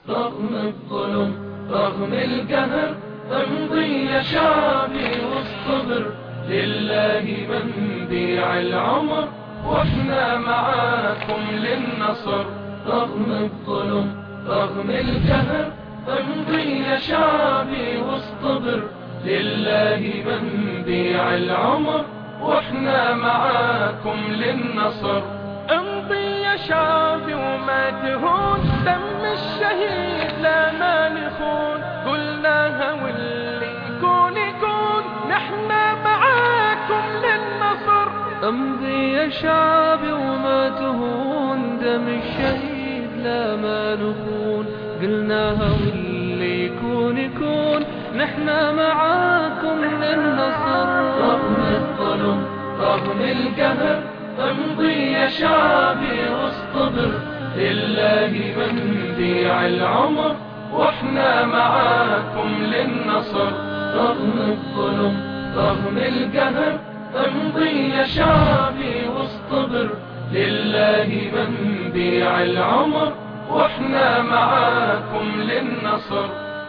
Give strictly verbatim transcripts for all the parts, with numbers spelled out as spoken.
رغم الظلم رغم القهر امضي يا شعبي واصطبر، لله من بيع العمر واحنا معاكم للنصر. رغم الظلم رغم القهر امضي يا شعبي واصطبر، لله من بيع العمر واحنا معاكم للنصر. امضي يا شعبي وما تهون، دم الشهيد لا ما نخون، قلناها واللي يكون يكون نحنا معاكم للنصر. امضي يا شعبي وما تهون، دم الشهيد لا ما نخون، قلناها واللي يكون يكون نحنا معاكم للنصر. رغم الظلم رغم القهر امضي يا شعبي واصطبر، لله من بيع العمر واحنا معاكم للنصر. رغم الظلم رغم القهر امضي يا شعبي واصطبر، لله من بيع العمر واحنا معاكم للنصر.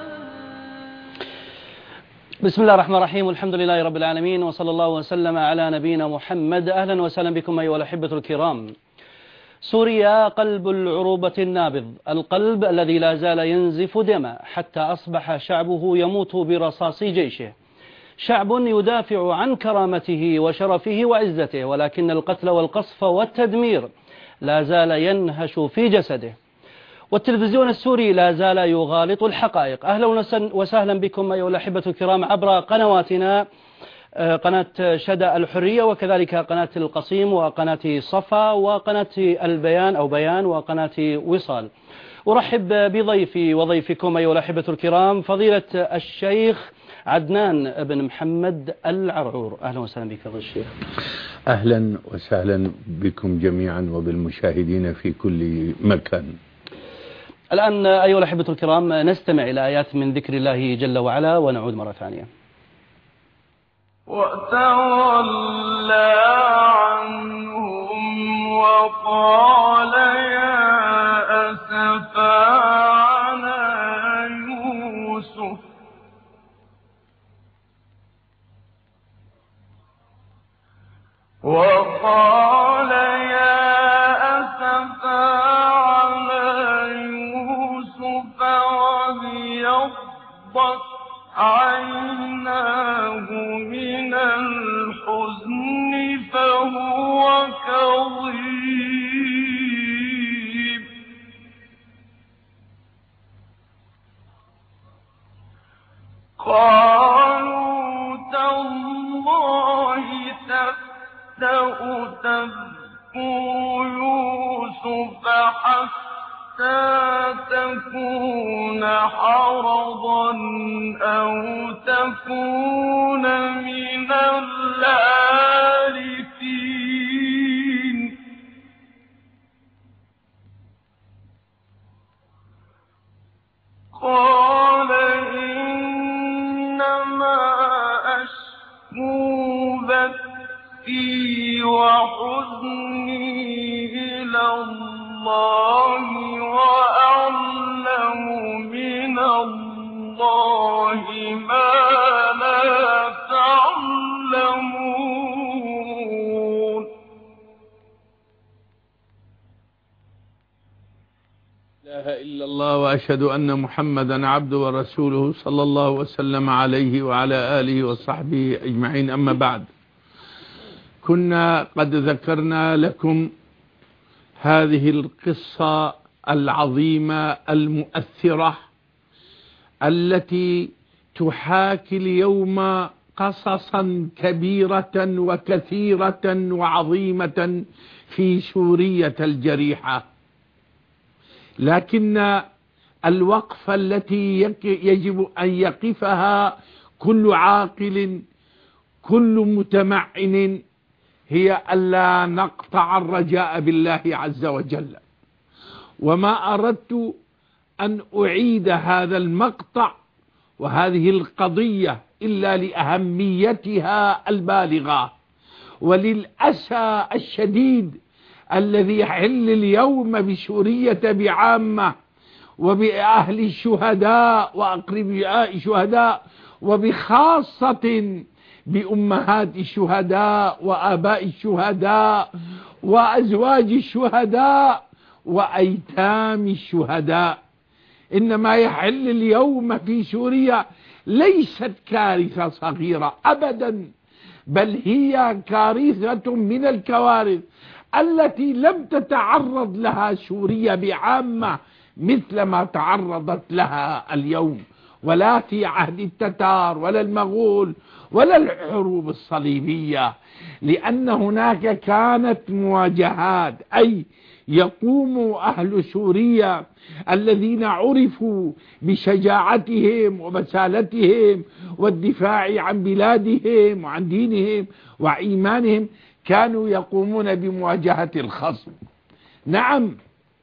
بسم الله الرحمن الرحيم، والحمد لله رب العالمين، وصلى الله وسلم على نبينا محمد. أهلا وسهلا بكم أيها الأحبة الكرام. سوريا قلب العروبة النابض، القلب الذي لا زال ينزف دما حتى أصبح شعبه يموت برصاص جيشه. شعب يدافع عن كرامته وشرفه وعزته، ولكن القتل والقصف والتدمير لا زال ينهش في جسده، والتلفزيون السوري لا زال يغالط الحقائق. أهلا وسهلا بكم أيها الأحبة الكرام عبر قنواتنا، قناة شدى الحرية، وكذلك قناة القصيم، وقناة صفا، وقناة البيان أو بيان، وقناة وصال. أرحب بضيفي وضيفكم أيها الأحبة الكرام فضيلة الشيخ عدنان بن محمد العرعور. أهلا وسهلا بك فضيلة الشيخ. أهلا وسهلا بكم جميعا وبالمشاهدين في كل مكان. الآن أيها الأحبة الكرام نستمع إلى آيات من ذكر الله جل وعلا ونعود مرة ثانية. وتولى عنهم وقال يا أسفا على يوسف وقال يا أسفا على يوسف وابيضت عيناه من الحزن فهو كظيم. قالوا تالله تفتأ تذكر يوسف حتى تكون حرضا أو تكون من الهالكين. قال إنما أشكو بثي وحزني إلى الله وأعلم من الله ما لا تعلمون. لا إله إلا الله وأشهد أن محمدا عبده ورسوله صلى الله وسلم عليه وعلى آله وصحبه أجمعين. أما بعد، كنا قد ذكرنا لكم هذه القصة العظيمة المؤثرة التي تحاكي اليوم قصصا كبيرة وكثيرة وعظيمة في سورية الجريحة، لكن الوقفة التي يجب أن يقفها كل عاقل كل متمعن هي ألا نقطع الرجاء بالله عز وجل. وما أردت أن أعيد هذا المقطع وهذه القضية إلا لأهميتها البالغة وللأسى الشديد الذي يحل اليوم بسورية بعامة وبأهل الشهداء وأقرباء الشهداء، وبخاصة بأمهات الشهداء وآباء الشهداء وأزواج الشهداء وأيتام الشهداء. إنما يحل اليوم في سوريا ليست كارثة صغيرة أبدا، بل هي كارثة من الكوارث التي لم تتعرض لها سوريا بعامة مثل ما تعرضت لها اليوم، ولا في عهد التتار ولا المغول ولا الحروب الصليبية، لأن هناك كانت مواجهات، أي يقوم أهل سوريا الذين عرفوا بشجاعتهم وبسالتهم والدفاع عن بلادهم وعن دينهم وإيمانهم، كانوا يقومون بمواجهة الخصم. نعم،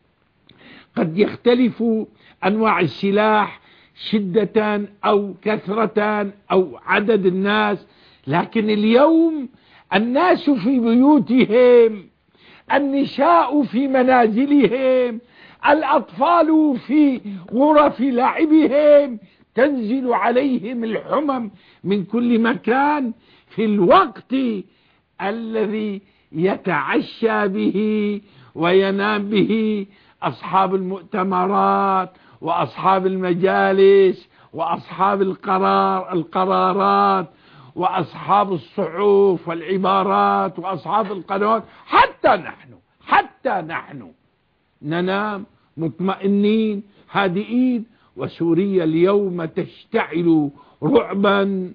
قد يختلف أنواع السلاح شدة أو كثرة أو عدد الناس، لكن اليوم الناس في بيوتهم، النساء في منازلهم، الأطفال في غرف لعبهم، تنزل عليهم الحمم من كل مكان في الوقت الذي يتعشى به وينام به أصحاب المؤتمرات وأصحاب المجالس وأصحاب القرار القرارات وأصحاب الصحف والعبارات وأصحاب القنوات. حتى نحن حتى نحن ننام مطمئنين هادئين، وسوريا اليوم تشتعل رعبا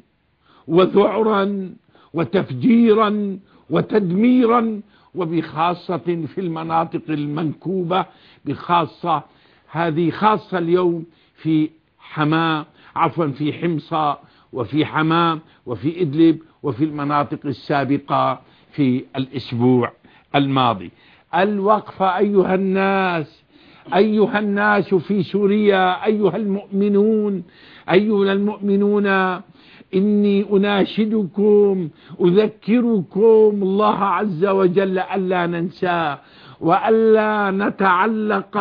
وذعرا وتفجيرا وتدميرا، وبخاصة في المناطق المنكوبة، بخاصة هذه خاصة اليوم في حماة عفوا في حمصة وفي حماة وفي إدلب وفي المناطق السابقة في الأسبوع الماضي. الوقفة أيها الناس، أيها الناس في سوريا، أيها المؤمنون، أيها المؤمنون، إني أناشدكم أذكركم الله عز وجل ألا ننسى وألا نتعلق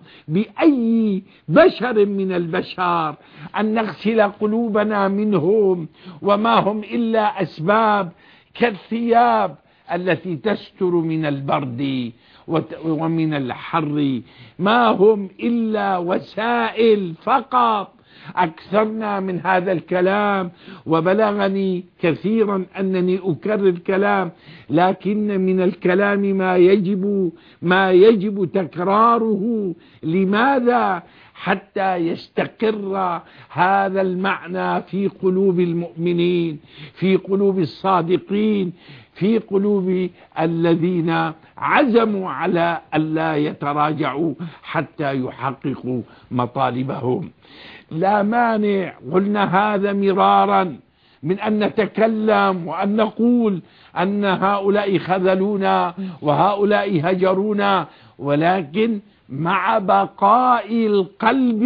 بأي بشر من البشر، أن نغسل قلوبنا منهم، وما هم إلا أسباب كالثياب التي تستر من البرد ومن الحر، ما هم إلا وسائل فقط. أكثرنا من هذا الكلام وبلغني كثيرا أنني أكرر الكلام، لكن من الكلام ما يجب ما يجب تكراره. لماذا؟ حتى يستقر هذا المعنى في قلوب المؤمنين، في قلوب الصادقين، في قلوب الذين عزموا على ألا يتراجعوا حتى يحققوا مطالبهم. لا مانع، قلنا هذا مرارا، من أن نتكلم وأن نقول أن هؤلاء خذلونا وهؤلاء هجرونا، ولكن مع بقاء القلب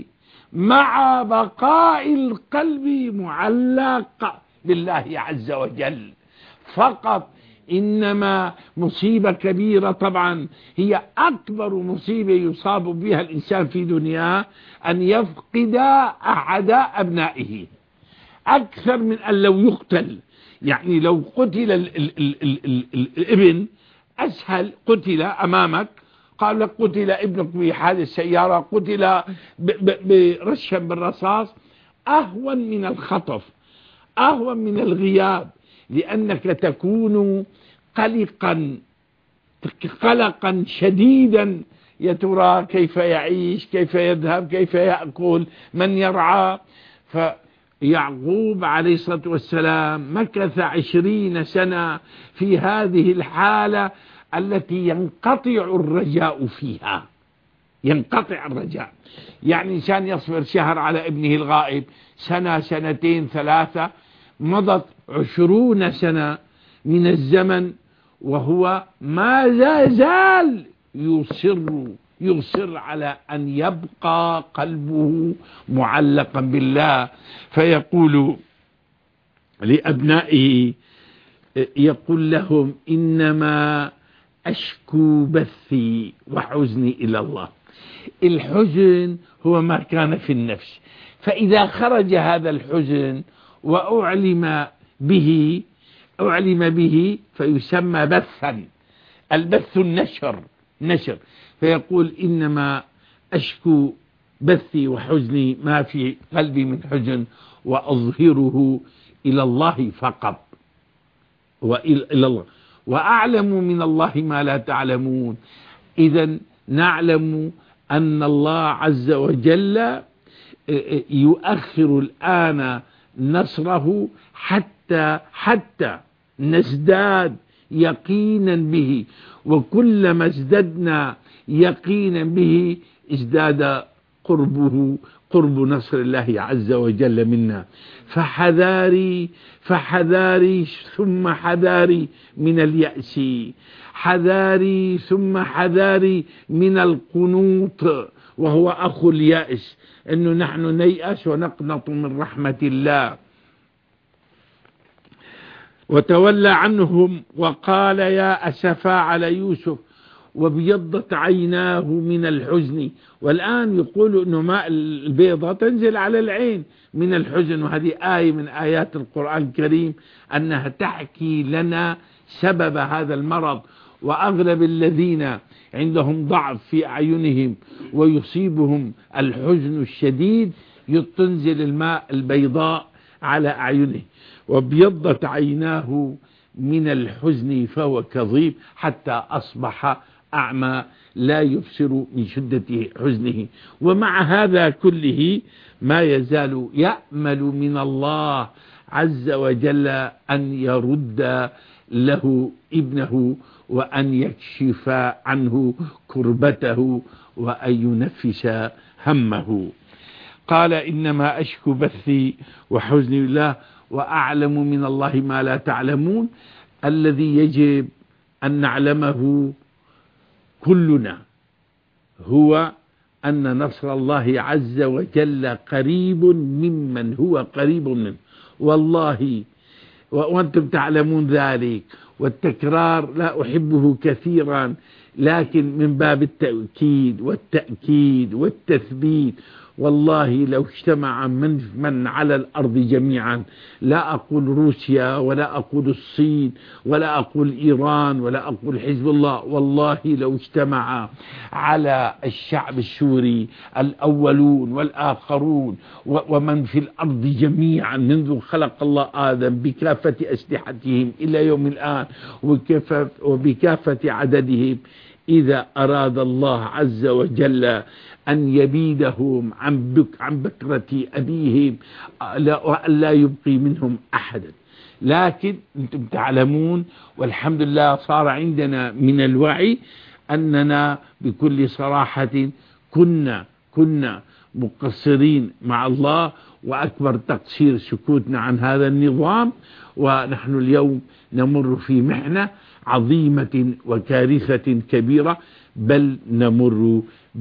مع بقاء القلب معلق بالله عز وجل فقط. إنما مصيبة كبيرة طبعا، هي أكبر مصيبة يصاب بها الإنسان في دنياه، أن يفقد أحد أبنائه، أكثر من أن لو يقتل. يعني لو قتل ال ال ال ال ال ال الابن أسهل، قتل أمامك، قال لك قتل ابنك بحادث السيارة، قتل برشا بالرصاص، أهون من الخطف، أهون من الغياب، لأنك تكون قلقا قلقا شديدا، يا ترى كيف يعيش، كيف يذهب، كيف يأكل، من يرعى. فيعقوب عليه الصلاة والسلام مكث عشرين سنة في هذه الحالة التي ينقطع الرجاء فيها، ينقطع الرجاء. يعني إنسان يصبر شهر على ابنه الغائب، سنة سنتين ثلاثة، مضت عشرون سنة من الزمن وهو ما زال يصر يصر على أن يبقى قلبه معلقا بالله. فيقول لأبنائه، يقول لهم: إنما أشكو بثي وحزني إلى الله. الحزن هو ما كان في النفس، فإذا خرج هذا الحزن وأعلم به أعلم به فيسمى بثا. البث النشر نشر، فيقول إنما أشكو بثي وحزني ما في قلبي من حزن وأظهره إلى الله فقط، وإلى الله، وأعلم من الله ما لا تعلمون. إذن نعلم أن الله عز وجل يؤخر الآن نصره حتى حتى نزداد يقينا به، وكلما ازددنا يقينا به ازداد قربه قرب نصر الله عز وجل منا. فحذاري فحذاري ثم حذاري من اليأس، حذاري ثم حذاري من القنوط وهو أخو اليأس، أنه نحن نيأس ونقنط من رحمة الله. وتولى عنهم وقال يا أسفا على يوسف وابيضت عيناه من الحزن. والآن يقول أنه ماء البيضة تنزل على العين من الحزن، وهذه آية من آيات القرآن الكريم أنها تحكي لنا سبب هذا المرض. وأغلب الذين عندهم ضعف في أعينهم ويصيبهم الحزن الشديد تنزل الماء البيضاء على أعينه. وابيضت عيناه من الحزن فهو كظيم حتى أصبح أعمى لا يبصر من شدة حزنه. ومع هذا كله ما يزال يأمل من الله عز وجل أن يرد له ابنه وأن يكشف عنه كربته وأن ينفس همه. قال إنما أشكو بثي وحزني الله وأعلم من الله ما لا تعلمون. الذي يجب أن نعلمه كلنا هو أن نصر الله عز وجل قريب ممن هو قريب منه، والله وأنتم تعلمون ذلك. والتكرار لا أحبه كثيرا، لكن من باب التأكيد والتأكيد والتثبيت. والله لو اجتمع من, من على الأرض جميعا، لا أقول روسيا ولا أقول الصين ولا أقول إيران ولا أقول حزب الله، والله لو اجتمع على الشعب السوري الأولون والآخرون ومن في الأرض جميعا منذ خلق الله آدم بكافة أسلحتهم إلى يوم الآن وبكافة عددهم، إذا أراد الله عز وجل أن يبيدهم عن بك عن بكرة أبيهم وأن لا يبقي منهم أحدا. لكن أنتم تعلمون والحمد لله صار عندنا من الوعي أننا بكل صراحة كنا كنا مقصرين مع الله، وأكبر تقصير سكوتنا عن هذا النظام. ونحن اليوم نمر في محنة عظيمة وكارثة كبيرة، بل نمر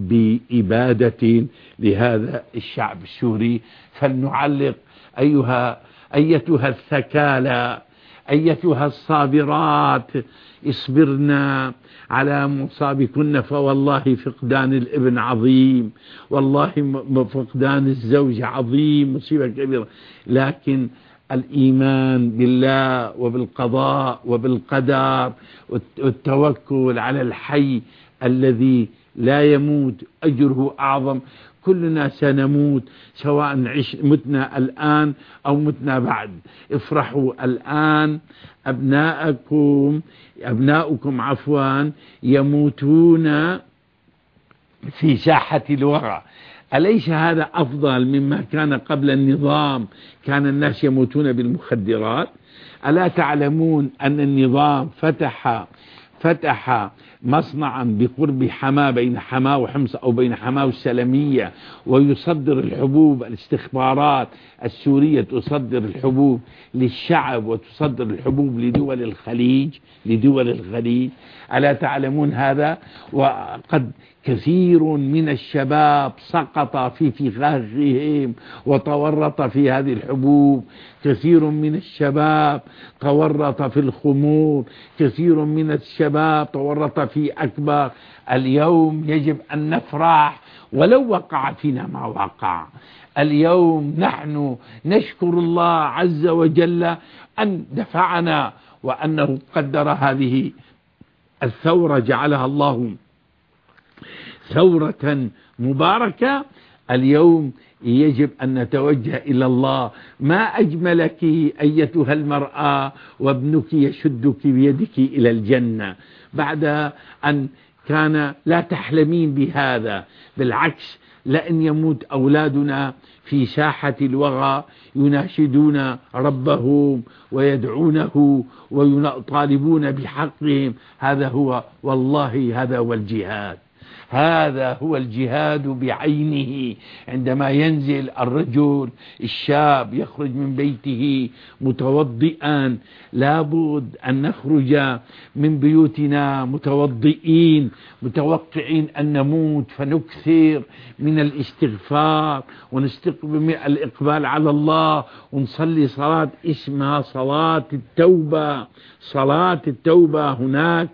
بإبادة لهذا الشعب السوري. فلنعلق أيها أيتها الثكالى أيتها الصابرات، اصبرنا على مصابكن، فوالله فقدان الابن عظيم، والله فقدان الزوج عظيم، مصيبة كبيرة. لكن الإيمان بالله وبالقضاء وبالقدر والتوكل على الحي الذي لا يموت أجره أعظم. كلنا سنموت، سواء عش متنا الآن أو متنا بعد. افرحوا الآن، أبناءكم أبناؤكم عفوا يموتون في ساحة الوغى. أليس هذا أفضل مما كان قبل النظام؟ كان الناس يموتون بالمخدرات. ألا تعلمون أن النظام فتح فتح مصنعا بقرب حماة، بين حماة وحمص أو بين حماة والسلمية، ويصدر الحبوب. الاستخبارات السورية تصدر الحبوب للشعب وتصدر الحبوب لدول الخليج لدول الخليج. ألا تعلمون هذا؟ وقد كثير من الشباب سقط في فخاخهم وتورط في هذه الحبوب، كثير من الشباب تورط في الخمور، كثير من الشباب الشباب تورط في أكبر. اليوم يجب أن نفرح ولو وقع فينا ما وقع. اليوم نحن نشكر الله عز وجل أن دفعنا، وأنه قدر هذه الثورة جعلها الله ثورة مباركة. اليوم يجب أن نتوجه إلى الله. ما أجملك أيتها المرأة وابنك يشدك بيدك إلى الجنة بعد أن كان لا تحلمين بهذا. بالعكس، لأن يموت أولادنا في ساحة الوغى يناشدون ربهم ويدعونه ويطالبون بحقهم. هذا هو، والله هذا هو الجهاد. هذا هو الجهاد بعينه. عندما ينزل الرجل الشاب يخرج من بيته متوضئا، لابد أن نخرج من بيوتنا متوضئين متوقعين أن نموت، فنكثر من الاستغفار ونستقبل الإقبال على الله، ونصلي صلاة اسمها صلاة التوبة. صلاة التوبة، هناك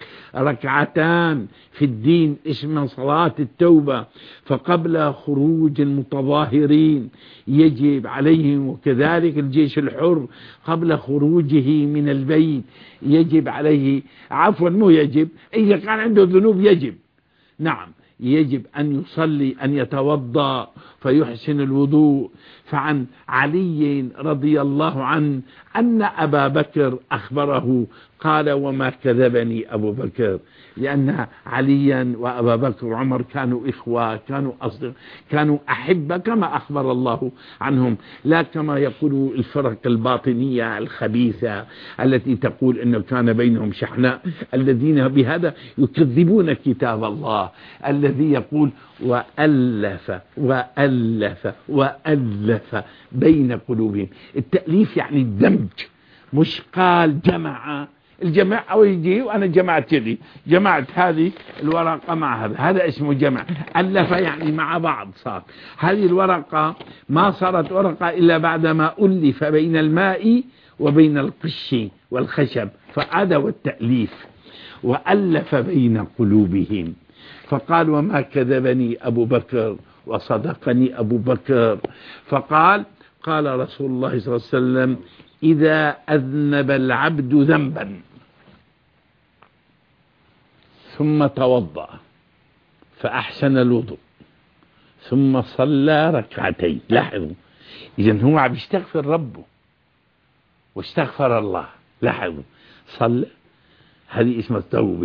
ركعتان في الدين اسمها صلاة التوبة. فقبل خروج المتظاهرين يجب عليهم، وكذلك الجيش الحر قبل خروجه من البيت يجب عليه، عفوا مو يجب، إذا كان عنده ذنوب يجب، نعم يجب أن يصلي، أن يتوضأ فيحسن الوضوء. فعن علي رضي الله عنه أن أبا بكر أخبره قال: وما كذبني أبو بكر، لأن عليا وأبا بكر وعمر كانوا إخوة، كانوا أصدق، كانوا أحبة كما أخبر الله عنهم، لا كما يقول الفرق الباطنية الخبيثة التي تقول أنه كان بينهم شحناء، الذين بهذا يكذبون كتاب الله الذي يقول: وألف وألف وألف بين قلوبهم. التأليف يعني الدمج، مش قال جمع. الجمع أو يجي وأنا جمعت يدي، جمعت هذه الورقة مع هذا، هذا اسمه جمع. ألف يعني مع بعض صار. هذه الورقة ما صارت ورقة إلا بعدما ألف بين الماء وبين القش والخشب، فهذا هو التأليف. وألف بين قلوبهم. فقال: وما كذبني أبو بكر وصدقني أبو بكر. فقال قال رسول الله صلى الله عليه وسلم: إذا أذنب العبد ذنبا ثم توضأ فأحسن الوضوء ثم صلى ركعتين، لاحظوا، إذن هو عم يستغفر ربه واستغفر الله، لاحظوا، صلى، هذه اسمها التوبة،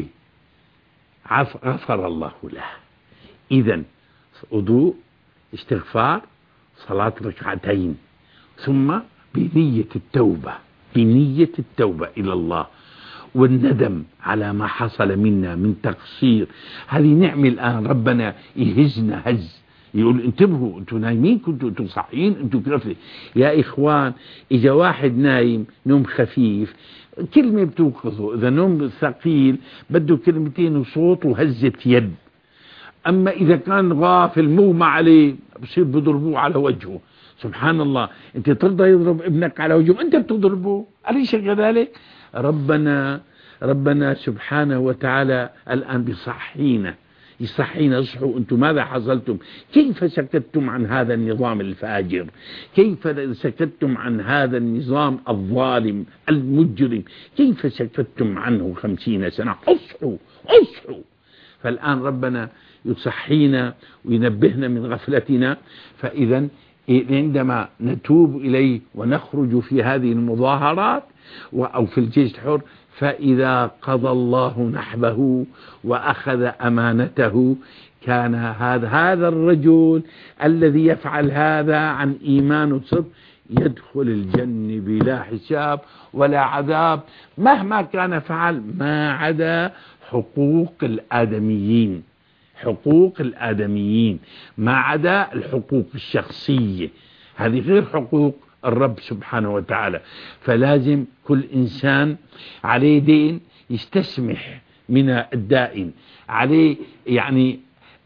غفر الله له. إذن وضوء، استغفار، صلاة ركعتين، ثم بنية التوبة، بنية التوبة إلى الله والندم على ما حصل منا من تقصير. هذه نعمة الآن ربنا يهزنا هز، يقول: انتبهوا، انتوا نايمين، كنتوا انتوا صحيين، انتوا كرفة. يا إخوان، إذا واحد نايم نوم خفيف كلمة بتوقظه، إذا نوم ثقيل بده كلمتين وصوت وهزة يد. أما إذا كان غافل مغمى عليه بصير بضربوه على وجهه. سبحان الله، أنت ترضى يضرب ابنك على وجهه، أنت بتضربه، أليس كذلك؟ ربنا ربنا سبحانه وتعالى الآن بيصحينا، يصحينا: اصحوا، أنتم ماذا حصلتم؟ كيف سكتتم عن هذا النظام الفاجر؟ كيف سكتتم عن هذا النظام الظالم المجرم؟ كيف سكتتم عنه خمسين سنة؟ اصحوا اصحوا. فالآن ربنا يصحينا وينبهنا من غفلتنا. فإذا عندما نتوب إليه ونخرج في هذه المظاهرات أو في الجيش الحر، فإذا قضى الله نحبه وأخذ أمانته، كان هذا هذا الرجل الذي يفعل هذا عن إيمان وصدق يدخل الجنة بلا حساب ولا عذاب، مهما كان فعل، ما عدا حقوق الآدميين، حقوق الآدميين، ما عدا الحقوق الشخصية، هذه غير حقوق الرب سبحانه وتعالى. فلازم كل إنسان عليه دين يستسمح من الدائن عليه، يعني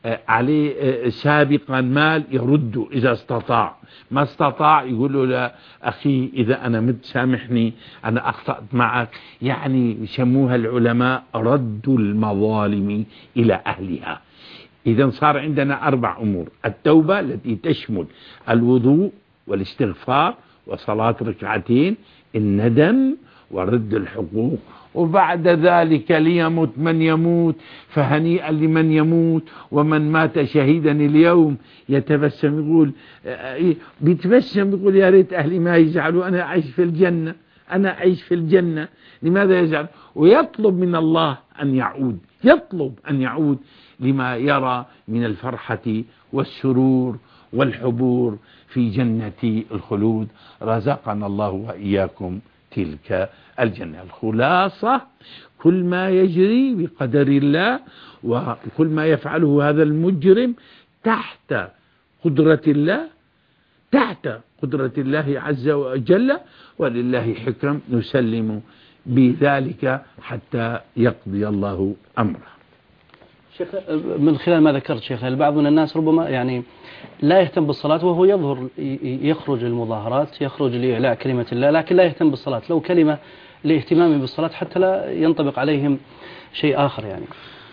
عليه سابقا مال يرده إذا استطاع، ما استطاع يقول له لا أخي إذا أنا مت سامحني أنا أخطأت معك. يعني يسموها العلماء رد المظالم إلى أهلها. إذا صار عندنا أربع أمور: التوبة التي تشمل الوضوء والاستغفار وصلاة ركعتين، الندم ورد الحقوق، وبعد ذلك ليمت من يموت فهنيئا لمن يموت، ومن مات شهيدا اليوم يتبسم يقول بيتبسم يقول يا ريت أهلي ما يزعلوا، أنا أعيش في الجنة، أنا أعيش في الجنة. لماذا يزعل؟ ويطلب من الله أن يعود، يطلب أن يعود لما يرى من الفرحة والسرور والحبور في جنة الخلود. رزقنا الله وإياكم تلك الجنة. الخلاصة كل ما يجري بقدر الله، وكل ما يفعله هذا المجرم تحت قدرة الله، تحت قدرة الله عز وجل، ولله حكم نسلم بذلك حتى يقضي الله أمره. شيخ، من خلال ما ذكرت شيخ، البعض من الناس ربما يعني لا يهتم بالصلاة وهو يظهر يخرج للمظاهرات، يخرج لإعلاء كلمة الله، لكن لا يهتم بالصلاة، لو كلمة لاهتمامه بالصلاة حتى لا ينطبق عليهم شيء آخر. يعني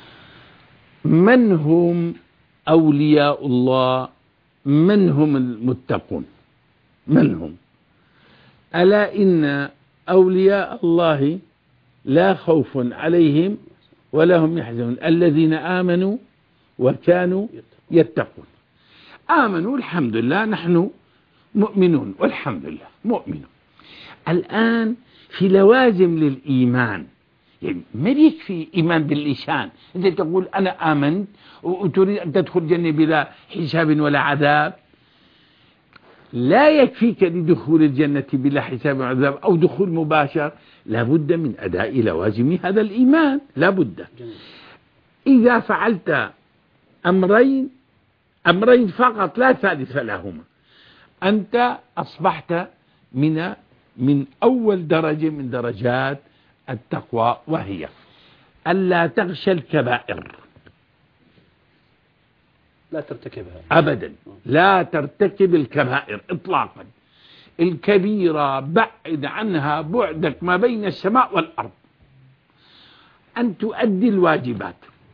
من هم أولياء الله؟ من هم المتقون؟ من هم؟ ألا إن أولياء الله لا خوف عليهم ولا هم يحزنون، الذين آمنوا وكانوا يتقون. آمنوا الحمد لله، نحن مؤمنون والحمد لله مؤمنون. الآن في لوازم للإيمان، يعني ما يكفي إيمان باللسان، أنت تقول أنا آمنت وتريد أن تدخل الجنة بلا حساب ولا عذاب. لا يكفيك لدخول الجنة بلا حساب ولا عذاب أو دخول مباشر، لابد من أداء لوازم هذا الإيمان، لابد. إذا فعلت أمرين أمرين فقط لا ثالث لهما، أنت أصبحت من من أول درجة من درجات التقوى، وهي ألا تغشى الكبائر، لا ترتكبها أبدا، لا ترتكب الكبائر إطلاقا. الكبيرة بعد عنها بعدك ما بين السماء والأرض. أن تؤدي الواجبات،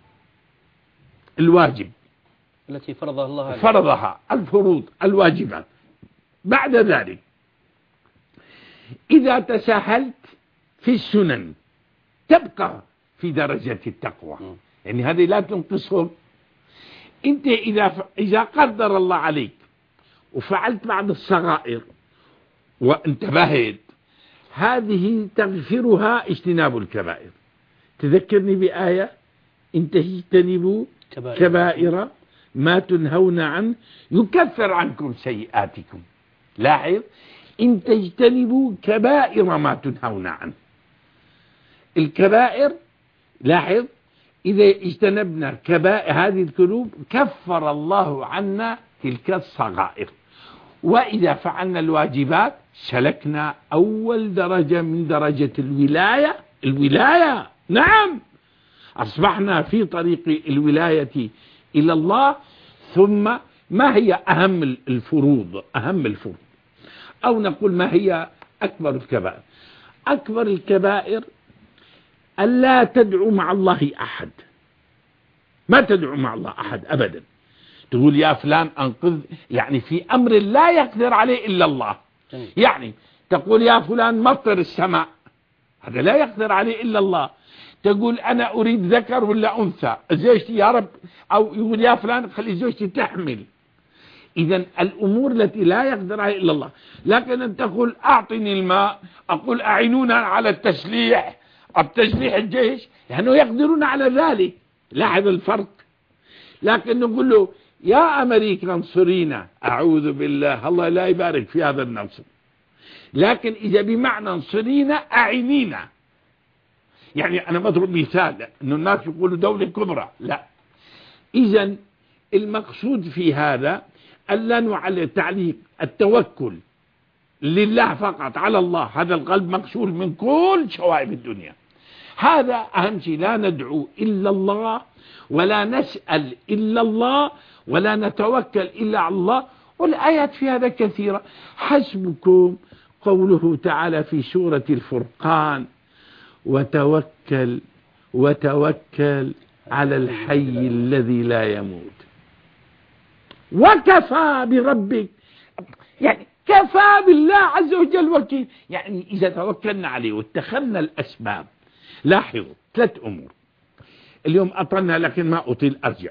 الواجب التي فرضها الله عليك. فرضها الفروض الواجبات. بعد ذلك إذا تساهلت في السنن تبقى في درجة التقوى، يعني هذه لا تنقصهم. أنت إذا إذا قدر الله عليك وفعلت بعض الصغائر وانتبهت، هذه تغفرها اجتناب الكبائر. تذكرني بآية: إن تجتنبوا كبائر ما تنهون عنه يكفر عنكم سيئاتكم. لاحظ: إن تجتنبوا كبائر ما تنهون عنه. الكبائر، لاحظ، إذا اجتنبنا كبائر هذه الذنوب كفر الله عنا تلك الصغائر. وإذا فعلنا الواجبات سلكنا أول درجة من درجة الولاية. الولاية، نعم، أصبحنا في طريق الولاية إلى الله. ثم ما هي أهم الفروض؟ أهم الفروض أو نقول ما هي أكبر الكبائر؟ أكبر الكبائر ألا تدعو مع الله أحد. ما تدعو مع الله أحد أبدا. تقول يا فلان أنقذ، يعني في أمر لا يقدر عليه إلا الله. يعني تقول يا فلان مطر السماء، هذا لا يقدر عليه إلا الله. تقول أنا أريد ذكر ولا أنثى، زوجتي يا رب، أو يقول يا فلان خلي زوجتي تحمل. إذن الأمور التي لا يقدر عليها إلا الله. لكن أن تقول أعطني الماء، أقول أعينونا على التسليح، التسليح الجيش، لأنه يعني يقدرون على ذلك. لاحظ الفرق. لكن نقول له يا أمريكا انصرينا، أعوذ بالله، الله لا يبارك في هذا النصر. لكن إذا بمعنى انصرينا أعينينا، يعني أنا بضرب مثال أنه الناس يقولوا دولة كبرى، لا. إذن المقصود في هذا ألا نعلق تعليق التوكل لله فقط على الله، هذا القلب مغسول من كل شوائب الدنيا. هذا أهم شيء. لا ندعو إلا الله، ولا نسأل إلا الله، ولا نتوكل إلا على الله. والآيات في هذا كثيرة. حسبكم قوله تعالى في سورة الفرقان: وتوكل وتوكل على الحي الذي لا يموت وكفى بربك، يعني كفى بالله عز وجل وكيل. يعني إذا توكلنا عليه واتخذنا الأسباب. لاحظوا ثلاث أمور. اليوم أطلنا لكن ما أطيل، أرجع.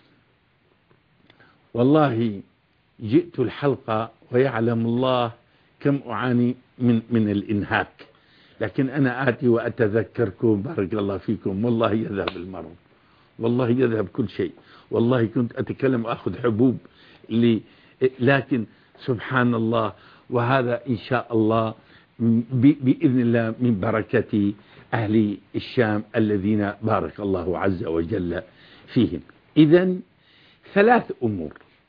والله جئت الحلقة ويعلم الله كم أعاني من من الإنهاك، لكن أنا آتي وأتذكركم بارك الله فيكم. والله يذهب المرض، والله يذهب كل شيء. والله كنت أتكلم وأخذ حبوب لي، لكن سبحان الله. وهذا إن شاء الله بإذن الله من بركة أهل الشام الذين بارك الله عز وجل فيهم. إذن ثلاث أمور: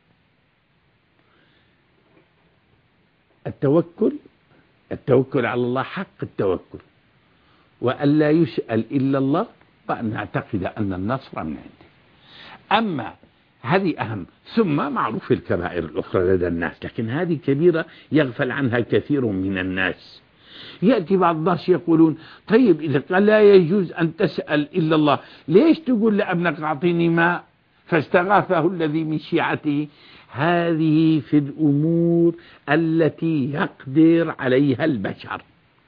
التوكل، التوكل على الله حق التوكل، وأن لا يسأل إلا الله، وأن نعتقد أن النصر من عنده. أما هذه أهم. ثم معروف الكبائر الأخرى لدى الناس، لكن هذه كبيرة يغفل عنها كثير من الناس. يأتي بعض الناس يقولون: طيب إذا قال لا يجوز أن تسأل إلا الله، ليش تقول لابنك أعطيني ماء فاستغاثه الذي من شيعته؟ هذه في الأمور التي يقدر عليها البشر،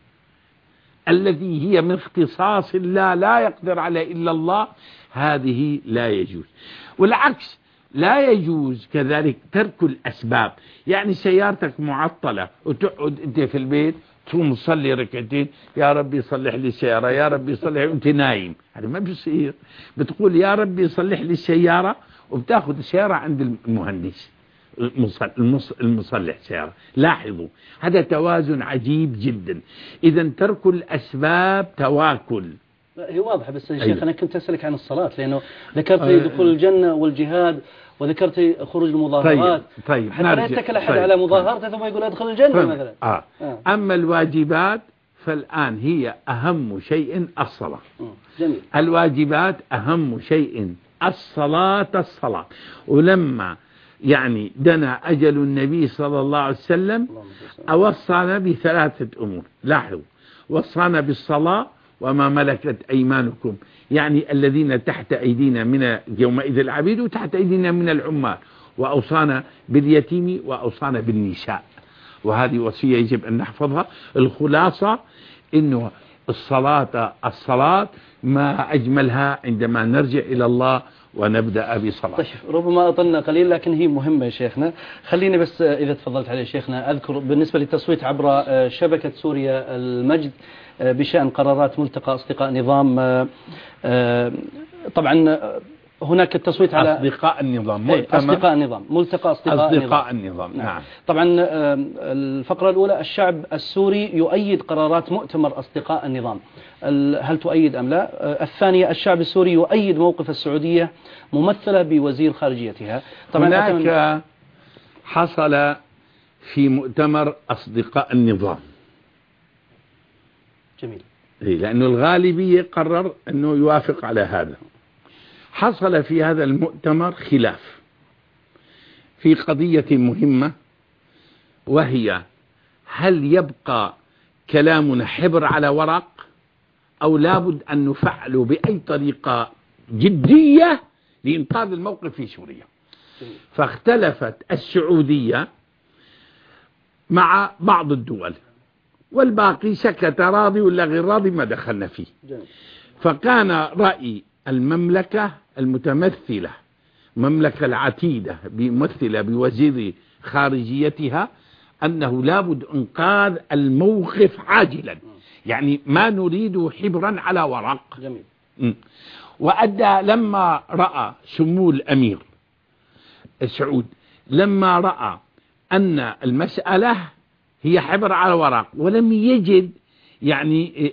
التي هي من اختصاص الله لا يقدر عليها إلا الله، هذه لا يجوز. والعكس لا يجوز كذلك ترك الأسباب. يعني سيارتك معطلة وتقعد أنت في البيت تقوم تصلي ركعتين: يا ربي صلح لي السيارة، يا ربي صلح، وانت نايم. هذا ما بيصير. بتقول يا ربي صلح لي السيارة، وبتاخذ السيارة عند المهندس المصلح سيارة. لاحظوا هذا توازن عجيب جدا. إذا ترك الأسباب تواكل. هي واضحة. بس يا شيخ أنا كنت أسألك عن الصلاة، لأنه ذكرت لي دخول الجنة والجهاد، وذكرت خروج المظاهرات. طيب, طيب حتى لا يتكل أحد طيب على مظاهرته ثم يقول أدخل الجنة طيب مثلا. آه. آه. أما الواجبات فالآن هي أهم شيء الصلاة. جميل. الواجبات أهم شيء الصلاة الصلاة. ولما يعني دنا أجل النبي صلى الله عليه وسلم أوصانا بثلاثة أمور. لاحظوا: وصانا بالصلاة وما ملكت أيمانكم، يعني الذين تحت أيدينا من يومئذ العبيد وتحت أيدينا من العمال. وأوصانا باليتيم وأوصانا بالنساء. وهذه وصية يجب أن نحفظها. الخلاصة إنه الصلاة الصلاة ما أجملها عندما نرجع إلى الله ونبدأ بصلاة. طيب ربما أطلنا قليل لكن هي مهمة يا شيخنا. خليني بس إذا تفضلت عليه شيخنا أذكر بالنسبة للتصويت عبر شبكة سوريا المجد بشأن قرارات ملتقى أصدقاء نظام. طبعا هناك التصويت على أصدقاء النظام، أصدقاء النظام، ملتقى أصدقاء, أصدقاء النظام. النظام. نعم. طبعا الفقرة الأولى: الشعب السوري يؤيد قرارات مؤتمر أصدقاء النظام، هل تؤيد أم لا؟ الثانية: الشعب السوري يؤيد موقف السعودية ممثلة بوزير خارجيتها. طبعا هناك حصل في مؤتمر أصدقاء النظام. جميل. لأنه الغالبية قرر أنه يوافق على هذا. حصل في هذا المؤتمر خلاف في قضية مهمة، وهي: هل يبقى كلامنا حبر على ورق أو لابد أن نفعل بأي طريقة جدية لإنقاذ الموقف في سوريا؟ فاختلفت السعودية مع بعض الدول، والباقي سكت، راضي ولا غير راضي ما دخلنا فيه. فكان رأي المملكة المتمثلة، المملكة العتيدة بممثلة بوزير خارجيتها، أنه لابد إنقاذ الموقف عاجلا، يعني ما نريد حبرا على ورق. جميل. وأدى لما رأى سمو الأمير سعود، لما رأى أن المسألة هي حبر على ورق ولم يجد يعني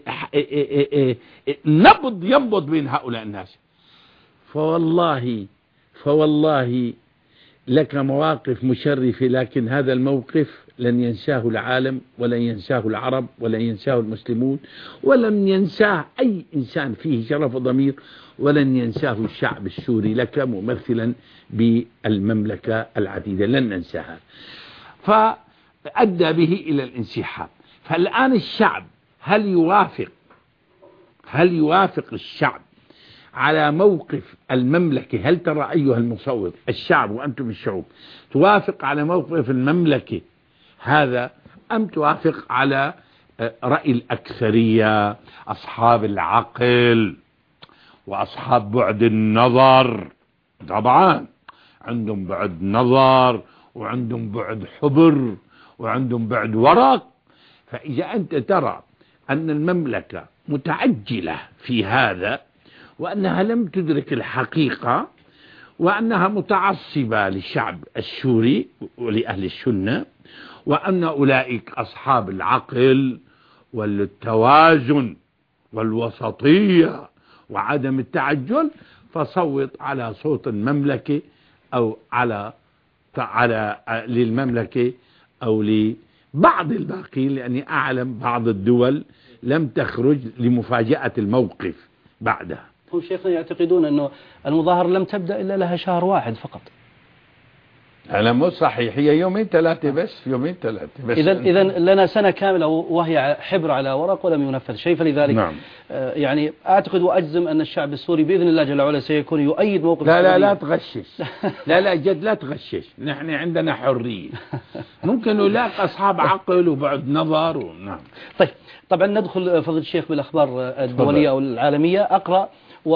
نبض ينبض بين هؤلاء الناس، فوالله فوالله لك مواقف مشرفة، لكن هذا الموقف لن ينساه العالم ولن ينساه العرب ولن ينساه المسلمون ولن ينساه أي إنسان فيه شرف وضمير، ولن ينساه الشعب السوري لك ممثلا بالمملكة العديدة، لن ننساها. فأدى به إلى الانسحاب. فالآن الشعب هل يوافق هل يوافق الشعب على موقف المملكة؟ هل ترى أيها المصور الشعب وأنتم الشعوب توافق على موقف المملكة هذا، أم توافق على رأي الأكثرية أصحاب العقل وأصحاب بعد النظر؟ طبعا عندهم بعد نظر وعندهم بعد حبر وعندهم بعد ورق. فإذا أنت ترى أن المملكة متعجلة في هذا، وأنها لم تدرك الحقيقة، وأنها متعصبة للشعب السوري ولأهل السنة، وأن أولئك أصحاب العقل والتوازن والوسطية وعدم التعجل، فصوت على صوت المملكة أو على على للمملكة أو لبعض الباقين، لأني أعلم بعض الدول لم تخرج لمفاجأة الموقف بعدها. هم شيخنا يعتقدون أنه المظاهرة لم تبدأ إلا لها شهر واحد فقط. أنا مو صحيح، هي يومين ثلاثة بس، يومين ثلاثة بس. إذا إذا لنا سنة كاملة وهي حبر على ورق ولم ينفذ شيء. فلذلك نعم. آه يعني أعتقد وأجزم أن الشعب السوري بإذن الله جل وعلا سيكون يؤيد موقف. لا لا لا تغشش لا لا جد لا تغشش، نحن عندنا حرية. ممكن نلاقي أصحاب عقل وبعد نظر و... نعم. طيب طبعا ندخل فضل الشيخ بالأخبار الدولية أو العالمية. أقرأ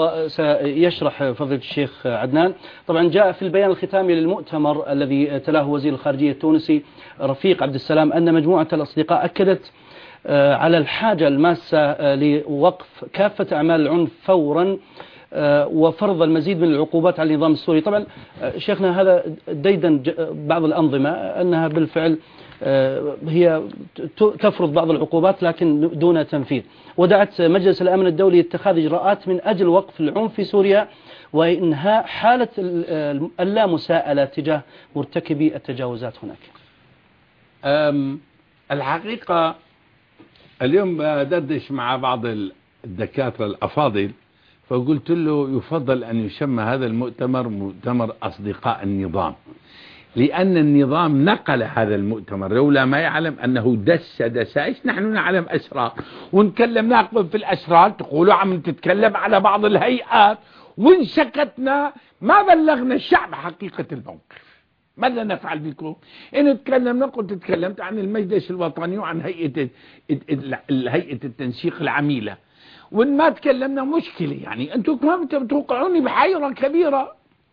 وسيشرح فضيلة الشيخ عدنان. طبعا جاء في البيان الختامي للمؤتمر الذي تلاه وزير الخارجية التونسي رفيق عبد السلام أن مجموعة الأصدقاء أكدت على الحاجة الماسة لوقف كافة أعمال العنف فورا وفرض المزيد من العقوبات على النظام السوري. طبعا شيخنا هذا ديدن بعض الأنظمة أنها بالفعل هي تفرض بعض العقوبات لكن دون تنفيذ، ودعت مجلس الأمن الدولي اتخاذ إجراءات من أجل وقف العنف في سوريا وإنهاء حالة اللامساءلة تجاه مرتكبي التجاوزات هناك. الحقيقة اليوم بدردش مع بعض الدكاترة الأفاضل، فقلت له يفضل أن يسمى هذا المؤتمر مؤتمر أصدقاء النظام، لأن النظام نقل هذا المؤتمر لولا ما يعلم أنه دس دسائش. نحن نعلم أسرار ونكلم ناقب في الأسرار، تقولوا عم تتكلم على بعض الهيئات وإن سكتنا ما بلغنا الشعب حقيقة الموقف. ماذا نفعل بكم؟ إن تكلمنا قلت تكلمت عن المجلس الوطني وعن هيئة هيئة التنسيق العميلة، وإن ما تكلمنا مشكلة. يعني أنتم كمان بتوقعوني بحيرة كبيرة.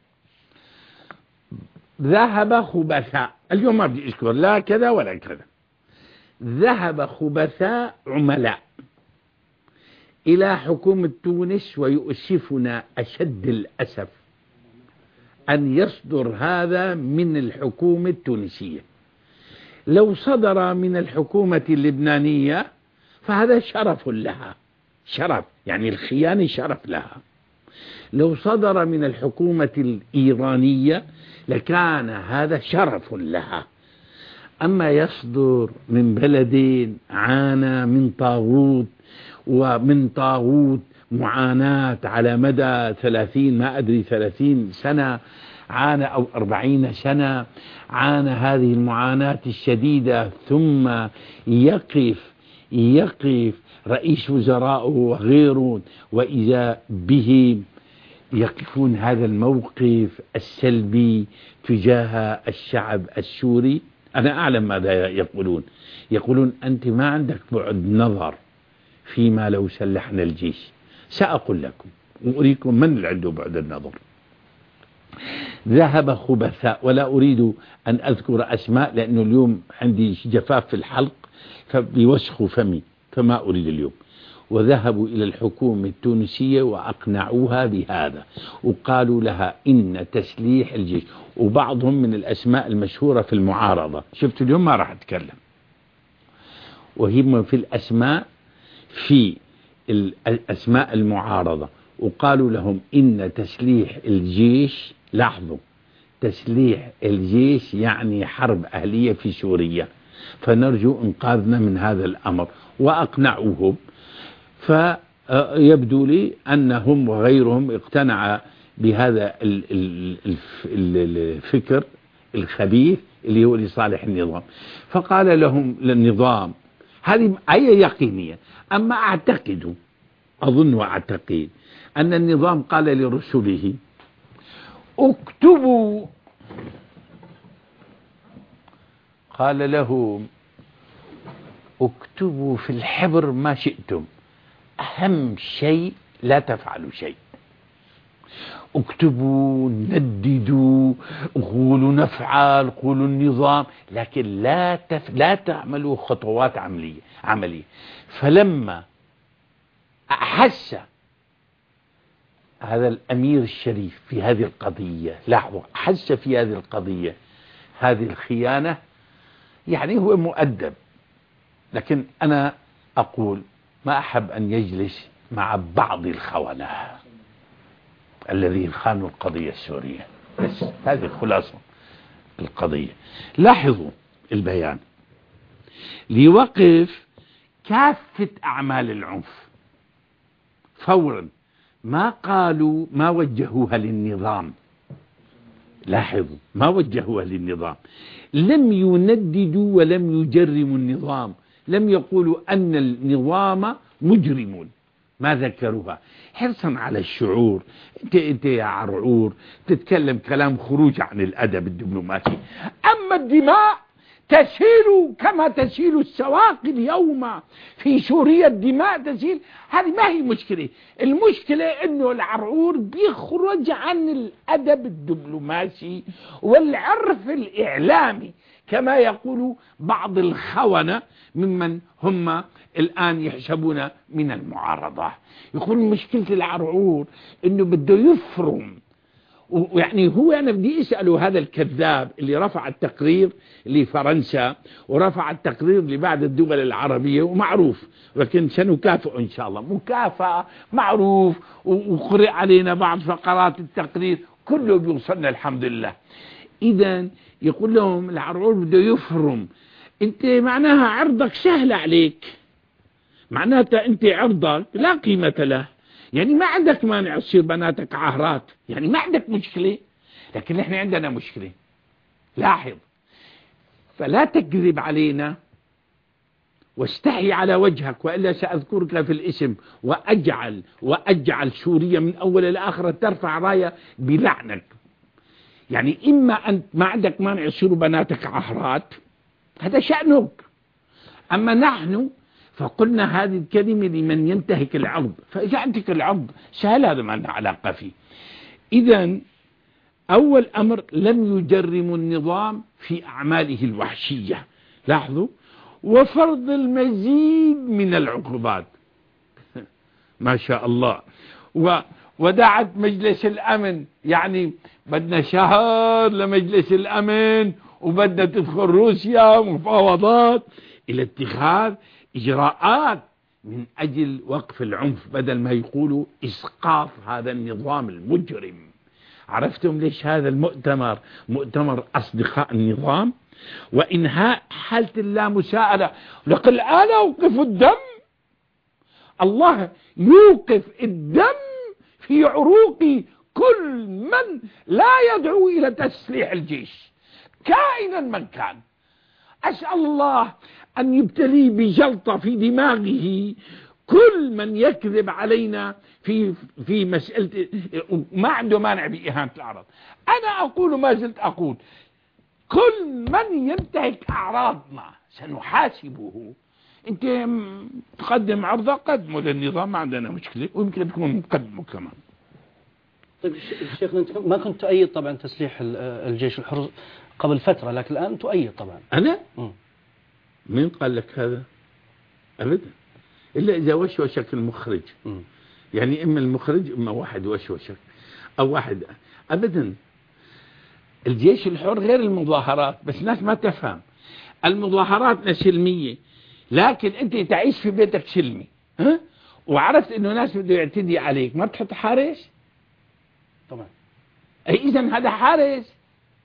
ذهب خبثاء، اليوم ما بدي أذكر لا كذا ولا كذا، ذهب خبثاء عملاء إلى حكومة تونس، ويؤسفنا أشد الأسف أن يصدر هذا من الحكومة التونسية. لو صدر من الحكومة اللبنانية فهذا شرف لها، شرف يعني الخيانة شرف لها. لو صدر من الحكومة الإيرانية لكان هذا شرف لها. أما يصدر من بلد عانى من طاغوت، ومن طاغوت معاناة على مدى ثلاثين ما أدري ثلاثين سنة عانى أو أربعين سنة، عانى هذه المعاناة الشديدة، ثم يقف يقف رئيس وزراء وغيره وإذا به يقفون هذا الموقف السلبي تجاه الشعب السوري. أنا أعلم ماذا يقولون، يقولون أنت ما عندك بعد نظر فيما لو سلحنا الجيش. سأقول لكم وأريكم من اللي عنده بعد النظر. ذهب خبثاء، ولا أريد أن أذكر أسماء لأنه اليوم عندي جفاف في الحلق فبيوسخوا فمي، فما أريد اليوم. وذهبوا إلى الحكومة التونسية وأقنعوها بهذا، وقالوا لها إن تسليح الجيش، وبعضهم من الأسماء المشهورة في المعارضة، شفت اليوم ما راح أتكلم، وهم في الأسماء في الأسماء المعارضة، وقالوا لهم إن تسليح الجيش، لاحظوا تسليح الجيش يعني حرب أهلية في سوريا، فنرجو إنقاذنا من هذا الأمر. وأقنعوهم، فيبدو لي أنهم وغيرهم اقتنع بهذا الفكر الخبيث اللي هو لصالح النظام. فقال لهم للنظام، هذه آية يقينية، أما أعتقد أظن وأعتقد أن النظام قال لرسله اكتبوا، قال لهم اكتبوا في الحبر ما شئتم، أهم شيء لا تفعلوا شيء. اكتبوا، نددوا، قولوا نفعل، قولوا النظام، لكن لا تف... لا تعملوا خطوات عملية عملية. فلما أحس هذا الأمير الشريف في هذه القضية، لاحظوا، أحس في هذه القضية هذه الخيانة، يعني هو مؤدب، لكن أنا أقول ما أحب أن يجلس مع بعض الخونة الذين خانوا القضية السورية. بس هذه خلاصة القضية. لاحظوا البيان، ليوقف كافة أعمال العنف فورا، ما قالوا ما وجهوها للنظام، لاحظوا ما وجهوها للنظام، لم ينددوا ولم يجرموا النظام، لم يقولوا أن النظام مجرمون، ما ذكروها، حرصا على الشعور. انت انت يا عرعور تتكلم كلام خروج عن الأدب الدبلوماسي. أما الدماء تسيل كما تسيل السواقي اليوم في سوريا، الدماء تسيل، هذه ما هي مشكلة. المشكلة انه العرعور بيخرج عن الأدب الدبلوماسي والعرف الإعلامي كما يقول بعض الخونة ممن هم الآن يحسبون من المعارضة. يقول مشكلة العرعور انه بده يفرم، ويعني هو أنا بدي أسأله هذا الكذاب اللي رفع التقرير لفرنسا ورفع التقرير لبعض الدول العربية ومعروف، لكن سنكافئ إن شاء الله مكافأة معروف، وقرئ علينا بعض فقرات التقرير كله بيوصلنا الحمد لله. إذا يقول لهم العرعور بده يفرم، أنت معناها عرضك سهل عليك، معناتها أنت عرضك لا قيمة له، يعني ما عندك مانع تصير بناتك عهرات، يعني ما عندك مشكلة، لكن احنا عندنا مشكلة. لاحظ، فلا تكذب علينا واستحي على وجهك، وإلا سأذكرك في الاسم وأجعل وأجعل سوريا من أول إلى آخر ترفع راية بلعنك. يعني إما أنت ما عندك مانع يصيروا بناتك عهرات، هذا شأنك، أما نحن فقلنا هذه الكلمة لمن ينتهك العرض، فإذا انتهك العرض سهل، هذا ما لنا علاقة فيه. إذن أول أمر لم يجرموا النظام في أعماله الوحشية، لاحظوا، وفرض المزيد من العقوبات ما شاء الله، و ودعت مجلس الأمن، يعني بدنا شهر لمجلس الأمن وبدنا تدخل روسيا مفاوضات إلى اتخاذ إجراءات من أجل وقف العنف، بدل ما يقولوا إسقاط هذا النظام المجرم. عرفتم ليش هذا المؤتمر مؤتمر أصدقاء النظام؟ وإنهاء حالة اللامساءلة. لقد الآن أوقف الدم، الله يوقف الدم في عروق كل من لا يدعو إلى تسليح الجيش كائنا من كان. أسأل الله أن يبتلي بجلطة في دماغه كل من يكذب علينا في في مسألة، ما عنده مانع بإهانة العرب. أنا أقول ما زلت أقول، كل من ينتهك أعراضنا سنحاسبه. أنت تقدم عرضة قدمه للنظام، ما عندنا مشكلة، ويمكن تكون مقدمه كمان. طيب الشيخ، أنت ما كنت تؤيد طبعا تسليح الجيش الحر قبل فترة، لكن الآن تؤيد طبعا. أنا؟ م. مين قال لك هذا؟ أبدا، إلا إذا وشوشك المخرج. م. يعني إما المخرج إما واحد وشوشك أو واحد. أبدا، الجيش الحر غير المظاهرات، بس ناس ما تفهم. المظاهرات سلمية، لكن أنت تعيش في بيتك سلمي، ها؟ وعرفت إنه ناس بده يعتدي عليك، ما بتحط حارس؟ طبعا. أي إذن هذا حارس.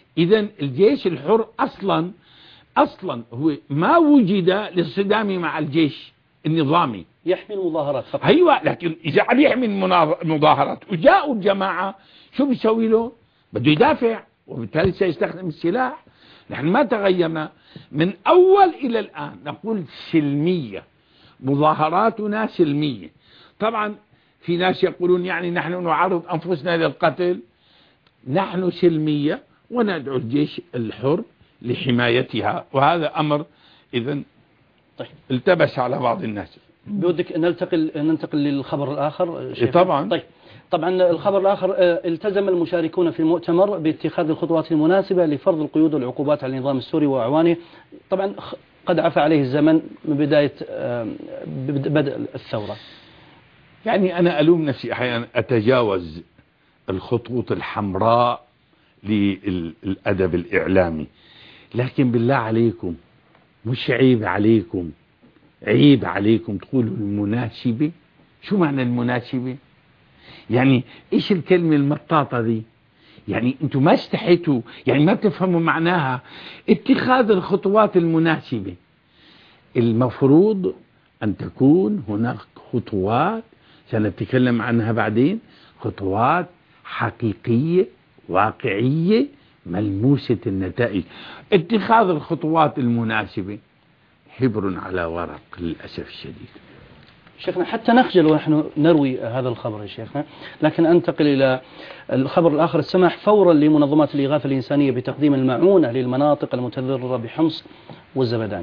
إذا الجيش الحر أصلا أصلا هو ما وجد للصدام مع الجيش النظامي، يحمي المظاهرات فقط. أيوة، لكن إذا عم يحمي المظاهرات وجاءوا الجماعة شو بيسوي له؟ بده يدافع، وبالتالي سيستخدم السلاح. نحن ما تغيرنا من أول إلى الآن، نقول سلمية، مظاهراتنا سلمية. طبعا في ناس يقولون يعني نحن نعرض أنفسنا للقتل. نحن سلمية وندعو الجيش الحر لحمايتها، وهذا أمر إذن طيب. التبس على بعض الناس. بودك ننتقل ننتقل للخبر الآخر شيخ. طبعا. طيب طبعا الخبر الآخر، التزم المشاركون في المؤتمر باتخاذ الخطوات المناسبة لفرض القيود والعقوبات على النظام السوري وأعوانه. طبعا قد عفى عليه الزمن من بداية بدء الثورة. يعني أنا ألوم نفسي أحيانا أتجاوز الخطوط الحمراء للأدب الإعلامي، لكن بالله عليكم مش عيب عليكم عيب عليكم تقولوا المناسبة؟ شو معنى المناسبة؟ يعني إيش الكلمة المطاطة دي؟ يعني أنتم ما استحيتوا، يعني ما بتفهموا معناها. اتخاذ الخطوات المناسبة، المفروض أن تكون هناك خطوات سنتكلم عنها بعدين، خطوات حقيقية واقعية ملموسة النتائج. اتخاذ الخطوات المناسبة حبر على ورق للأسف الشديد. شيخنا حتى نخجل ونحن نروي هذا الخبر يا شيخنا. لكن أنتقل إلى الخبر الآخر، السماح فورا لمنظمات الإغاثة الإنسانية بتقديم المعونة للمناطق المتضررة بحمص والزبداني.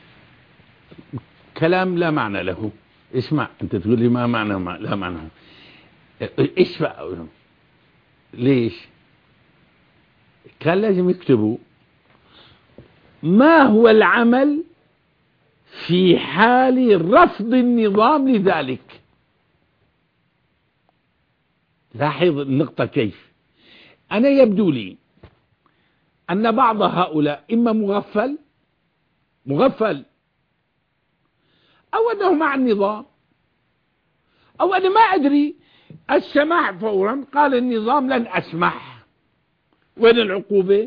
كلام لا معنى له. اسمع، أنت تقول لي ما معنى ما لا معنى. إيش بقى؟ ليش كان لازم يكتبوا ما هو العمل في حال رفض النظام لذلك؟ لاحظ النقطة كيف. أنا يبدو لي أن بعض هؤلاء إما مغفل مغفل أو أنه مع النظام، أو أنا ما أدري. السماح فورا، قال النظام لن أسمح. وين العقوبة؟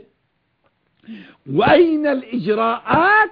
وأين الإجراءات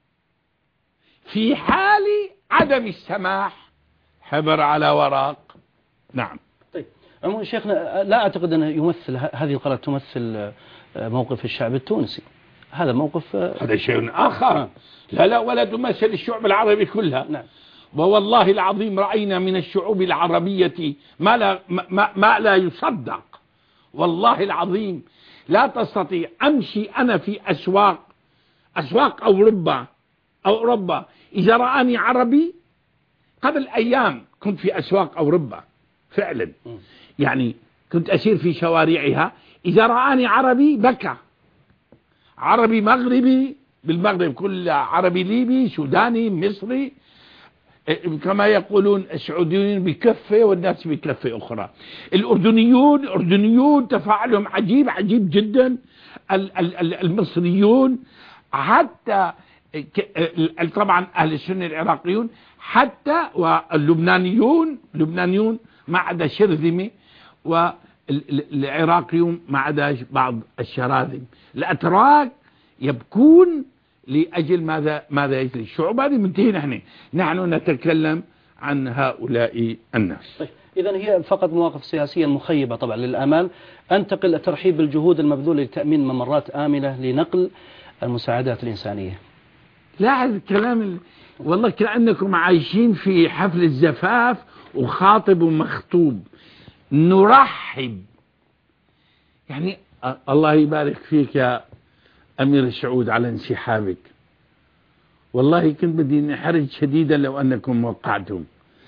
في حال عدم السماح؟ حبر على ورق. نعم. طيب عموما شيخنا، لا أعتقد أنه يمثل هذه القرارات تمثل موقف الشعب التونسي. هذا موقف هذا شيء آخر. آه. لا لا ولا تمثل الشعب العربي كلها. نعم. ووالله العظيم رأينا من الشعوب العربية ما لا, ما, ما لا يصدق. والله العظيم لا تستطيع. أمشي أنا في أسواق أسواق أوروبا أو أوروبا إذا رآني عربي. قبل أيام كنت في أسواق أوروبا فعلا، يعني كنت أسير في شوارعها، إذا رآني عربي بكى. عربي مغربي بالمغرب كله، عربي ليبي سوداني مصري، كما يقولون السعوديين بكفة والناس بكفة أخرى. الأردنيون الأردنيون تفاعلهم عجيب عجيب جدا. المصريون حتى طبعا أهل السنة العراقيون، حتى واللبنانيون اللبنانيون ما عدا شرذمة، والعراقيون ما عدا بعض الشراذم. الأتراك يبكون لأجل ماذا ماذا يجري. الشعوب هذه منتهي. نحن نحن نتكلم عن هؤلاء الناس. طيب إذا هي فقط مواقف سياسية مخيبة طبعا للآمال. أنتقل الترحيب بالجهود المبذولة لتأمين ممرات آمنة لنقل المساعدات الإنسانية. لاحظ الكلام، والله كأنكم عايشين في حفل الزفاف وخاطب ومخطوب. نرحب، يعني الله يبارك فيك يا أمير السعود على انسحابك. والله كنت بدي نحرج شديدا لو أنكم وقعتم.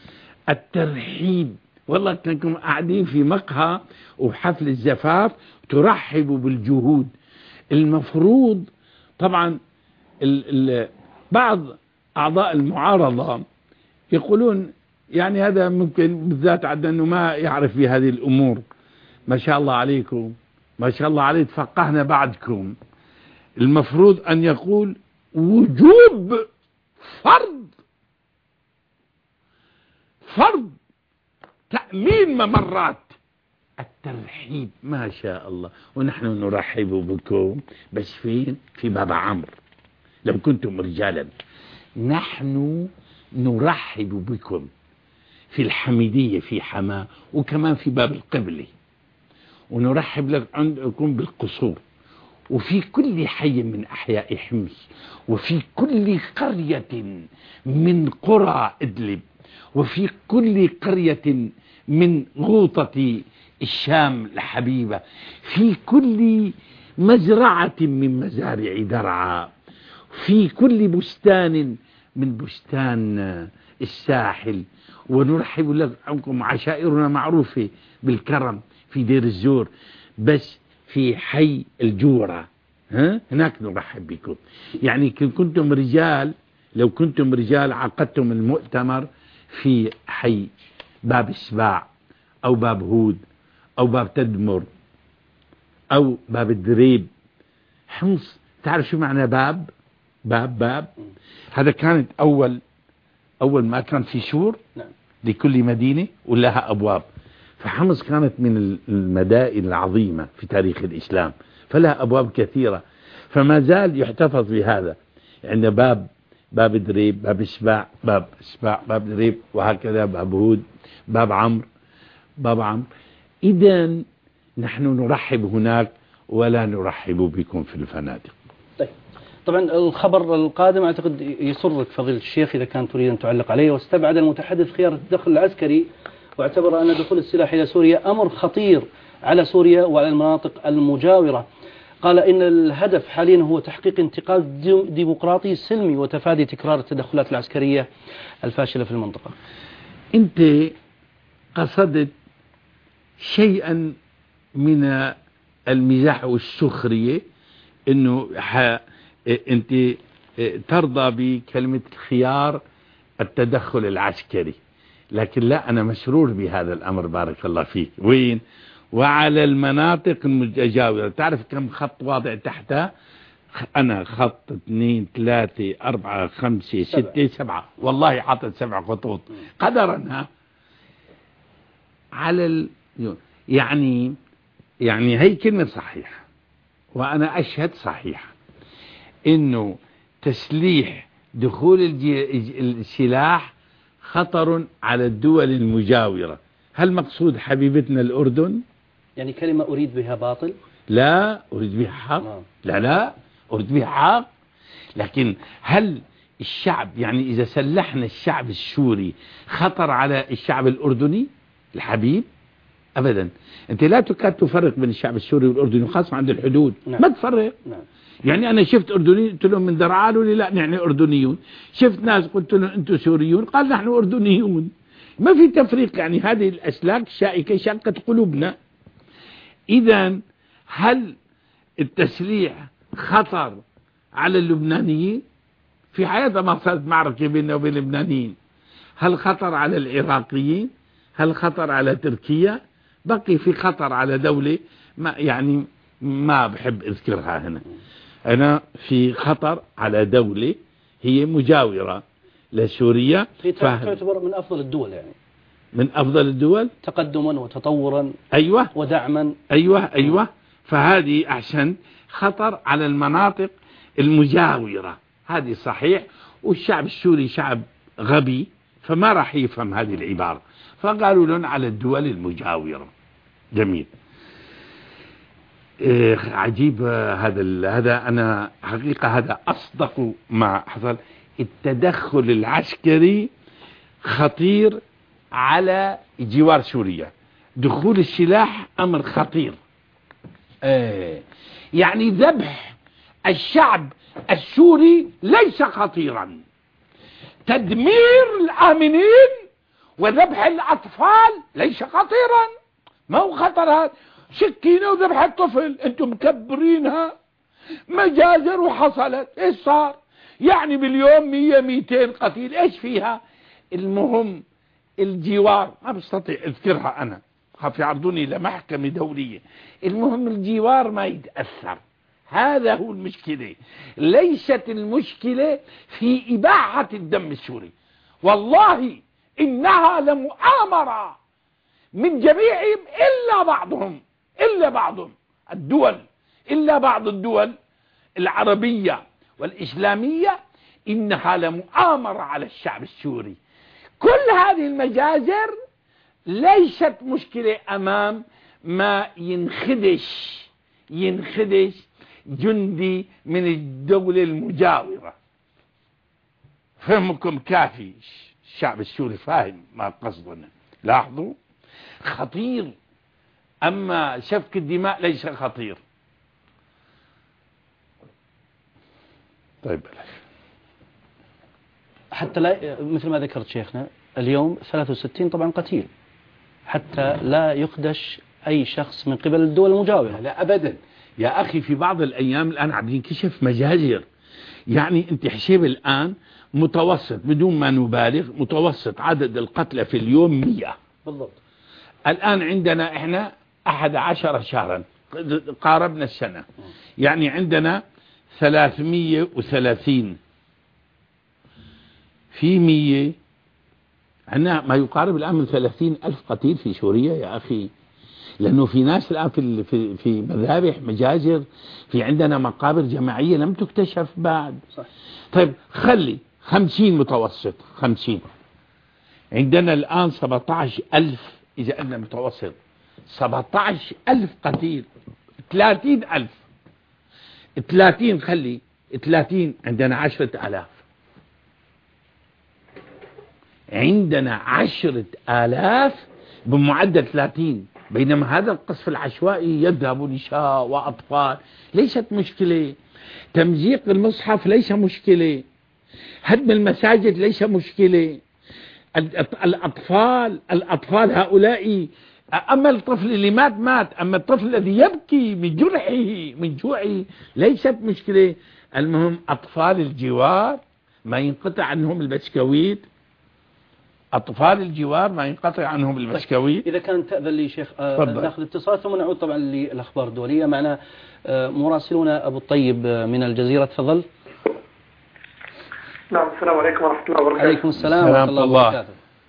الترحيب، والله كنتم قاعدين في مقهى وحفل الزفاف ترحبوا بالجهود. المفروض طبعا ال ال بعض أعضاء المعارضة يقولون يعني هذا ممكن بالذات عندنا أنه ما يعرف بهذه الأمور. ما شاء الله عليكم، ما شاء الله عليه، تفقهنا بعدكم. المفروض أن يقول وجوب فرض فرض تأمين ممرات ترحيب ما شاء الله. ونحن نرحب بكم، بس فين؟ في باب عمرو. لو كنتم رجالا. نحن نرحب بكم في الحميدية في حماة، وكمان في باب القبلة، ونرحب لك عندكم بالقصور، وفي كل حي من أحياء حمص، وفي كل قرية من قرى إدلب، وفي كل قرية من غوطة الشام الحبيبة، في كل مزرعة من مزارع درعا، في كل بستان من بستان الساحل. ونرحب لكم، عشائرنا معروفة بالكرم في دير الزور، بس في حي الجورة ها هناك نرحب بكم. يعني كنتم رجال، لو كنتم رجال عقدتم المؤتمر في حي باب السباع أو باب هود أو باب تدمر أو باب الدريب. حمص تعرف شو معنى باب؟ باب باب هذا كانت أول أول ما كان في سور لكل مدينة ولها أبواب. فحمص كانت من المدائن العظيمة في تاريخ الإسلام، فلها أبواب كثيرة، فما زال يحتفظ بهذا. عندنا باب باب دريب، باب السباع، باب السباع، باب دريب، وهكذا باب هود، باب عمرو، باب عمرو. إذن نحن نرحب هناك ولا نرحب بكم في الفنادق. طيب، طبعا الخبر القادم أعتقد يسرك فضيلة الشيخ إذا كان تريد أن تعلق عليه. واستبعد المتحدث خيار التدخل العسكري، واعتبر أن دخول السلاح إلى سوريا أمر خطير على سوريا وعلى المناطق المجاورة. قال إن الهدف حاليا هو تحقيق انتقال ديمقراطي سلمي وتفادي تكرار التدخلات العسكرية الفاشلة في المنطقة. أنت قصدت شيئا من المزاح والسخرية، أنه أنت ترضى بكلمة خيار التدخل العسكري، لكن لا، أنا مسرور بهذا الأمر بارك الله فيك. وين؟ وعلى المناطق المتجاورة. تعرف كم خط واضع تحتها؟ أنا خط اثنين ثلاثة أربعة خمسة ستة سبعة، والله حاطط سبع خطوط قدرا على ال... يعني يعني هي كلمة صحيحة، وأنا أشهد صحيحة إنه تسليح دخول السلاح خطر على الدول المجاورة. هل مقصود حبيبتنا الأردن؟ يعني كلمة أريد بها باطل؟ لا، أريد بها حق. لا لا أريد بها حق. لكن هل الشعب، يعني إذا سلحنا الشعب السوري خطر على الشعب الأردني الحبيب؟ أبدا. أنت لا تكاد تفرق بين الشعب السوري والأردني، خاصة عند الحدود. نعم. ما تفرق. نعم. يعني أنا شفت أردنيين قلت لهم من درعا، قالوا لي لا نحن أردنيون. شفت ناس قلت لهم أنتم سوريون، قال نحن أردنيون. ما في تفريق. يعني هذه الأسلاك الشائكة شقت قلوبنا. إذا هل التسليح خطر على اللبنانيين؟ في حياتها ما صارت معركة بيننا وبين اللبنانيين. هل خطر على العراقيين؟ هل خطر على تركيا؟ بقي في خطر على دولة ما يعني ما بحب اذكرها هنا. أنا في خطر على دولة هي مجاورة لسوريا، هي تعتبر من أفضل الدول، يعني من أفضل الدول تقدما وتطورا. أيوة ودعما. أيوة أيوة. فهذه أحسن خطر على المناطق المجاورة، هذه صحيح. والشعب السوري شعب غبي فما راح يفهم هذه العبارة، فقالوا لنا على الدول المجاورة. جميل. إيه عجيب هذا هذا أنا حقيقة هذا أصدق ما حصل. التدخل العسكري خطير على جوار سوريا، دخول السلاح أمر خطير. إيه يعني ذبح الشعب السوري ليس خطيرا، تدمير الآمنين وذبح الأطفال ليس خطيرا. ما هو خطر هذا؟ سكينة وذبح الطفل انتم مكبرينها. مجازر وحصلت ايش صار؟ يعني باليوم مية ميتين قتيل ايش فيها؟ المهم الجوار ما بستطيع اذكرها انا، خاف يعرضوني لمحكمة دولية. المهم الجوار ما يتأثر، هذا هو المشكلة. ليست المشكلة في إباحة الدم السوري، والله إنها لمؤامرة من جميعهم إلا بعضهم إلا بعضهم الدول إلا بعض الدول العربية والإسلامية إنها لمؤامرة على الشعب السوري. كل هذه المجازر ليست مشكلة أمام ما ينخدش ينخدش جندي من الدولة المجاورة. فهمكم كافي، الشعب السوري فاهم ما قصدنا. لاحظوا خطير، أما سفك الدماء ليس خطير. طيب حتى لا مثل ما ذكرت شيخنا اليوم ثلاثة وستين طبعا قتيل، حتى لا يخدش أي شخص من قبل الدول المجاورة. لا أبدا يا أخي، في بعض الأيام الآن عم ينكشف مجازر. يعني أنت حسب الآن متوسط بدون ما نبالغ، متوسط عدد القتلى في اليوم مية بالضبط. الآن عندنا إحنا أحد عشر شهرا قاربنا السنة، يعني عندنا ثلاثمية وثلاثين في مية، عندنا ما يقارب الآن من ثلاثين ألف قتيل في سوريا يا أخي. لأنه في ناس الآن في في في مذابح مجازر، في عندنا مقابر جماعية لم تكتشف بعد. صح. طيب خلي خمسين متوسط، خمسين عندنا الآن سبعة عشر ألف، إذا قلنا متوسط سبعة عشر ألف قتيل، ثلاثين ألف، ثلاثين خلي ثلاثين عندنا عشرة آلاف، عندنا عشرة آلاف بمعدل ثلاثين. بينما هذا القصف العشوائي يذهب نساء وأطفال، ليست مشكلة. تمزيق المصحف ليس مشكلة، هدم المساجد ليس مشكلة. الأطفال الأطفال هؤلاء، أما الطفل اللي مات مات، أما الطفل الذي يبكي من جرحه من جوعه ليست مشكلة. المهم أطفال الجوار ما ينقطع عنهم البسكويت، أطفال الجوار ما ينقطع عنهم البسكويت. إذا كان تأذن لي شيخ آه ناخذ اتصال ثم نعود طبعا للأخبار الدولية. معنا آه مراسلنا أبو الطيب من الجزيرة، تفضل. نعم، السلام عليكم ورحمة الله وبركاته. عليكم السلام ورحمة الله وبركاته.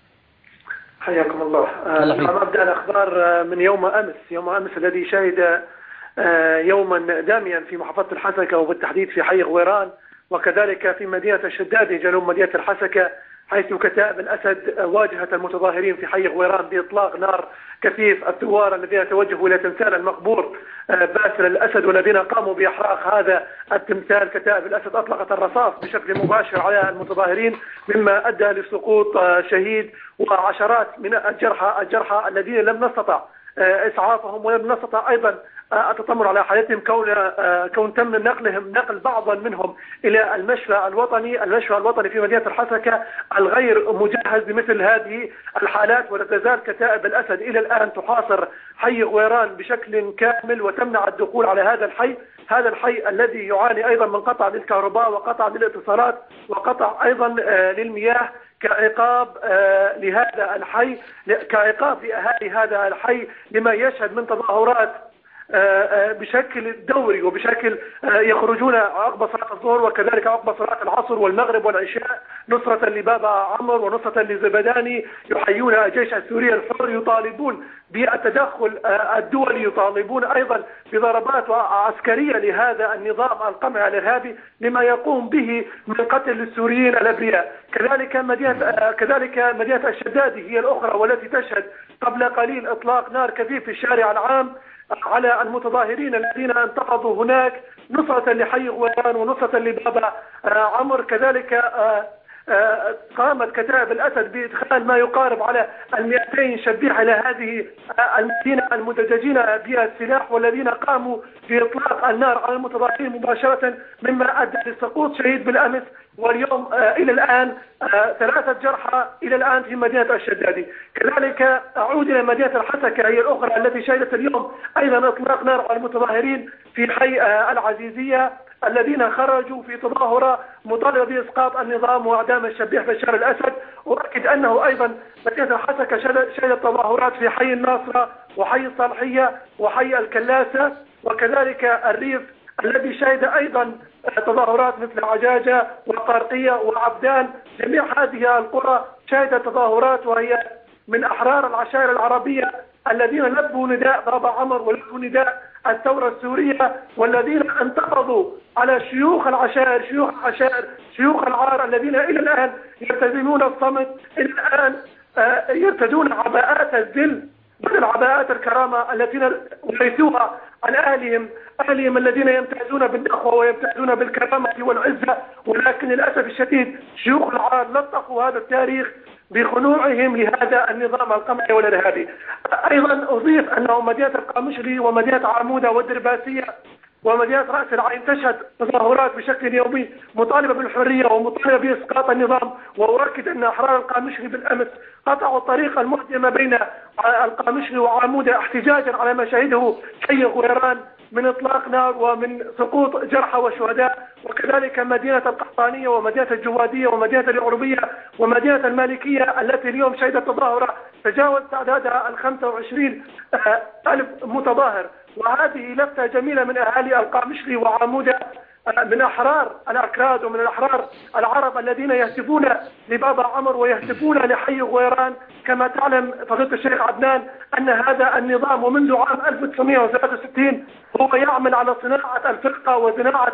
حياكم الله. نعم، أبدأ الأخبار من يوم أمس يوم أمس الذي شهد يوما داميا في محافظة الحسكة، وبالتحديد في حي غويران، وكذلك في مدينة الشدادي جنوب مدينة الحسكة، حيث كتائب الأسد واجهت المتظاهرين في حي غويران بإطلاق نار كثيف الثوار الذين توجهوا إلى تمثال المقبور باسل الأسد، والذين قاموا بإحراق هذا التمثال. كتائب الأسد أطلقت الرصاص بشكل مباشر على المتظاهرين، مما أدى لسقوط شهيد وعشرات من الجرحى الجرحى الذين لم نستطع إسعافهم، ولم نستطع أيضا التطمن على حالتهم، كون كون تم نقلهم نقل بعضا منهم إلى المشفى الوطني المشفى الوطني في مدينة الحسكة الغير مجهز بمثل هذه الحالات. ولا تزال كتائب الأسد إلى الآن تحاصر حي غويران بشكل كامل وتمنع الدخول على هذا الحي هذا الحي الذي يعاني أيضا من قطع للكهرباء وقطع للاتصالات وقطع أيضا للمياه، كعقاب لهذا الحي كعقاب لأهالي هذا الحي لما يشهد من تظاهرات بشكل دوري وبشكل يخرجون عقب صلاة الظهر وكذلك عقب صلاة العصر والمغرب والعشاء، نصرة لبابا عمر ونصرة لزبداني، يحيون الجيش السوري الحر، يطالبون بالتدخل الدولي، يطالبون أيضا بضربات عسكرية لهذا النظام القمعي الإرهابي لما يقوم به من قتل السوريين الأبرياء. كذلك مدينة كذلك مدينة الشدادي هي الأخرى والتي تشهد قبل قليل إطلاق نار كثيف في الشارع العام على المتظاهرين الذين انتفضوا هناك، نصرة لحي غويران ونصرة لبابا عمر. كذلك قامت كتائب الأسد بإدخال ما يقارب على المئتين شبيحة إلى هذه المدينة المدججين بالسلاح، والذين قاموا بإطلاق النار على المتظاهرين مباشرة، مما أدى لسقوط شهيد بالأمس، واليوم إلى الآن ثلاثة جرحى إلى الآن في مدينة الشدادي. كذلك أعود إلى مدينة الحسكة هي الأخرى التي شهدت اليوم أيضا إطلاق نار على المتظاهرين في حي العزيزية الذين خرجوا في تظاهرة مطالبة بإسقاط النظام وإعدام الشبيح بشار الأسد. وأكد أنه أيضا مدينة الحسكة شهدت تظاهرات في حي الناصرة وحي الصالحية وحي الكلاسة، وكذلك الريف الذي شهد أيضا تظاهرات مثل عجاجة وقارقية وعبدان. جميع هذه القرى شهدت تظاهرات وهي من أحرار العشائر العربية الذين لبوا نداء بابا عمر ولبوا نداء الثورة السورية، والذين انتقضوا على شيوخ العشائر شيوخ العشائر شيوخ العار الذين إلى الآن يلتزمون الصمت، إلى الآن يرتدون عباءات الذل بدل عباءات الكرامة التي ورثوها عن أهلهم أهلهم الذين يمتازون بالنخوة ويمتازون بالكرامة والعزة. ولكن للأسف الشديد شيوخ العار لطفوا هذا التاريخ بخنوعهم لهذا النظام القمعي والإرهابي. أيضا أضيف أنه مدينة القامشلي ومدينة عمودة والدرباسية ومدينة رأس العين تشهد تظاهرات بشكل يومي مطالبة بالحرية ومطالبة بإسقاط النظام. وأؤكد أن أحرار القامشلي بالأمس قطعوا الطريق المؤدي ما بين القامشلي وعمودة احتجاجا على ما شهده حي غويران من إطلاق نار ومن سقوط جرحى وشهداء، وكذلك مدينة القحطانية ومدينة الجوادية ومدينة العربية ومدينة المالكية التي اليوم شهدت تظاهرة تجاوز تعدادها ال خمسة وعشرين ألف متظاهر. وهذه لفتة جميلة من أهالي القامشلي وعمودة من أحرار الأكراد ومن الأحرار العرب الذين يهتفون لبابا عمر ويهتفون لحي غويران. كما تعلم فضيلة الشيخ عدنان أن هذا النظام ومنذ عام ألف وتسعمئة وثلاثة وستين هو يعمل على صناعة الفرقة وزراعة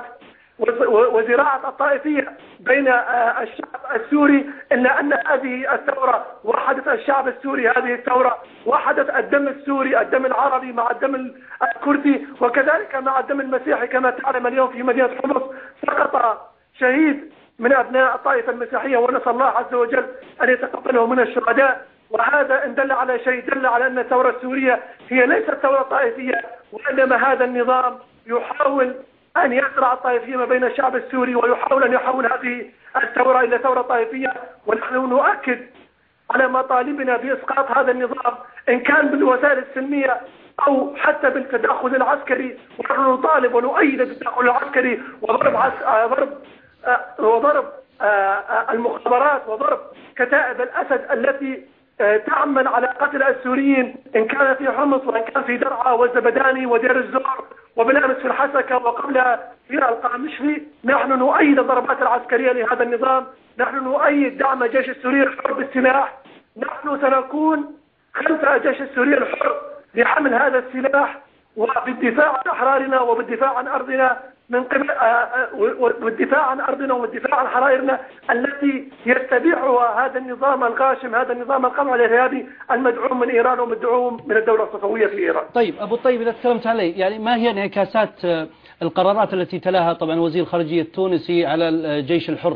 وزراعة الطائفية بين الشعب السوري، إلا أن هذه الثورة وحدت الشعب السوري، هذه الثورة وحدت الدم السوري الدم العربي مع الدم الكردي وكذلك مع الدم المسيحي. كما تعلم اليوم في مدينة حمص سقط شهيد من أبناء الطائفة المسيحية، ونسأل الله عز وجل أن يتقبله من الشهداء. وهذا إن دل على شيء دل على أن الثورة السورية هي ليست ثورة طائفية، وإنما هذا النظام يحاول أن يزرع الطائفية ما بين الشعب السوري ويحاول أن يحول هذه الثورة إلى ثورة طائفية. ونحن نؤكد على مطالبنا بإسقاط هذا النظام إن كان بالوسائل السلمية أو حتى بالتدخل العسكري، ونحن نطالب ونؤيد بالتدخل العسكري وضرب عس... ضرب وضرب المخابرات وضرب كتائب الأسد التي تعمل على قتل السوريين إن كان في حمص وإن كان في درعا والزبداني ودير الزور وبالأمس في الحسكة وقبلها في القامشلي. نحن نؤيد الضربات العسكرية لهذا النظام، نحن نؤيد دعم الجيش السوري الحر بالسلاح، نحن سنكون خلف الجيش السوري الحر لحمل هذا السلاح وبالدفاع عن أحرارنا وبالدفاع عن أرضنا من قبل والدفاع عن أرضنا والدفاع عن حرائرنا التي يتبعها هذا النظام الغاشم، هذا النظام القمعي الإرهابي المدعوم من إيران ومدعوم من الدولة الصفوية في إيران. طيب أبو الطيب، إذا تكلمت عليه يعني ما هي انعكاسات القرارات التي تلاها طبعا وزير الخارجية التونسي على الجيش الحر؟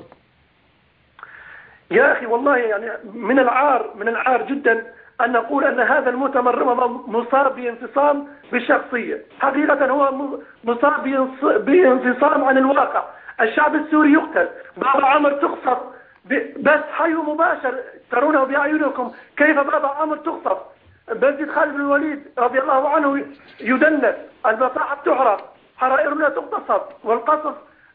يا أخي والله يعني من العار من العار جدا أن نقول أن هذا المؤتمر مصاب بانفصام بالشخصية. حقيقة هو مصاب بانفصام عن الواقع. الشعب السوري يقتل، بابا عمر تقصف بس حي مباشر ترونه بأعينكم كيف بابا عمر تقصف. بنزيد خالد بن الوليد رضي الله عنه يدنس، المصاحف تحرق، حرائرنا تغتصب، والقصف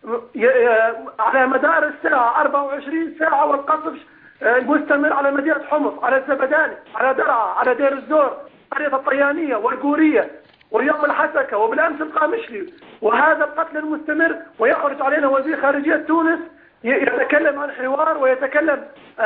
على مدار الساعة أربعة وعشرين ساعة، والقصف مستمر علعلى مدينة حمص، على الزبداني، على درعا، على دير الزور، قرية الطيانية والقورية واليوم الحسكة وبالأمس القامشلي. وهذا القتل المستمر، ويخرج علينا وزير خارجية تونس يتكلم عن حوار ويتكلم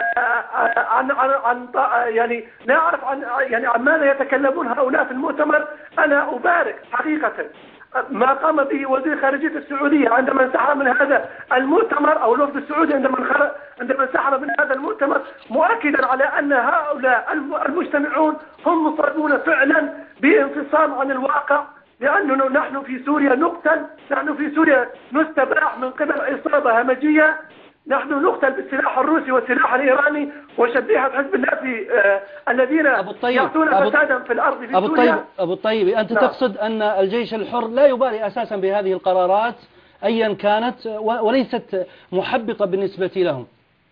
عن عن عن يعني لا أعرف عن يعني عن ماذا يتكلمون هؤلاء في المؤتمر. أنا أبارك حقيقة ما قام به وزير خارجية السعودية عندما انسحب من هذا المؤتمر، أو الوفد السعودي عندما عندما انسحب من هذا المؤتمر، مؤكدا على أن هؤلاء المجتمعون هم مصابون فعلا بانفصام عن الواقع، لأننا نحن في سوريا نقتل، نحن في سوريا نستباح من قبل عصابة همجية، نحن نقتل بالسلاح الروسي والسلاح الإيراني وشبيحة حزب الله في آه الذين يعطون فسادا في الأرض في أبو سوريا. الطيب أبو الطيب أنت نعم. تقصد أن الجيش الحر لا يبالي أساسا بهذه القرارات أيا كانت وليست محبطة بالنسبة لهم؟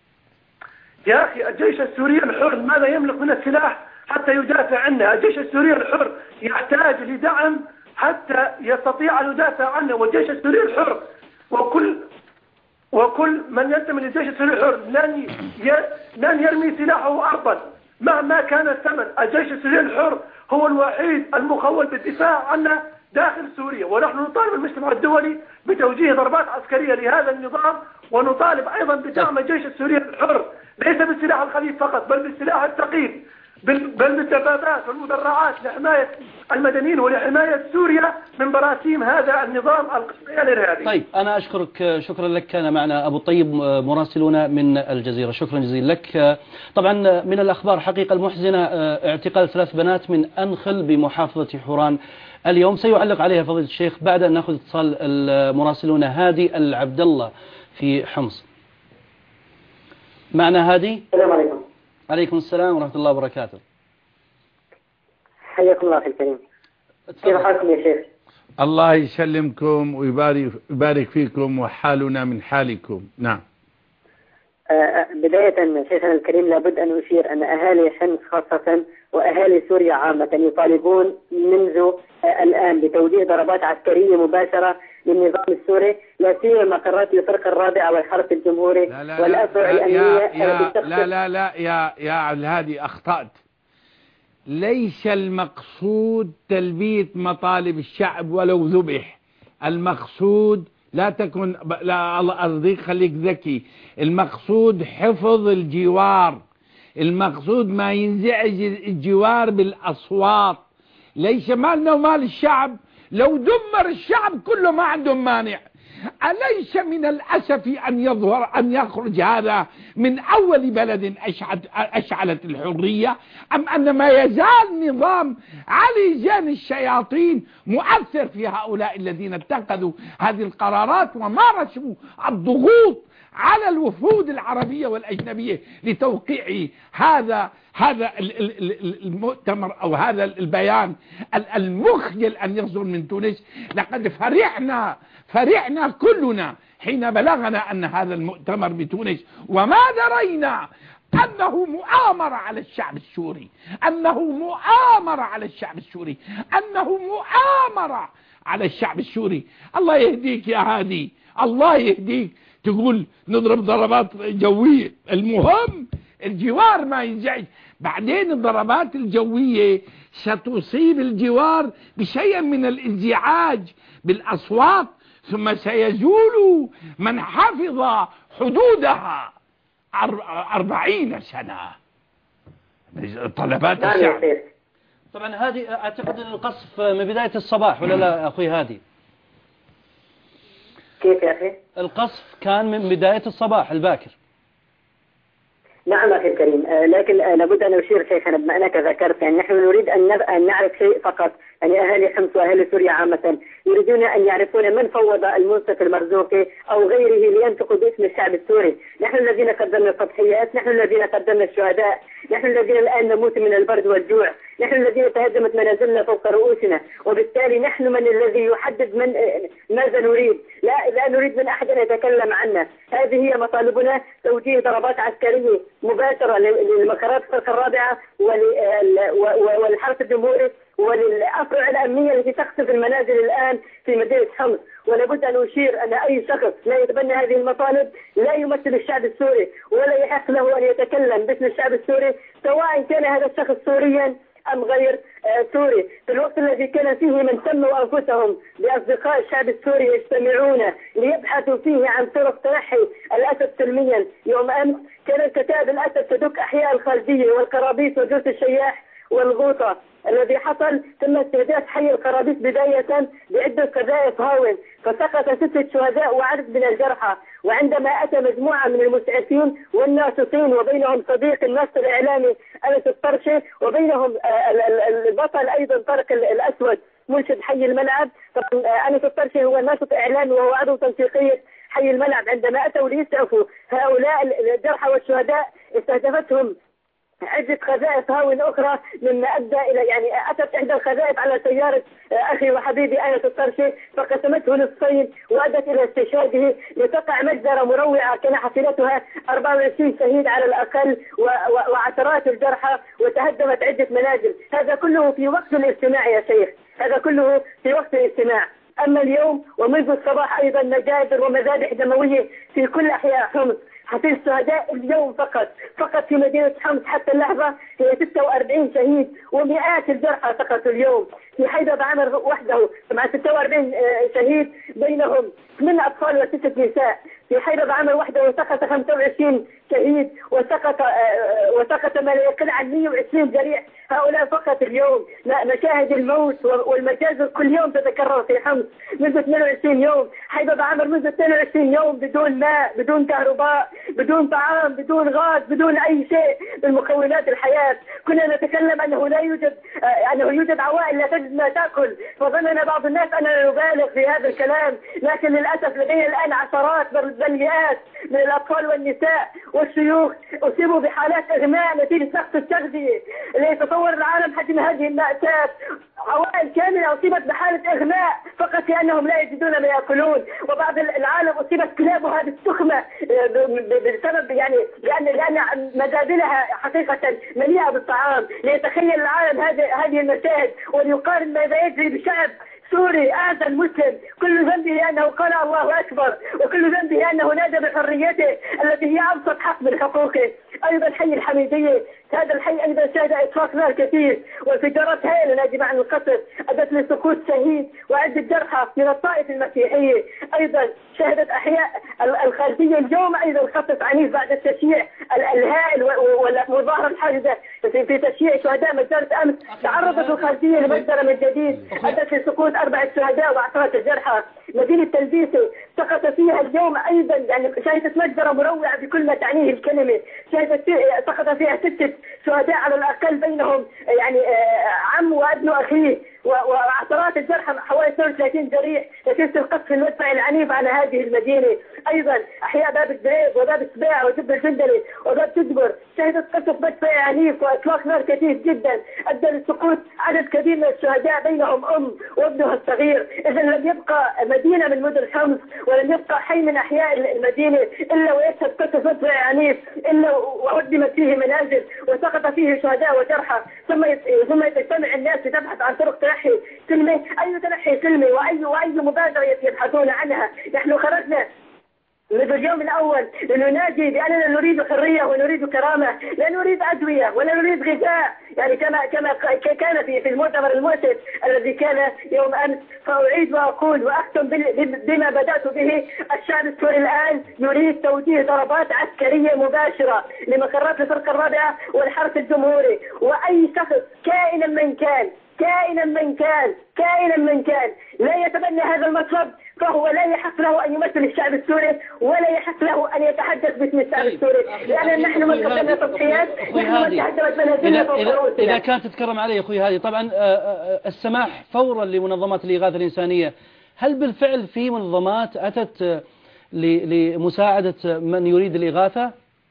يا أخي الجيش السوري الحر ماذا يملك من السلاح حتى يدافع عنه؟ الجيش السوري الحر يحتاج لدعم حتى يستطيع أن يدافع عنه، والجيش السوري الحر وكل وكل من ينتمي للجيش السوري الحر لن لن يرمي سلاحه أرضا مهما كان الثمن. الجيش السوري الحر هو الوحيد المخول بالدفاع عنه داخل سوريا، ونحن نطالب المجتمع الدولي بتوجيه ضربات عسكرية لهذا النظام، ونطالب أيضا بدعم الجيش السوري الحر ليس بالسلاح الخفيف فقط بل بالسلاح الثقيل. بل بالدبابات والمدرعات لحماية المدنيين ولحماية سوريا من براسيم هذا النظام القسري الإرهابي. طيب أنا أشكرك، شكرا لك. كان معنا أبو الطيب مراسلنا من الجزيرة، شكرا جزيلا لك. طبعا من الأخبار حقيقة المحزنة اعتقال ثلاث بنات من أنخل بمحافظة حوران اليوم، سيعلق عليها فضيلة الشيخ بعد أن نأخذ اتصال المراسلون هادي العبد الله في حمص. معنا هادي. السلام عليكم. عليكم السلام ورحمة الله وبركاته. حياكم الله أخي الكريم. كيف حالكم يا شيخ؟ الله يسلمكم ويبارك فيكم وحالنا من حالكم. نعم. بداية شيخنا الكريم لابد أن أشير أن أهالي حمص خاصة وأهالي سوريا عامة يطالبون منذ الآن بتوجيه ضربات عسكرية مباشرة للنظام السوري، لا سيما مقرات الفرقة الرابعة والحرس الجمهوري والأفرع الأمنية. لا لا لا يا يا عبد الهادي، أخطأت. ليس المقصود تلبية مطالب الشعب ولو ذبح. المقصود لا تكن لا الله أرضيك خليك ذكي. المقصود حفظ الجوار، المقصود ما ينزعج الجوار بالأصوات. ليس مالنا ومال الشعب. لو دمر الشعب كله ما عندهم مانع. أليس من الأسف أن يظهر أن يخرج هذا من أول بلد أشعلت الحرية، أم أن ما يزال نظام علي زين الشياطين مؤثر في هؤلاء الذين اتخذوا هذه القرارات ومارسوا الضغوط على الوفود العربية والأجنبية لتوقيع هذا هذا المؤتمر أو هذا البيان المخجل أن يصدر من تونس. لقد فرحنا فرحنا كلنا حين بلغنا أن هذا المؤتمر بتونس، وما درينا أنه مؤامرة على الشعب السوري، أنه مؤامرة على الشعب السوري، أنه مؤامرة على الشعب السوري. الله يهديك يا هادي، الله يهديك. تقول نضرب ضربات جوية، المهم الجوار ما ينزعج. بعدين الضربات الجوية ستصيب الجوار بشيء من الانزعاج بالأصوات، ثم سيزول من حفظ حدودها أربعين سنة. طلبات الشعب. طبعا هذه أعتقد القصف من بداية الصباح ولا لا أخوي هادي؟ كيف يا أخي؟ القصف كان من بداية الصباح الباكر. نعم أخي الكريم، آه لكن آه لابد أن أشير شيخنا بما أنك ذكرت، يعني نحن نريد أن, أن نعرف شيء فقط. يعني أهالي حمص وأهالي سوريا عامة يريدون أن يعرفون من فوض المنصف المرزوقي أو غيره لينطقوا باسم الشعب السوري. نحن الذين قدمنا التضحيات، نحن الذين قدمنا الشهداء، نحن الذين الآن نموت من البرد والجوع، نحن الذين تهدمت منازلنا فوق رؤوسنا، وبالتالي نحن من الذي يحدد من ماذا نريد. لا لا نريد من أحد أن يتكلم عنا. هذه هي مطالبنا، توجيه ضربات عسكرية مباشرة للمقرات الفرقة الرابعة والحرس الجمهوري وللأفرع الأمنية التي تقصف المنازل الآن في مدينة حمص. ولابد أن أشير أن أي شخص لا يتبنى هذه المطالب لا يمثل الشعب السوري، ولا يحق له أن يتكلم باسم الشعب السوري، سواء كان هذا الشخص سوريا أم غير سوري. في الوقت الذي كان فيه من سموا أنفسهم بأصدقاء الشعب السوري يجتمعون ليبحثوا فيه عن طرق تنحي الأسد سلميا يوم أمس، كانت كتائب الأسد تدك أحياء الخالدية والقرابيس وجوز الشياح والغوطة. الذي حصل تم استهداف حي القرابيس بداية بعدة قذائف هاون، فسقط ستة شهداء وعدد من الجرحى. وعندما أتى مجموعة من المسعفين والناشطين وبينهم صديق الناشط الإعلامي أنس الطرشي وبينهم البطل أيضا طارق الأسود منشد حي الملعب. طبعا أنس الطرشي هو ناشط إعلامي وهو عضو تنسيقية حي الملعب. عندما أتوا ليسعفوا هؤلاء الجرحى والشهداء استهدفتهم عدة قذائف هاون أخرى، مما أدى إلى يعني أتت إحدى القذائف على سيارة أخي وحبيبي أنس الطرشي فقسمته نصفين وأدت إلى استشهاده، لتقع مجزرة مروعة كان حصيلتها أربعة وعشرين شهيد على الأقل وعشرات الجرحى، وتهدمت عدة منازل. هذا كله في وقت الاجتماع يا شيخ، هذا كله في وقت الاجتماع. أما اليوم ومنذ الصباح أيضا مجازر ومذابح دموية في كل أحياء حمص. حصيل الشهداء اليوم فقط فقط في مدينة حمص حتى اللحظة هي ستة وأربعين شهيد ومئات الجرحى فقط اليوم في حيدر بعمر وحده مع ستة وأربعين شهيد بينهم ثمان أطفال وستة نساء. في حيدر بعمر وحده سقط خمسة وعشرين شهيد وسقط وسقط ما لا يقل عن مئة وعشرين جريح. هؤلاء فقط اليوم مشاهد الموت والمجازر كل يوم تتكرر في حمص منذ اثنين وعشرين يوم. حيدر بعمر منذ اثنين وعشرين يوم بدون ماء بدون كهرباء بدون طعام بدون غاز بدون أي شيء من مكونات الحياة. كنا نتكلم أنه لا يوجد أنه يوجد عوائل لا تجد ما تأكل فظننا بعض الناس أننا نبالغ في هذا الكلام لكن للأسف لدينا الآن عشرات بل مئات من الأطفال والنساء والشيوخ أصيبوا بحالات إغماء نتيجة نقص التغذية. لا يتصور العالم حجم هذه المأساة. عوائل كاملة أصيبت بحالة إغماء فقط لأنهم لا يجدون ما يأكلون وبعض العالم أصيبت كلابها بالسخمة بسبب يعني لأن لأن مزابلها حقيقة مليئة بالطعام. ليتخيل العالم هذه هذه المشاهد وليقارن ماذا يجري بشعب سوري آذى المسلم كل ذنبه أنه قال الله أكبر وكل ذنبه أنه نادى بحريته التي هي أبسط حق من حقوقه. أيضا حي الحميدية هذا الحي أيضا شهد إطلاق نار كثير وانفجارات هائلة ناجمة عن القصر أدت لسقوط شهيد وعدة جرحى من الطائفة المسيحية. أيضا شهدت أحياء الخارجية اليوم أيضا خطف عنيف بعد التشييع الهائل والمظاهرة الحادثة في تشييع شهداء مجزرة أمس. تعرضت الخارجية لمجزرة من جديد أدت لسقوط أربعة شهداء وعشرات الجرحى. مدينة تلبيسة سقط فيها اليوم أيضا يعني شهدت مجزرة مروعة بكل ما تعنيه الكلمة. شهدت سقط فيها ستة شهداء على الأقل بينهم يعني عم وابن أخيه وعشرات الجرحى حوالي اثنين وثلاثين جريح نتيجة القصف المدفعي العنيف على هذه المدينة. أيضا أحياء باب الدريب وباب السباع وجب الجندلي وباب تدبر شهدت قصف مدفعي عنيف وإطلاق نار كثير جدا أدى لسقوط عدد كبير من الشهداء بينهم أم وابنها الصغير. إذا لم يبقى مدينة من مدن حمص ولم يبقى حي من أحياء المدينة إلا ويشهد قصف مدفعي عنيف إلا وهدمت فيه منازل وسقط فيه شهداء وجرحى. ثم ثم تجتمع الناس لتبحث عن طرق تنحي سلمي. أي تنحي سلمي وأي وأي مبادرة يبحثون عنها. نحن خرجنا منذ اليوم الأول لننادي بأننا نريد حرية ونريد كرامة لا نريد أدوية ولا نريد غذاء يعني كما كما كان في في المؤتمر المؤسف الذي كان يوم أمس. فأعيد وأقول وأختم بما بدأت به الشعب السوري الآن يريد توجيه ضربات عسكرية مباشرة لمقرات الفرقة الرابعة والحرس الجمهوري وأي شخص كائنا من كان كائنا من كان كائنا من كان لا يتبنى هذا المطلب فهو لا يحق له أن يمثل الشعب السوري ولا يحق له أن يتحدث باسم الشعب السوري لأن نحن من قدمنا تضحيات نحن من تحدثت منازلنا فوق رؤوسنا. إذا كانت تتكرم علي أخوي هذه طبعا السماح فورا لمنظمات الإغاثة الإنسانية هل بالفعل في منظمات أتت لمساعدة من يريد الإغاثة؟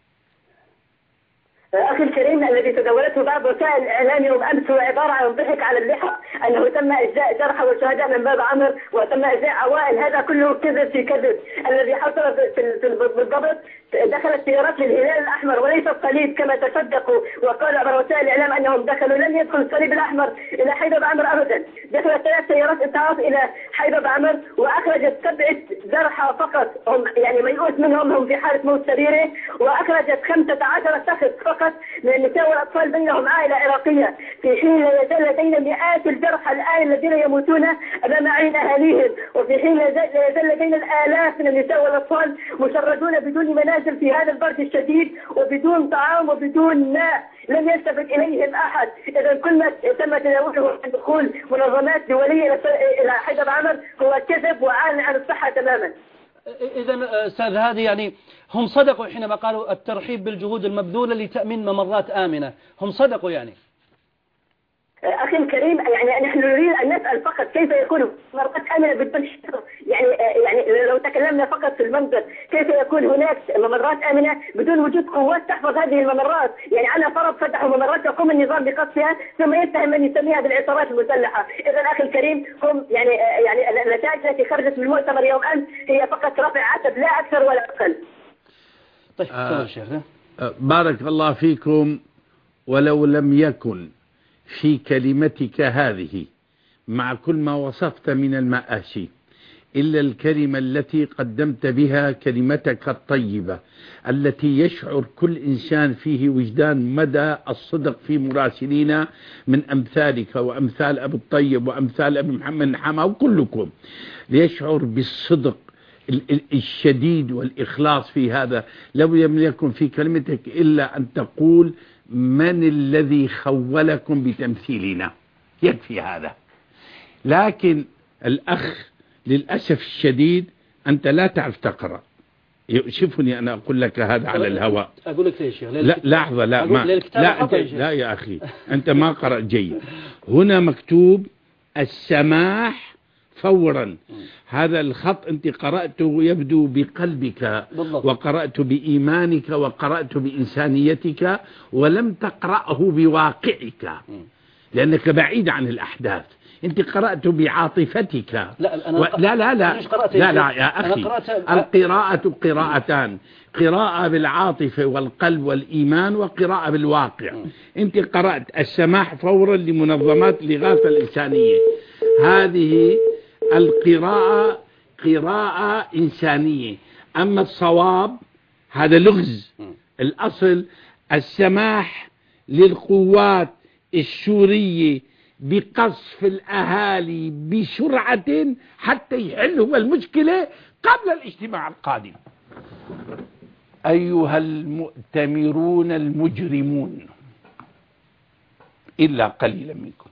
أخي الكريم الذي تداولته بعض وسائل الإعلام يوم أمس هو عبارة عن ضحك على اللحى أنه تم إجلاء جرحى وشهداء من باب عمر وتم إجلاء عوائل. هذا كله كذب في كذب. الذي حصل بالضبط دخلت سيارات للهلال الأحمر وليس الصليب كما تصدقوا وقال عبر وسائل الإعلام أنهم دخلوا. لن يدخل الصليب الأحمر إلى حيدر عمر أبدا. دخلت ثلاث سيارات إسعاف إلى حيدر عمر وأخرجت سبعة جرحى فقط هم يعني ميؤوس منهم هم في حالة موت سريرة وأخرجت خمسة عشر شخص فقط من النساء والأطفال بينهم عائلة عراقية في حين لا يزال لدينا مئات الجرحى الآن الذين يموتون أمام عين أهاليهم وفي حين لا يزال لدينا الآلاف من النساء والأطفال مشردون بدون منازل في هذا البرد الشديد وبدون طعام وبدون ماء لم يلتفت إليهم أحد. إذا كل ما تم تداوله عن دخول منظمات دولية إلى حيدر عمر هو كذب وعان عن الصحة تماما. إذا أستاذ هادي يعني هم صدقوا حينما قالوا الترحيب بالجهود المبذولة لتأمين ممرات آمنة هم صدقوا يعني. أخي الكريم يعني نحن نريد أن نسأل فقط كيف يكون ممرات آمنة بدون يعني يعني لو تكلمنا فقط في المنظر كيف يكون هناك ممرات آمنة بدون وجود قوات تحفظ هذه الممرات. يعني على فرض فتحوا ممرات يقوم النظام بقصفها ثم يتهم من يسميها بالعصابات المسلحة. إذا أخي الكريم هم يعني يعني النتائج التي خرجت من المؤتمر يوم أمس هي فقط رفع عتب لا أكثر ولا أقل. طيب آه آه بارك الله فيكم. ولو لم يكن في كلمتك هذه مع كل ما وصفت من المآسي إلا الكلمة التي قدمت بها كلمتك الطيبة التي يشعر كل إنسان فيه وجدان مدى الصدق في مراسلين من أمثالك وأمثال أبو الطيب وأمثال أبي محمد الحما وكلكم، ليشعر بالصدق الشديد والإخلاص في هذا. لو لم يكن في كلمتك إلا أن تقول من الذي خولكم بتمثيلنا، يكفي هذا. لكن الأخ للأسف الشديد أنت لا تعرف تقرأ. شوفني أنا أقول لك هذا على الهواء. أقول لك ليش؟ لا لحظة، لا ما لا أنت لا يا أخي أنت ما قرأت جيد. هنا مكتوب السماح فورا. هذا الخط أنت قرأته يبدو بقلبك بالضبط. وقرأت بإيمانك وقرأت بإنسانيتك ولم تقرأه بواقعك لأنك بعيد عن الأحداث. أنت قرأت بعاطفتك. لا أنا و... لا لا لا لا, لا يا أخي القراءة قراءتان، قراءة بالعاطفة والقلب والإيمان وقراءة بالواقع. أنت قرأت السماح فورا لمنظمات الإغاثة الإنسانية. هذه القراءة قراءة إنسانية، أما الصواب هذا لغز. الأصل السماح للقوات السورية بقصف الأهالي بسرعة حتى يحلوا المشكلة قبل الاجتماع القادم. أيها المؤتمرون المجرمون إلا قليلا منكم،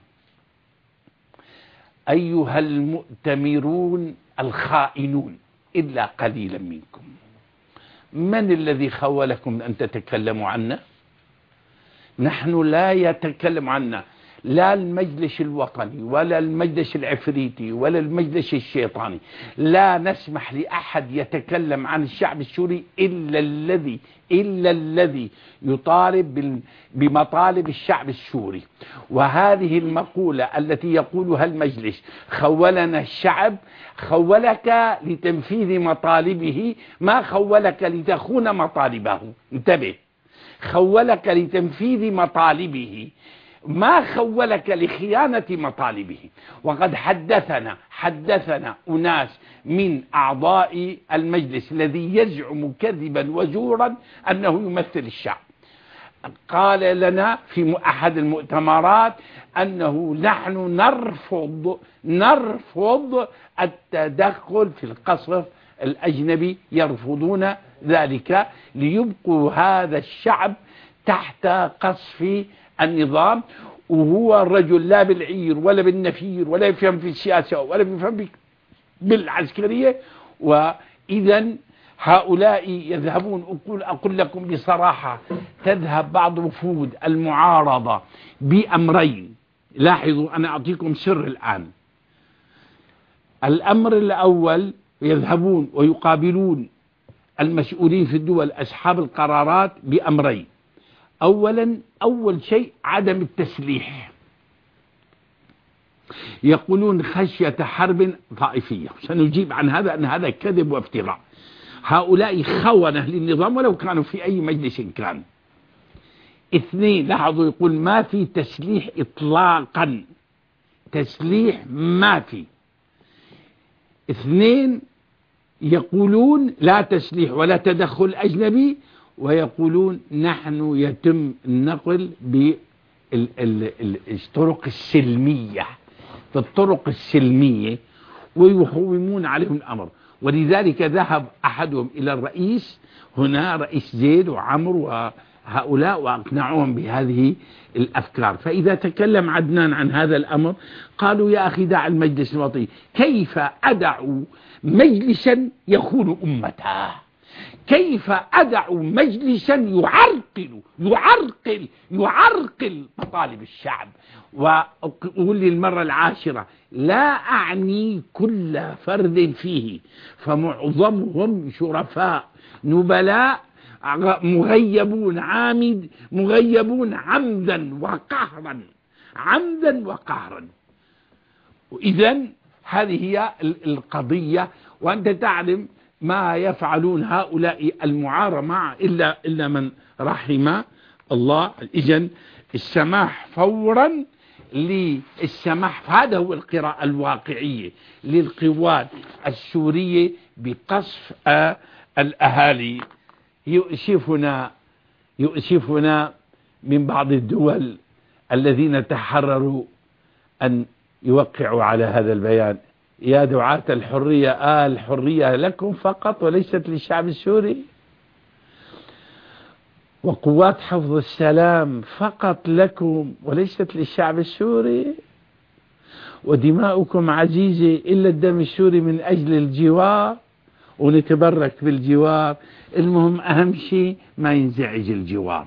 أيها المؤتمرون الخائنون إلا قليلا منكم، من الذي خولكم أن تتكلموا عنا؟ نحن لا يتكلم عنا لا المجلس الوطني ولا المجلس العفريتي ولا المجلس الشيطاني. لا نسمح لأحد يتكلم عن الشعب السوري إلا الذي إلا الذي يطالب بمطالب الشعب السوري. وهذه المقولة التي يقولها المجلس خولنا الشعب، خولك لتنفيذ مطالبه، ما خولك لتخون مطالبه. انتبه، خولك لتنفيذ مطالبه ما خولك لخيانة مطالبه. وقد حدثنا حدثنا أناس من أعضاء المجلس الذي يزعم كذبا وزورا أنه يمثل الشعب، قال لنا في أحد المؤتمرات أنه نحن نرفض نرفض التدخل في القصف الأجنبي، يرفضون ذلك ليبقوا هذا الشعب تحت قصف النظام. وهو الرجل لا بالعير ولا بالنفير ولا يفهم في السياسة ولا يفهم بالعسكرية. وإذا هؤلاء يذهبون، أقول, أقول لكم بصراحة، تذهب بعض وفود المعارضة بأمرين. لاحظوا أنا أعطيكم سر الآن. الأمر الأول يذهبون ويقابلون المسؤولين في الدول أصحاب القرارات بأمرين. أولا أول شيء عدم التسليح، يقولون خشية حرب طائفية. سنجيب عن هذا أن هذا كذب وافتراء. هؤلاء خونة للنظام ولو كانوا في أي مجلس كان. اثنين، لاحظوا يقول ما في تسليح إطلاقا، تسليح ما في. اثنين، يقولون لا تسليح ولا تدخل أجنبي، ويقولون نحن يتم النقل بالطرق السلمية، بالطرق السلمية، ويهومون عليهم الأمر. ولذلك ذهب أحدهم إلى الرئيس هنا، رئيس زيد وعمر وهؤلاء، وأقنعوهم بهذه الأفكار. فإذا تكلم عدنان عن هذا الأمر قالوا يا أخي دع المجلس الوطني، كيف أدع مجلسا يخون أمته؟ كيف أدع مجلسا يعرقل يعرقل يعرقل مطالب الشعب؟ وأقول للمرة العاشرة لا أعني كل فرد فيه، فمعظمهم شرفاء نبلاء مغيبون عامد مغيبون عمدا وقهرا عمدا وقهرا. إذن هذه هي القضية. وأنت تعلم ما يفعلون هؤلاء المعارضة مع إلا, إلا من رحم الله. إذن السماح فورا للسماح، هذا هو القراءة الواقعية للقوات السورية بقصف الأهالي. يؤسفنا يؤسفنا من بعض الدول الذين تحرروا أن يوقعوا على هذا البيان. يا دعاة الحرية، آه الحرية لكم فقط وليست للشعب السوري، وقوات حفظ السلام فقط لكم وليست للشعب السوري، ودماؤكم عزيزة إلا الدم السوري من أجل الجوار، ونتبرك بالجوار. المهم أهم شيء ما ينزعج الجوار.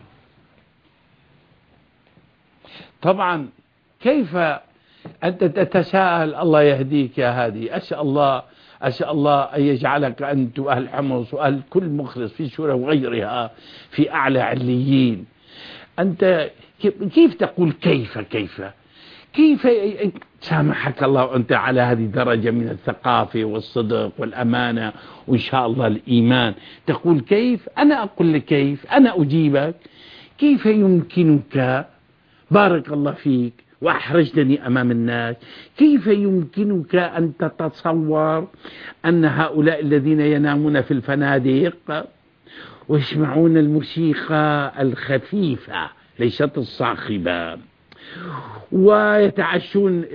طبعا كيف أنت تتساءل؟ الله يهديك يا هادي. أسأل الله أسأل الله أن يجعلك أنت وأهل حمص وأهل كل مخلص في سوريا وغيرها في أعلى عليين. أنت كيف تقول كيف كيف كيف سامحك الله وأنت على هذه الدرجة من الثقافة والصدق والأمانة وإن شاء الله الإيمان، تقول كيف؟ أنا أقول لك كيف، أنا أجيبك. كيف يمكنك، بارك الله فيك وأحرجتني أمام الناس، كيف يمكنك أن تتصور أن هؤلاء الذين ينامون في الفنادق ويسمعون الموسيقى الخفيفة ليست الصاخبة ويتعشون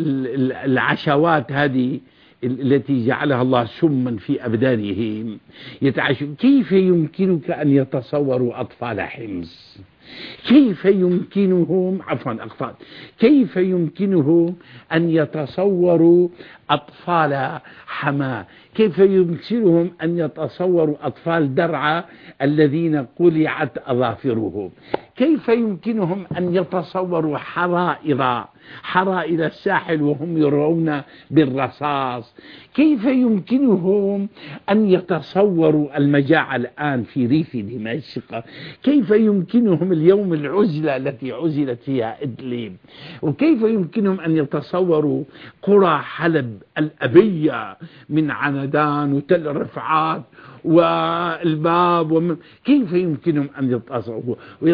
العشوات هذه التي جعلها الله سما في أبدانهم، يتعشون، كيف يمكنك أن يتصوروا أطفال حمص؟ كيف يمكنهم عفوا أطفال كيف يمكنهم أن يتصوروا أطفال حماة؟ كيف يمكنهم أن يتصوروا أطفال درعا الذين قلعت أظافرهم؟ كيف يمكنهم أن يتصوروا حرائر حرائر الساحل وهم يرون بالرصاص؟ كيف يمكنهم أن يتصوروا المجاعة الآن في ريف دمشق؟ كيف يمكنهم اليوم العزلة التي عزلت فيها إدلب؟ وكيف يمكنهم أن يتصوروا قرى حلب الأبية من عندان وتل رفعات والباب ومن... كيف يمكنهم أن يتصوروا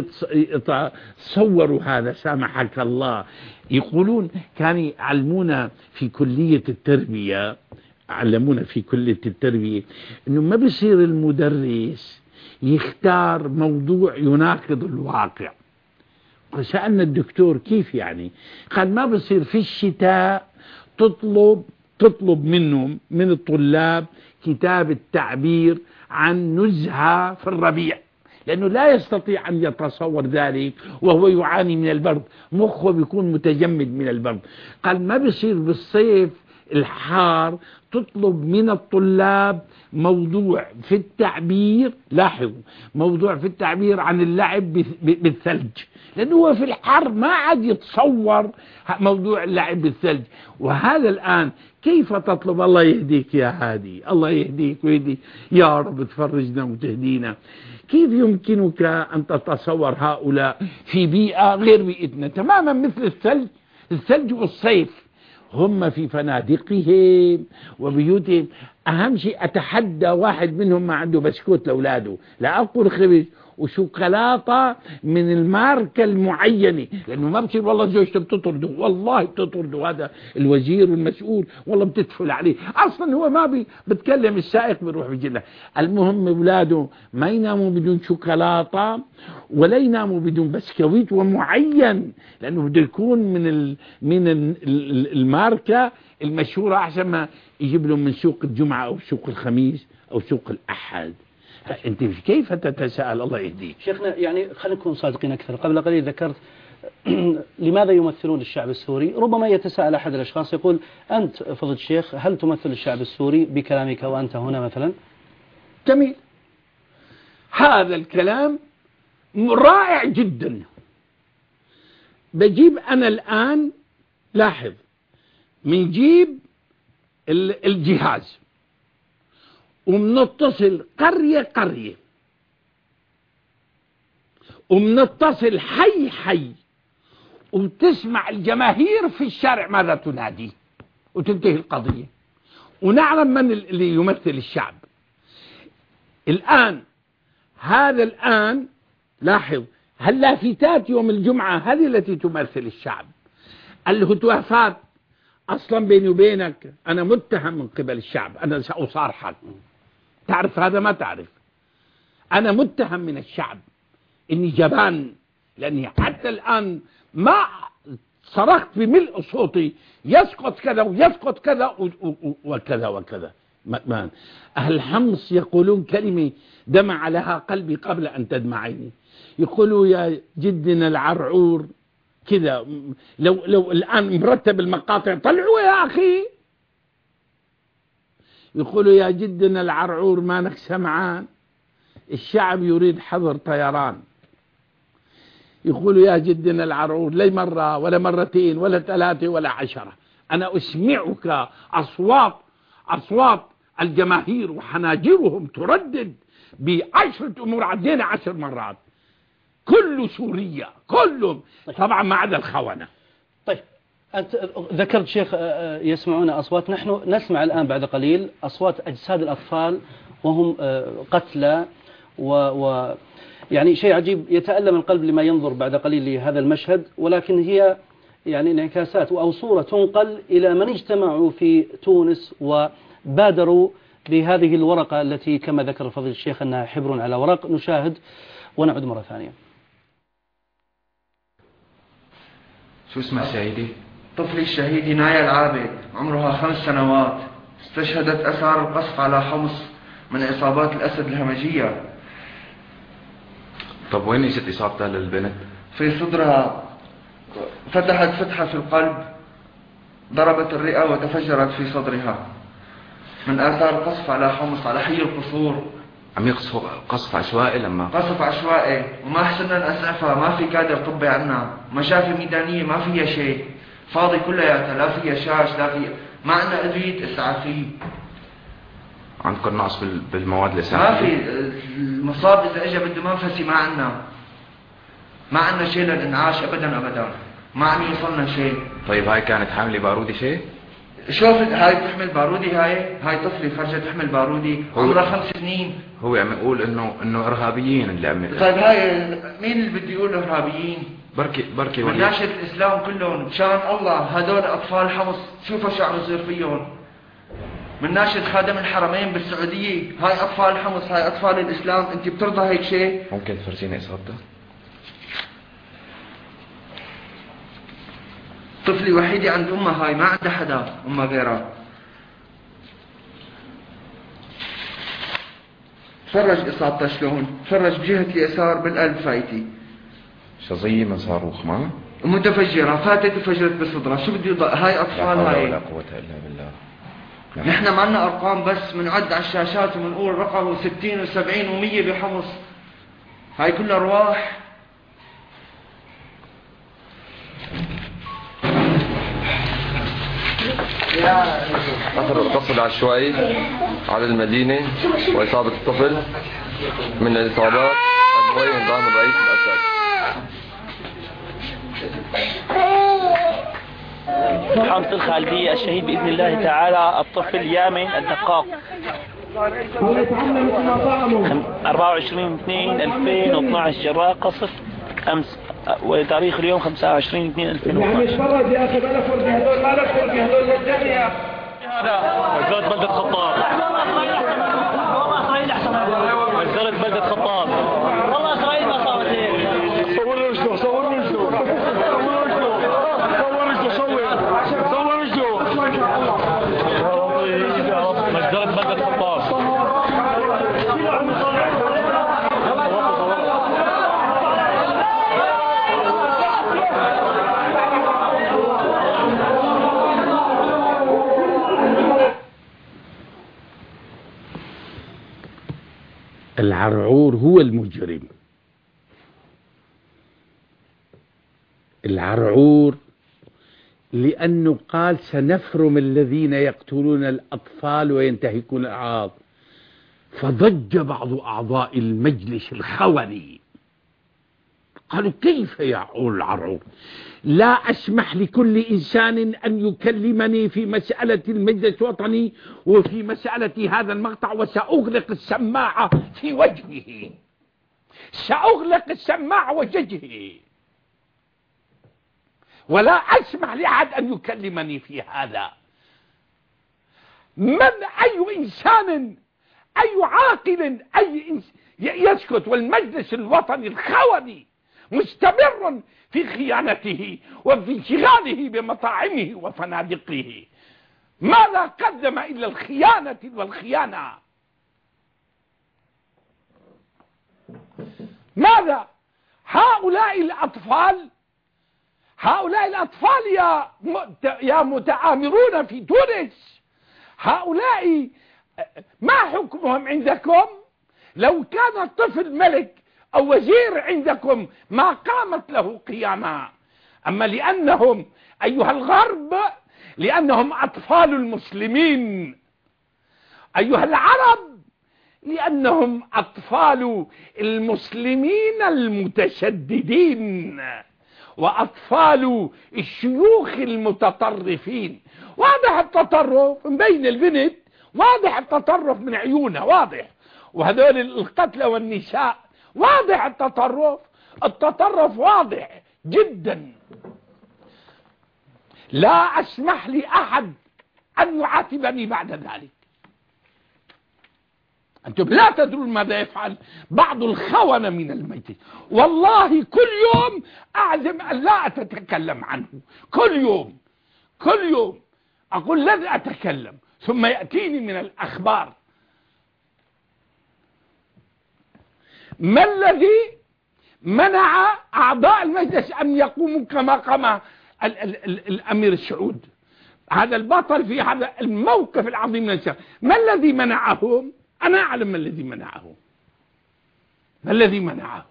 ويتصوروا هذا؟ سامحك الله. يقولون كانوا يعلمونا في كلية التربية علمونا في كلية التربية إنه ما بصير المدرس يختار موضوع يناقض الواقع. سألنا الدكتور كيف يعني؟ قال ما بصير في الشتاء تطلب تطلب منهم من الطلاب كتاب التعبير عن نزهة في الربيع، لأنه لا يستطيع أن يتصور ذلك وهو يعاني من البرد، مخه بيكون متجمد من البرد. قال ما بيصير بالصيف الحار تطلب من الطلاب موضوع في التعبير، لاحظوا، موضوع في التعبير عن اللعب بالثلج، لأنه هو في الحر ما عاد يتصور موضوع اللعب بالثلج. وهذا الآن كيف تطلب؟ الله يهديك يا هادي، الله يهديك ويهدي يا رب، تفرجنا وتهدينا. كيف يمكنك أن تتصور هؤلاء في بيئة غير بيئتنا تماما مثل الثلج الثلج والصيف؟ هم في فنادقهم وبيوتهم. أهم شيء أتحدى واحد منهم ما عنده بسكوت لأولاده، لا أقول خبز وشوكولاتة من الماركة المعينة، لأنه ما بصير والله زوجته بتطرده، والله بتطرده هذا الوزير والمسؤول، والله بتدفل عليه، أصلا هو ما بي بتكلم السائق بيروح بيجي له. المهم أولاده ما يناموا بدون شوكولاتة ولا يناموا بدون بسكويت ومعين، لأنه بده يكون من ال من ال الماركة المشهورة، أحسن ما يجيب لهم من سوق الجمعة أو سوق الخميس أو سوق الأحد. أنت كيف تتساءل؟ الله يهديك. شيخنا يعني خلينا نكون صادقين أكثر. قبل قليل ذكرت لماذا يمثلون الشعب السوري؟ ربما يتساءل أحد الأشخاص يقول أنت فضل الشيخ هل تمثل الشعب السوري بكلامك وأنت هنا مثلا؟ جميل، هذا الكلام رائع جدا. بجيب أنا الآن، لاحظ، بنجيب الجهاز ومنتصل قرية قرية ومنتصل حي حي، وتسمع الجماهير في الشارع ماذا تنادي، وتنتهي القضية، ونعلم من اللي يمثل الشعب. الآن هذا الآن لاحظ، هاللافتات يوم الجمعة هذه التي تمثل الشعب، الهتافات أصلا بيني وبينك أنا متهم من قبل الشعب، أنا سأصارحك، تعرف هذا ما تعرف، أنا متهم من الشعب إني جبان، لأني حتى الآن ما صرخت بملء صوتي يسقط كذا ويسقط كذا وكذا وكذا. ما أهل حمص يقولون كلمة دمع لها قلبي قبل أن تدمع عيني، يقولوا يا جدنا العرعور كذا، لو لو الآن مرتب المقاطع طلعوا يا أخي، يقولوا يا جدنا العرعور مانك سمعان، الشعب يريد حظر طيران. يقولوا يا جدنا العرعور لي مرة ولا مرتين ولا ثلاثة ولا عشرة، أنا أسمعك أصوات أصوات الجماهير وحناجرهم تردد بعشرة أمور، عدينا عشر مرات، كل سوريا كلهم طبعا ما عدا الخونة. طيب أنت ذكرت شيخ يسمعون أصوات، نحن نسمع الآن بعد قليل أصوات أجساد الأطفال وهم قتلى، و, و يعني شيء عجيب، يتألم القلب لما ينظر بعد قليل لهذا المشهد، ولكن هي يعني انعكاسات أو صورة تنقل إلى من اجتمعوا في تونس وبادروا بهذه الورقة التي كما ذكر فضيلة الشيخ أنها حبر على ورق. نشاهد ونعود مرة ثانية. شو اسمها سيدي؟ طفلي الشهيد نايا العابد عمرها خمس سنوات، استشهدت أثار القصف على حمص من إصابات الأسد الهمجية. طب وين اجت إصابتها للبنت؟ في صدرها، فتحت فتحة في القلب، ضربت الرئة وتفجرت في صدرها من آثار القصف على حمص على حي القصور. عم يقصفوا قصف عشوائي؟ لما قصف عشوائي وما حسنا نأسعفها، ما في كادر طبي عنا، مشافي ميدانية ما فيها شيء، فاضي كلياتها، لا فيها شاش لا فيها، ما عندنا أدوية إسعافية. عندكم نقص بالمواد الإسعافية؟ ما في، المصاب إذا إجا بده منفسي ما عندنا، ما عندنا شيء للإنعاش أبدا أبدا، ما عم يوصلنا شيء. طيب هاي كانت حاملة بارودي شيء؟ شوفت هاي بتحمل بارودي، هاي هاي طفلي خرجت تحمل بارودي عمرها خمس سنين. هو عم يقول انه انه ارهابيين اللي عم. طيب هاي مين اللي بده يقول ارهابيين؟ بركي بركي من ناشئة الاسلام كلهم، بشان الله هدول اطفال حمص شوفوا شو عم يصير فيهم. من ناشئة خادم الحرمين بالسعودية، هاي اطفال حمص، هاي اطفال الاسلام، انت بترضى هيك شيء؟ ممكن تفرجيني اصابتها؟ طفلي وحيدة عند امها، هاي ما عندها حدا امها غيرها. فرج اصابتها شلون، فرج بجهة اليسار بالقلب فايتي شظية من صاروخ ما؟ متفجرة، فاتت وفجرت بصدرها، شو بدي يضل؟ هاي اطفال، هاي لا قوة الا بالله. نحن ما عندنا ارقام، بس بنعد على الشاشات وبنقول رقم ستين وسبعين ومية بحمص، هاي كلها ارواح. أثر القصف العشوائي على المدينة وإصابة الطفل من الإصابات أدوية نظام الرئيس الأسد. حمص الخالدية الشهيد بإذن الله تعالى الطفل يامن الدقاق أربعة وعشرين اثنين ألفين واثناشر جراء قصف أمس، وتاريخ اليوم خمسة وعشرين اثنين ألفين واثناشر. يتفرج يا اخي، بلا فرق هذول، ما لا فرق هذول للجميع. وزارة بلدة خطاب، وزارة بلدة خطاب، والله إسرائيل ما صارت هيك. صور رجله، صور رجله، صور رجله، صور رجله، صور صور رجله. وزارة بلدة خطاب. العرعور هو المجرم، العرعور لأنه قال سنفرم الذين يقتلون الأطفال وينتهكون الأعراض، فضج بعض أعضاء المجلس الخوني قالوا كيف يقول العرعور؟ لا أسمح لكل إنسان أن يكلمني في مسألة المجلس الوطني وفي مسألة هذا المقطع، وسأغلق السماعة في وجهه، سأغلق السماعة وجهه. ولا أسمح لأحد أن يكلمني في هذا. من أي إنسان أي عاقل أي إنس يسكت والمجلس الوطني الخوني مستمر في خيانته وفي انشغاله بمطاعمه وفنادقه؟ ماذا قدم إلا الخيانة والخيانة؟ ماذا؟ هؤلاء الأطفال هؤلاء الأطفال يا يا متآمرون في تونس، هؤلاء ما حكمهم عندكم؟ لو كان الطفل ملك أو وزير عندكم ما قامت له قيامة. أما لأنهم أيها الغرب لأنهم أطفال المسلمين، أيها العرب لأنهم أطفال المسلمين المتشددين وأطفال الشيوخ المتطرفين. واضح التطرف من بين البنت، واضح التطرف من عيونها، واضح. وهذول القتلى والنساء واضح التطرف، التطرف واضح جدا. لا أسمح لأحد أن يعاتبني بعد ذلك. أنتم لا تدرون ماذا يفعل بعض الخونة من المجلس. والله كل يوم أعزم أن لا أتكلم عنه، كل يوم كل يوم أقول لن أتكلم، ثم يأتيني من الأخبار. ما الذي منع أعضاء المجلس أن يقوموا كما قام ال ال ال الأمير السعود، هذا البطل في هذا الموقف العظيم من الشعب؟ ما الذي منعهم؟ أنا أعلم ما الذي منعهم، ما الذي منعهم.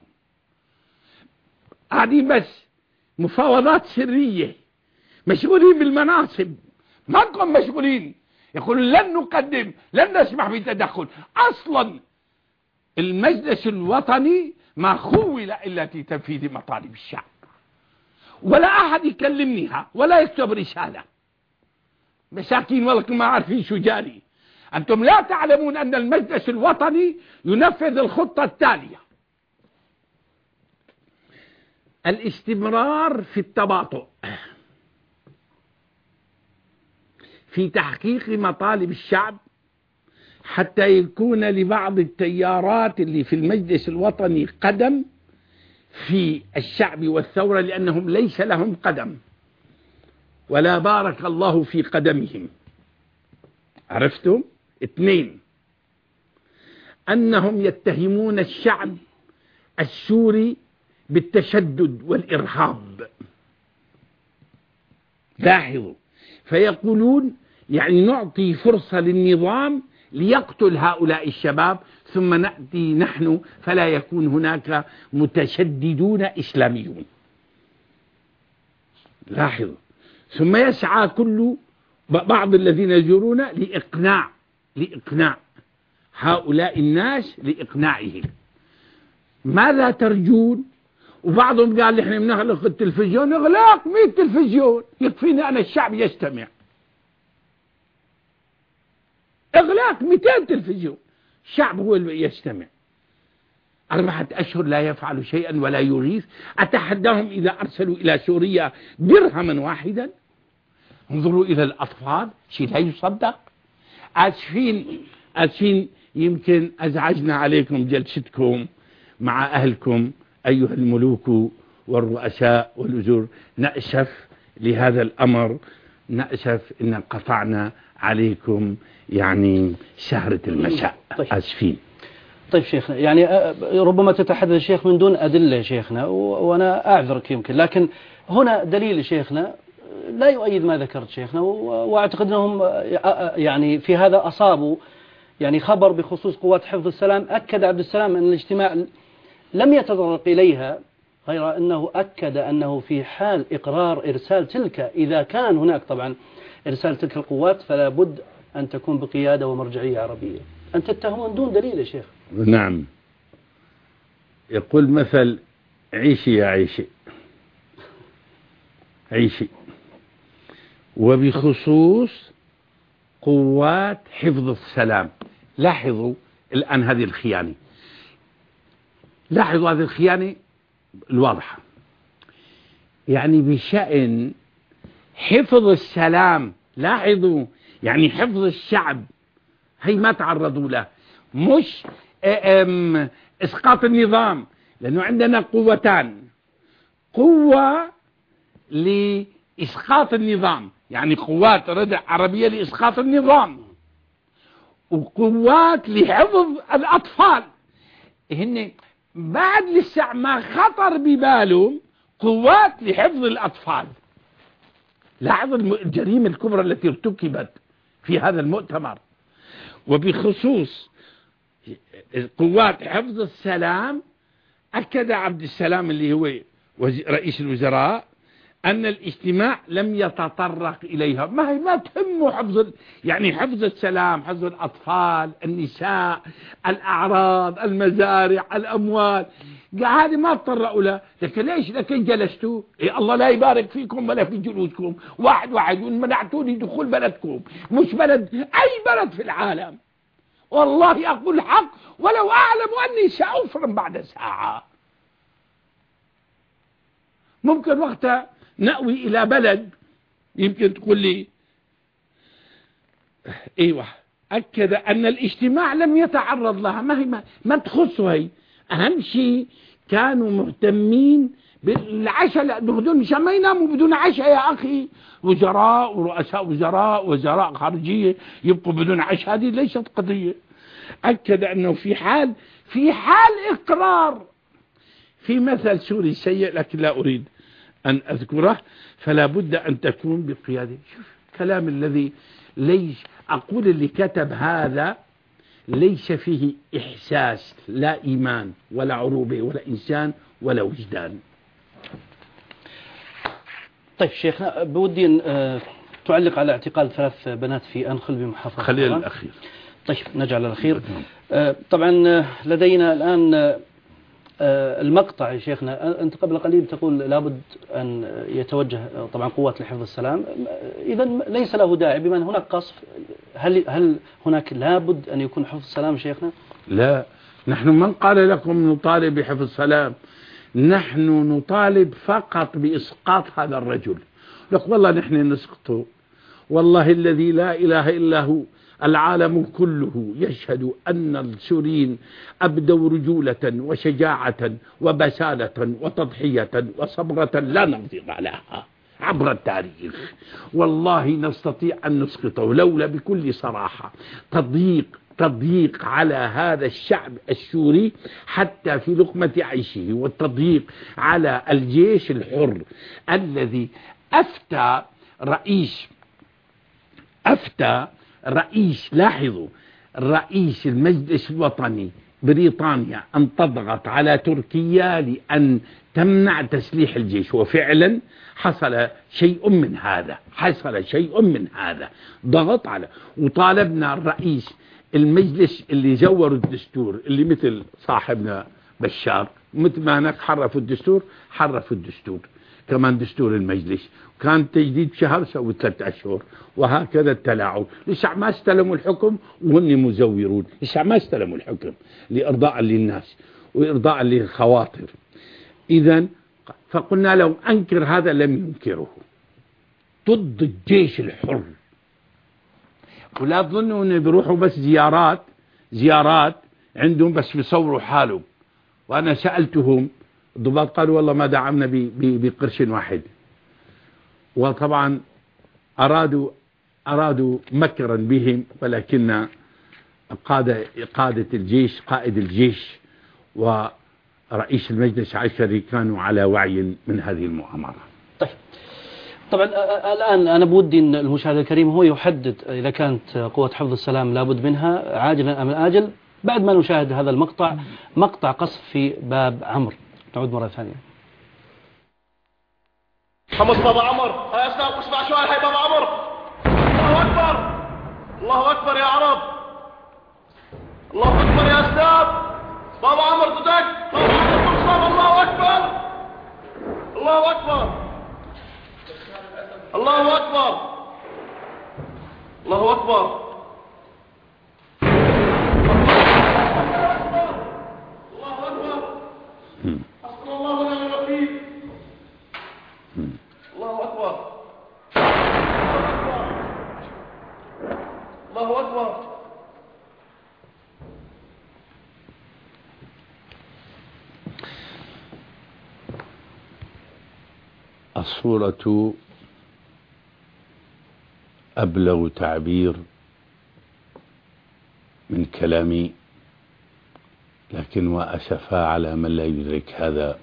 هذه بس مفاوضات سرية، مشغولين بالمناصب، ما انكم مشغولين. يقولون لن نقدم، لن نسمح بتدخل. أصلا المجلس الوطني ما خول إلا في تنفيذ مطالب الشعب، ولا أحد يكلمنيها ولا يكتب رسالة. مساكين والله ما عارفين شو جاري. أنتم لا تعلمون أن المجلس الوطني ينفذ الخطة التالية: الاستمرار في التباطؤ في تحقيق مطالب الشعب، حتى يكون لبعض التيارات اللي في المجلس الوطني قدم في الشعب والثورة، لأنهم ليس لهم قدم ولا بارك الله في قدمهم. عرفتم؟ اثنين، أنهم يتهمون الشعب السوري بالتشدد والإرهاب. لاحظوا، فيقولون يعني نعطي فرصة للنظام ليقتل هؤلاء الشباب، ثم نأتي نحن فلا يكون هناك متشددون إسلاميون. لاحظوا، ثم يسعى كل بعض الذين يجرون لإقناع لإقناع هؤلاء الناس، لإقناعهم. ماذا ترجون؟ وبعضهم قال احنا بنغلق التلفزيون. اغلاق مئة تلفزيون، يكفينا أنا الشعب يستمع. اغلاق مئتين تلفزيون، الشعب هو اللي يستمع. أربعة أشهر لا يفعل شيئا ولا يغيث. أتحداهم إذا أرسلوا إلى سوريا درهما واحدا. انظروا إلى الأطفال، شيء لا يصدق. آسفين آسفين يمكن أزعجنا عليكم جلستكم مع أهلكم أيها الملوك والرؤساء والوزور. نأسف لهذا الأمر، نأسف إن قطعنا عليكم يعني سهرة المساء. طيب. آسفين. طيب شيخنا، يعني ربما تتحدث الشيخ من دون أدلة شيخنا، وأنا أعذرك يمكن، لكن هنا دليل شيخنا لا يؤيد ما ذكرت شيخنا، وأعتقد أنهم يعني في هذا أصابوا. يعني خبر بخصوص قوات حفظ السلام، أكد عبد السلام أن الاجتماع لم يتطرق إليها، غير أنه أكد أنه في حال إقرار إرسال تلك، إذا كان هناك طبعا إرسال تلك القوات، فلا بد أن تكون بقيادة ومرجعية عربية. أن تتهمون دون دليل يا شيخ. نعم، يقول مثل عيشي يا عيشي عيشي. وبخصوص قوات حفظ السلام، لاحظوا الآن هذه الخيانة، لاحظوا هذه الخيانة الواضحة. يعني بشأن حفظ السلام. لاحظوا يعني حفظ الشعب هي ما تعرضوا له، مش إسقاط النظام، لأنه عندنا قوتان: قوة لإسقاط النظام، يعني قوات ردع عربية لإسقاط النظام، وقوات لحفظ الأطفال. هن بعد لسه ما خطر ببالهم قوات لحفظ الأطفال. لاحظ الجريمة الكبرى التي ارتكبت في هذا المؤتمر، وبخصوص قوات حفظ السلام. أكد عبد السلام اللي هو رئيس الوزراء أن الاجتماع لم يتطرق إليها، ما هي ما تهمه حفظ، يعني حفظ السلام، حفظ الأطفال، النساء، الأعراض، المزارع، الأموال، هذه ما تطرقوا له. لكن ليش؟ لكن جلستوا، إيه الله لا يبارك فيكم ولا في جلوسكم، واحد واحد منعتوني دخول بلدكم، مش بلد أي بلد في العالم. والله أقول الحق ولو أعلم أني سأفرم بعد ساعة. ممكن وقتها نأوي إلى بلد يمكن تقول لي ايوه. أكد أن الاجتماع لم يتعرض لها، ما هي ما, ما تخصه هي. أهم شيء كانوا مهتمين بالعشاء، بدون مشان ما يناموا بدون عشاء يا أخي. وزراء ورؤساء وزراء وزراء خارجية يبقوا بدون عشاء، هذه ليست قضية. أكد أنه في حال في حال إقرار في مثل سوري سيء لكن لا أريد أن أذكره، فلا بد أن تكون بقيادة. شوف الكلام الذي ليش أقول اللي كتب هذا ليس فيه إحساس، لا إيمان ولا عروبة ولا إنسان ولا وجدان. طيب شيخنا، بودي أن تعلق على اعتقال ثلاث بنات في أنخل بمحافظة خليل الأخير. طيب نجعل الأخير. طبعا لدينا الآن المقطع يا شيخنا. أنت قبل قليل تقول لابد أن يتوجه طبعا قوات لحفظ السلام، إذا ليس له داعي بما أن هناك قصف. هل هل هناك لابد أن يكون حفظ السلام شيخنا؟ لا، نحن من قال لكم نطالب بحفظ السلام؟ نحن نطالب فقط بإسقاط هذا الرجل. لك والله نحن نسقطه، والله الذي لا إله إلا هو العالم كله يشهد أن السوريين أبدوا رجولة وشجاعة وبسالة وتضحية وصبرة لا نغضب لها عبر التاريخ. والله نستطيع أن نسقطه لولا بكل صراحة تضييق تضييق على هذا الشعب السوري حتى في لقمة عيشه، والتضييق على الجيش الحر الذي أفتى رئيس أفتى رئيس لاحظوا رئيس المجلس الوطني بريطانيا أن تضغط على تركيا لأن تمنع تسليح الجيش، وفعلا حصل شيء من هذا حصل شيء من هذا ضغط على. وطالبنا الرئيس المجلس اللي زوروا الدستور، اللي مثل صاحبنا بشار، مثل ما هناك حرفوا الدستور حرفوا الدستور كمان دستور المجلس، كان تجديد شهر سووا ثلاثة أشهر، وهكذا التلاعب. لسه ما استلموا الحكم وهم مزورون، لسه ما استلموا الحكم لإرضاء للناس وإرضاء للخواطر. إذن فقلنا لو أنكر هذا لم ينكره ضد الجيش الحر. ولا تظنوا أنه بيروحوا بس زيارات زيارات عندهم بس بيصوروا حالهم. وأنا سألتهم الضباط قالوا والله ما دعمنا بقرش واحد. وطبعا أرادوا أرادوا مكرا بهم، ولكن قادة قادة الجيش قائد الجيش ورئيس المجلس العسكري كانوا على وعي من هذه المؤامرة. طيب طبعا الآن أنا بودي أن المشاهد الكريم هو يحدد إذا كانت قوة حفظ السلام لابد منها عاجلا أم آجل بعد ما نشاهد هذا المقطع، مقطع قصف في باب عمرو. نعود مرة ثانية. حمص بابا عمر، هاي أسناء اسمع شوي، هاي بابا عمر. الله أكبر الله أكبر يا عرب، الله أكبر يا أسناء. بابا عمر ضدك، بابا عمر مصاب. الله أكبر الله أكبر الله أكبر الله أكبر الله أكبر. حسبنا الله ونعم الوكيل. الصورة أبلغ تعبير من كلامي، لكن وأسفا على من لا يدرك هذا،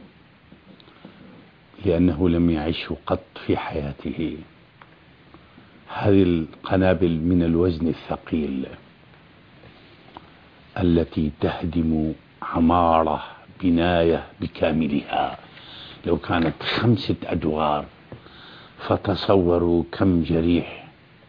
لأنه لم يعشه قط في حياته. هذه القنابل من الوزن الثقيل التي تهدم عمارة بناية بكاملها. لو كانت خمسة أدوار فتصوروا كم جريح،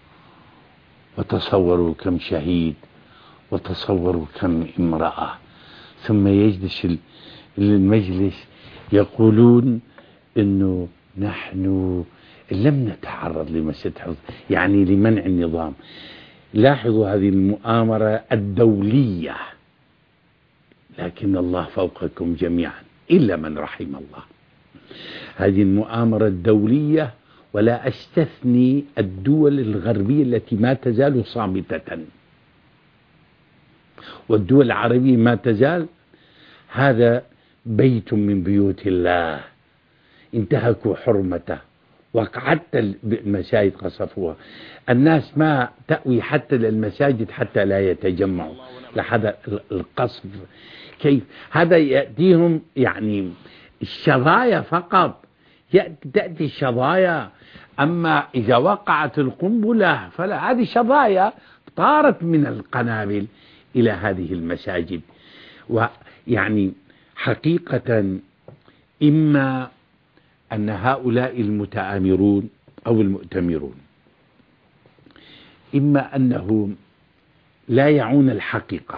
وتصوروا كم شهيد، وتصوروا كم امرأة. ثم يجلس المجلس يقولون إنه نحن لم نتعرض لمسألة حفظ، يعني لمنع النظام. لاحظوا هذه المؤامرة الدولية، لكن الله فوقكم جميعا إلا من رحم الله. هذه المؤامرة الدولية، ولا أستثني الدول الغربية التي ما تزال صامتة، والدول العربية ما تزال. هذا بيت من بيوت الله انتهكوا حرمته، وحتى المساجد قصفوها. الناس ما تأوي حتى للمساجد حتى لا يتجمعوا لهذا القصف. كيف هذا يأتيهم؟ يعني الشظايا فقط، تأتي الشظايا. أما إذا وقعت القنبلة فلا، هذه شظايا طارت من القنابل إلى هذه المساجد. ويعني حقيقة إما أن هؤلاء المتآمرون أو المؤتمرون إما أنهم لا يعون الحقيقة،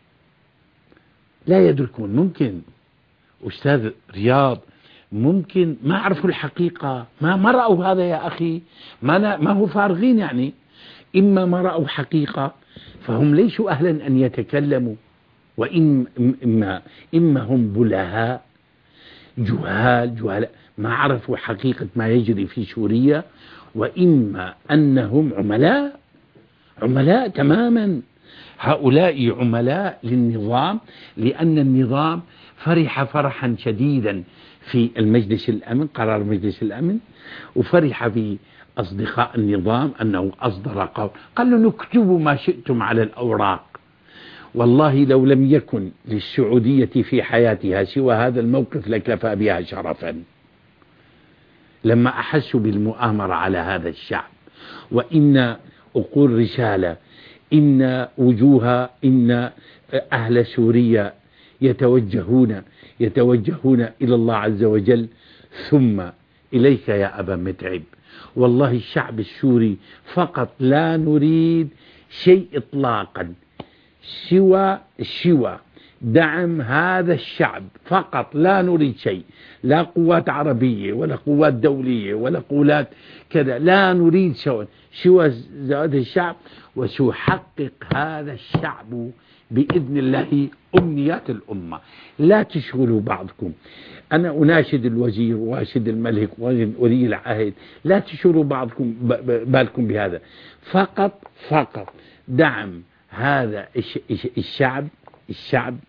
لا يدركون. ممكن أستاذ رياض ممكن ما عرفوا الحقيقة، ما ما رأوا هذا يا أخي، ما, ما هو فارغين يعني. إما ما رأوا حقيقة فهم ليسوا أهلا أن يتكلموا، وإما إما هم بلهاء جهال جهال ما عرفوا حقيقة ما يجري في سوريا، وإما أنهم عملاء عملاء تماما. هؤلاء عملاء للنظام، لأن النظام فرح فرحا شديدا في المجلس الأمن، قرار مجلس الأمن، وفرح بأصدقاء النظام أنه أصدر قول قال له نكتبوا ما شئتم على الأوراق. والله لو لم يكن للسعودية في حياتها سوى هذا الموقف لكفى بها شرفا، لما أحسوا بالمؤامرة على هذا الشعب. وإن أقول رسالة، إن وجوه إن أهل سوريا يتوجهون يتوجهون إلى الله عز وجل، ثم إليك يا أبا متعب. والله الشعب السوري فقط لا نريد شيء إطلاقا سوى سوى دعم هذا الشعب فقط، لا نريد شيء، لا قوات عربية ولا قوات دولية ولا قوات كذا، لا نريد سوى سوى هذا الشعب، وسيحقق هذا الشعب بإذن الله أمنيات الأمة. لا تشغلوا بعضكم. أنا أناشد الوزير وأناشد الملك وولي العهد، لا تشغلوا بعضكم بالكم بهذا، فقط فقط دعم هذا الشعب الشعب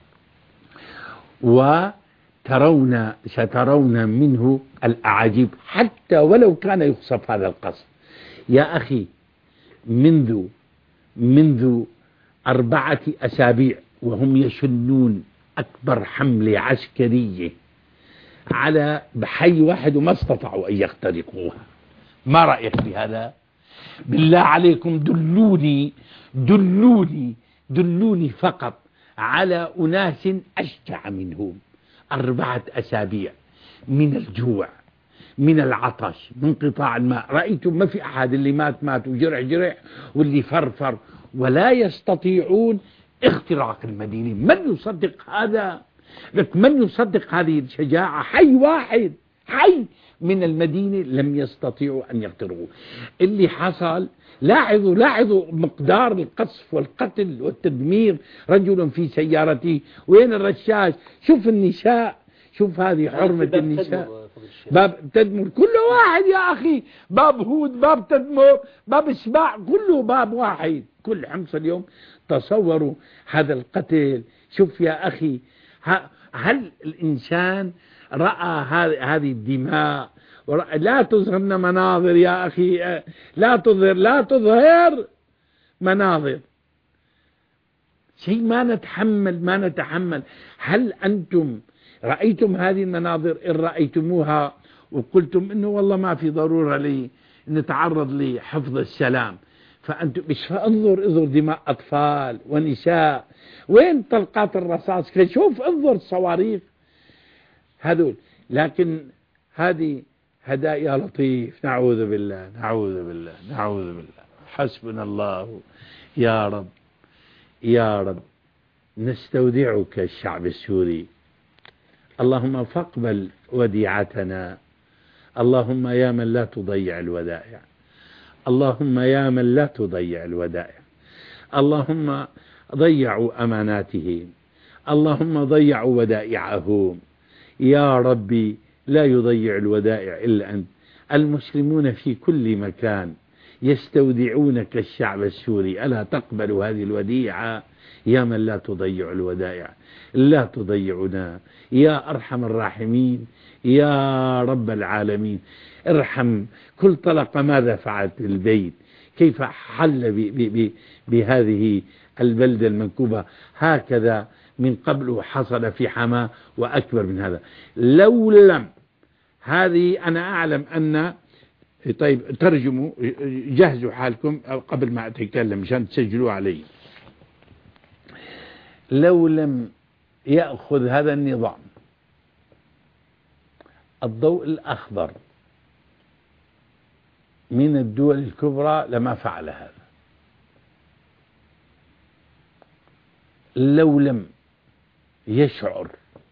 وترون سترون منه الأعاجيب، حتى ولو كان يخصف هذا القصف. يا أخي منذ منذ أربعة أسابيع وهم يشنون أكبر حملة عسكرية على بحي واحد وما استطاعوا أن يخترقوها. ما رأيك بهذا؟ بالله عليكم دلوني دلوني دلوني فقط على أناس أشجع منهم. أربعة أسابيع من الجوع، من العطش، من انقطاع الماء. رأيتم ما في أحد، اللي مات مات وجرح جرح واللي فرفر، ولا يستطيعون اختراق المدينة. من يصدق هذا؟ لك من يصدق هذه الشجاعة؟ حي واحد حي من المدينة لم يستطيعوا أن يخترقوا. اللي حصل لاحظوا لاحظوا مقدار القصف والقتل والتدمير. رجل في سيارته، وين الرشاش؟ شوف النساء، شوف هذه حرمة النساء. باب تدمر كل واحد يا أخي، باب هود، باب تدمر، باب السباع، كله باب واحد، كل حمص اليوم. تصوروا هذا القتل. شوف يا أخي هل الإنسان رأى هذه الدماء؟ لا تظهرن مناظر يا أخي، لا تظهر لا تظهر مناظر، شيء ما نتحمل ما نتحمل. هل أنتم رأيتم هذه المناظر؟ إن رأيتموها وقلتم إنه والله ما في ضرورة لي نتعرض لحفظ السلام، فأنتم مش انظر انظر دماء أطفال ونساء، وين طلقات الرصاص، شوف انظر الصواريخ هذول. لكن هذه هدايا لطيف، نعوذ بالله نعوذ بالله نعوذ بالله. حسبنا الله يا رب يا رب. نستودعك الشعب السوري، اللهم فاقبل وديعتنا، اللهم يا من لا تضيع الودائع، اللهم يا من لا تضيع الودائع، اللهم ضيعوا أماناتهم، اللهم ضيعوا ودائعهم يا ربي، لا يضيع الودائع إلا أنت. المسلمون في كل مكان يستودعونك الشعب السوري، ألا تقبل هذه الوديعة يا من لا تضيع الودائع، لا تضيعنا يا أرحم الراحمين يا رب العالمين. ارحم كل طلقة ماذا فعلت البيت، كيف حل بهذه البلدة المنكوبة، هكذا من قبل حصل في حماة وأكبر من هذا. لو لم هذه أنا أعلم أن، طيب ترجموا جهزوا حالكم قبل ما أتكلم مشان تسجلوا علي. لو لم يأخذ هذا النظام الضوء الأخضر من الدول الكبرى لما فعل هذا. لو لم يشعر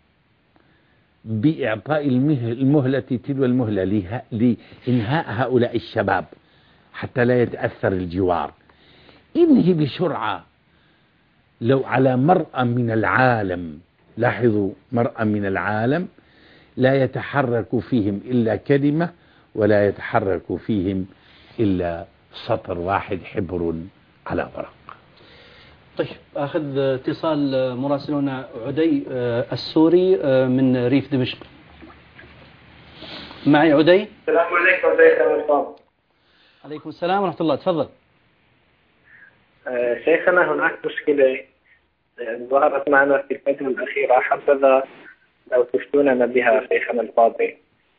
بإعطاء المهلة تلو المهلة لإنهاء هؤلاء الشباب حتى لا يتأثر الجوار، انهي بسرعة. لو على مرأى من العالم، لاحظوا مرأى من العالم لا يتحرك فيهم إلا كلمة ولا يتحرك فيهم إلا سطر واحد حبر على ورق. طيب أخذ اتصال مراسلنا عدي السوري من ريف دمشق. معي عدي. السلام عليكم شيخنا. عليكم السلام ورحمة الله، تفضل. شيخنا هناك مشكلة ظهرت معنا في الفترة الأخيرة، حبذا لو تفتوننا بها شيخنا الفاضل.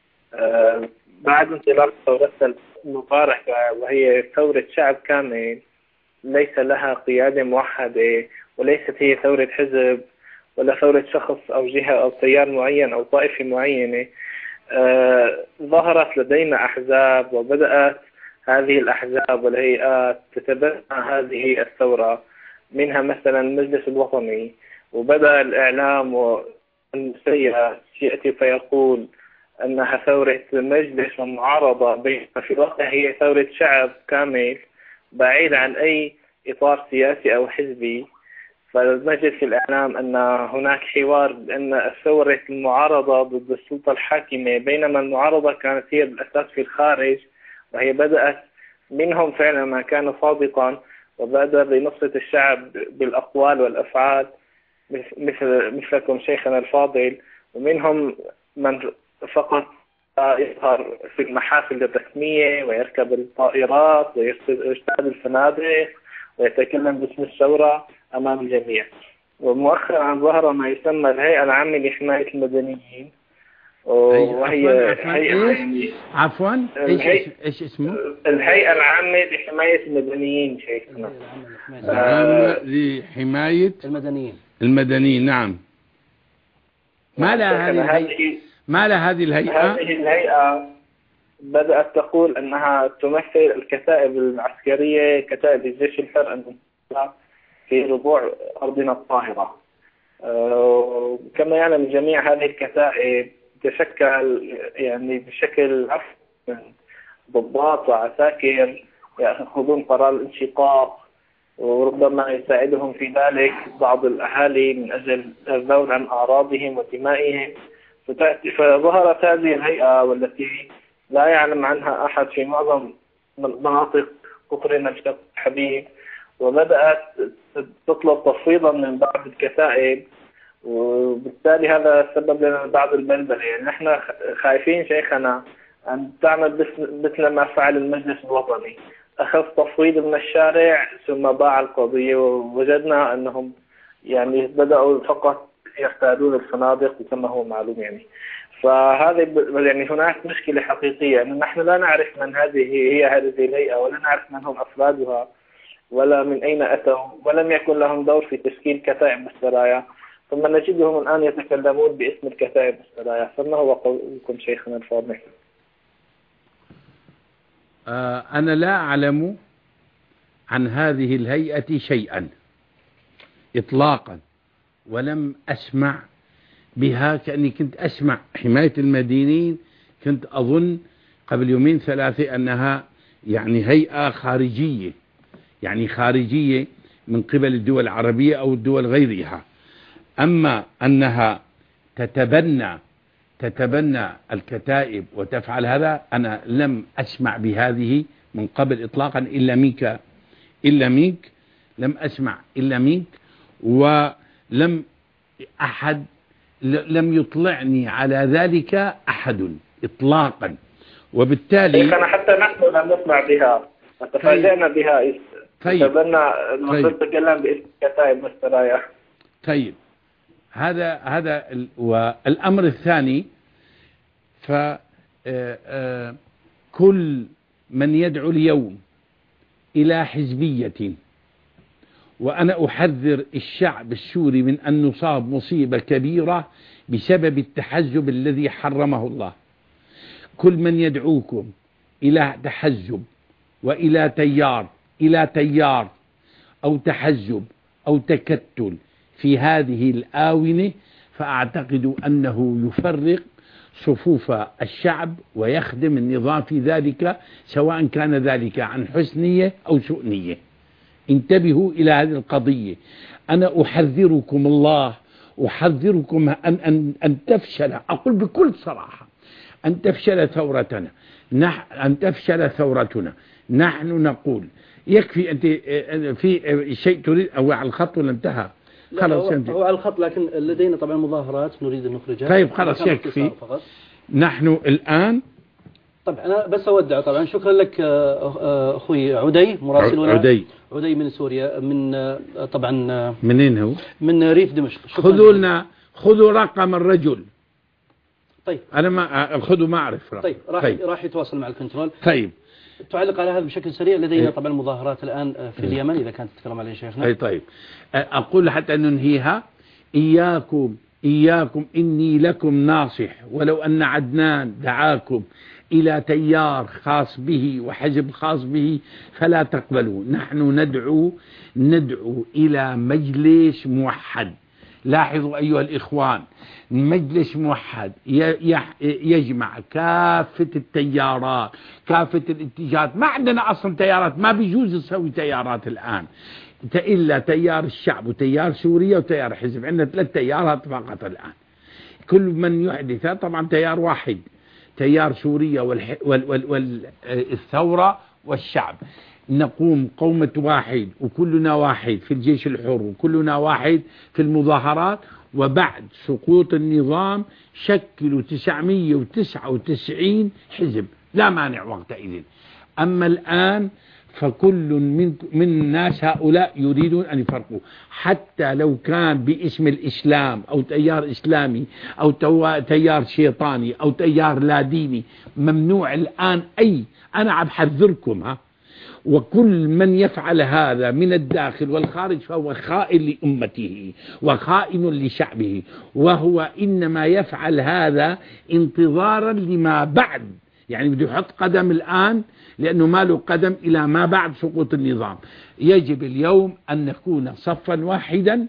بعد انطلاق ثورتنا المباركة وهي ثورة شعب كامل ليس لها قيادة موحدة، وليست هي ثورة حزب ولا ثورة شخص أو جهة أو تيار معين أو طائفة معينة. آه ظهرت لدينا أحزاب، وبدأت هذه الأحزاب والهيئات تتبنى هذه الثورة، منها مثلا المجلس الوطني، وبدأ الإعلام والسيئة يأتي فيقول أنها ثورة مجلس ومعارضة، بينما في الواقع هي ثورة شعب كامل بعيد عن أي إطار سياسي أو حزبي. فنجد في الإعلام أن هناك حوار بأن الثورة المعارضة ضد السلطة الحاكمة، بينما المعارضة كانت هي بالأساس في الخارج، وهي بدأت منهم فعلا ما كان صادقا وبدأ بنصرة الشعب بالأقوال والأفعال مثل مثلكم شيخنا الفاضل، ومنهم من فقط يظهر في المحافل الرسمية ويركب الطائرات ويرتاد الفنادق ويتكلم باسم الثورة أمام الجميع. ومؤخرا ظهر ما يسمى الهيئة العامة لحماية المدنيين، وهي هيئة عفوا ايش ايش اسمه؟ الهيئة العامة لحماية المدنيين شيخنا. العامة لحماية المدنيين المدنيين نعم. ما لها هذه الهيئة؟ ما لها هذه الهيئة؟ هذه الهيئة بدأت تقول أنها تمثل الكتائب العسكرية، كتائب الجيش الحر في ربوع أرضنا الطاهرة. أه كما يعلم الجميع هذه الكتائب تشكل يعني بشكل عفوي ضباط وعساكر يأخذون قرار الانشقاق، وربما يساعدهم في ذلك بعض الأهالي من أجل الذود عن أعراضهم ودمائهم. فظهرت هذه الهيئة والتي لا يعلم عنها أحد في معظم مناطق قطرنا الحبيب، وبدأت تطلب تفويضا من بعض الكتائب وبالتالي هذا سبب لنا بعض البلبلة. يعني نحن خايفين شيخنا أن تعمل مثل ما فعل المجلس الوطني، أخذ تفويض من الشارع ثم باع القضية، ووجدنا أنهم يعني بدأوا فقط يرتادون الفنادق كما هو معلوم. يعني فهذا يعني هناك مشكلة حقيقية أن نحن لا نعرف من هذه هي هذه الهيئة، ولا نعرف من هم أفرادها ولا من أين أتوا، ولم يكن لهم دور في تشكيل كتائب السرايا، ثم نجدهم الآن يتكلمون باسم الكتائب السرايا. فما هو قولكم شيخنا الفاضل؟ آه أنا لا أعلم عن هذه الهيئة شيئا إطلاقا، ولم أسمع بها، كأني كنت أسمع حماية المدينين، كنت أظن قبل يومين ثلاثة أنها يعني هيئة خارجية، يعني خارجية من قبل الدول العربية أو الدول غيرها. أما أنها تتبنى تتبنى الكتائب وتفعل هذا، أنا لم أسمع بهذه من قبل إطلاقا إلا منك إلا منك لم أسمع إلا منك، ولم أحد لم يطلعني على ذلك أحد إطلاقا. وبالتالي أنا حتى نحن لم نسمع بها، تفاجأنا بها. طيب تبنى المفروض تتكلم باسم كتائب السرايا. طيب هذا هذا والأمر الثاني، فكل من يدعو اليوم إلى حزبية، وأنا أحذر الشعب السوري من أن نصاب مصيبة كبيرة بسبب التحزب الذي حرمه الله. كل من يدعوكم إلى تحزب وإلى تيار إلى تيار أو تحزب أو تكتل في هذه الآونة، فأعتقد أنه يفرق صفوف الشعب ويخدم النظام في ذلك، سواء كان ذلك عن حسن نية أو سوء نية. انتبهوا إلى هذه القضية. أنا أحذركم الله، أحذركم أن, أن, أن تفشل، أقول بكل صراحة، أن تفشل ثورتنا، نح أن تفشل ثورتنا. نحن نقول يكفي أنت في شيء تريد أو على الخط ولا انتهى؟ خلاص هو, هو على الخط، لكن لدينا طبعا مظاهرات نريد أن نخرجها. طيب خلاص يكفي. نحن الآن طبعا أنا بس أودع. طبعا شكرا لك أخوي عدي مراسلنا عدي عدي من سوريا، من طبعا منين هو؟ من ريف دمشق. خذوا لنا خذوا رقم الرجل. طيب أنا ما خذوا ما أعرف رقم. طيب راح طيب. راح يتواصل مع الكنترول. طيب تعلق على هذا بشكل سريع. لدينا أي. طبعا مظاهرات الآن في أي. اليمن إذا كانت تتكلم عليه شيخنا. أي طيب أقول حتى أن ننهيها، إياكم إياكم إني لكم ناصح، ولو أن عدنان دعاكم إلى تيار خاص به وحزب خاص به فلا تقبلوا. نحن ندعو ندعو إلى مجلس موحد. لاحظوا أيها الإخوان، مجلس موحد يجمع كافة التيارات، كافة الاتجاهات. ما عندنا أصلا تيارات، ما بيجوز نسوي تيارات الآن إلا تيار الشعب وتيار سوريا وتيار حزب. عندنا ثلاث تيارات فقط الآن. كل من يحدث طبعا تيار واحد، تيار سوريا والثورة والشعب. نقوم قومة واحد وكلنا واحد في الجيش الحر وكلنا واحد في المظاهرات، وبعد سقوط النظام شكلوا تسعمئة وتسعة وتسعين حزب، لا مانع وقتئذ. أما الآن فكل من من الناس هؤلاء يريدون أن يفرقوا، حتى لو كان باسم الإسلام أو تيار إسلامي أو تيار شيطاني أو تيار لا ديني. ممنوع الآن أي، أنا عم حذركم ها. وكل من يفعل هذا من الداخل والخارج فهو خائن لأمته وخائن لشعبه، وهو إنما يفعل هذا انتظارا لما بعد. يعني بده يحط قدم الآن لأنه ما له قدم إلى ما بعد سقوط النظام. يجب اليوم أن نكون صفا واحدا.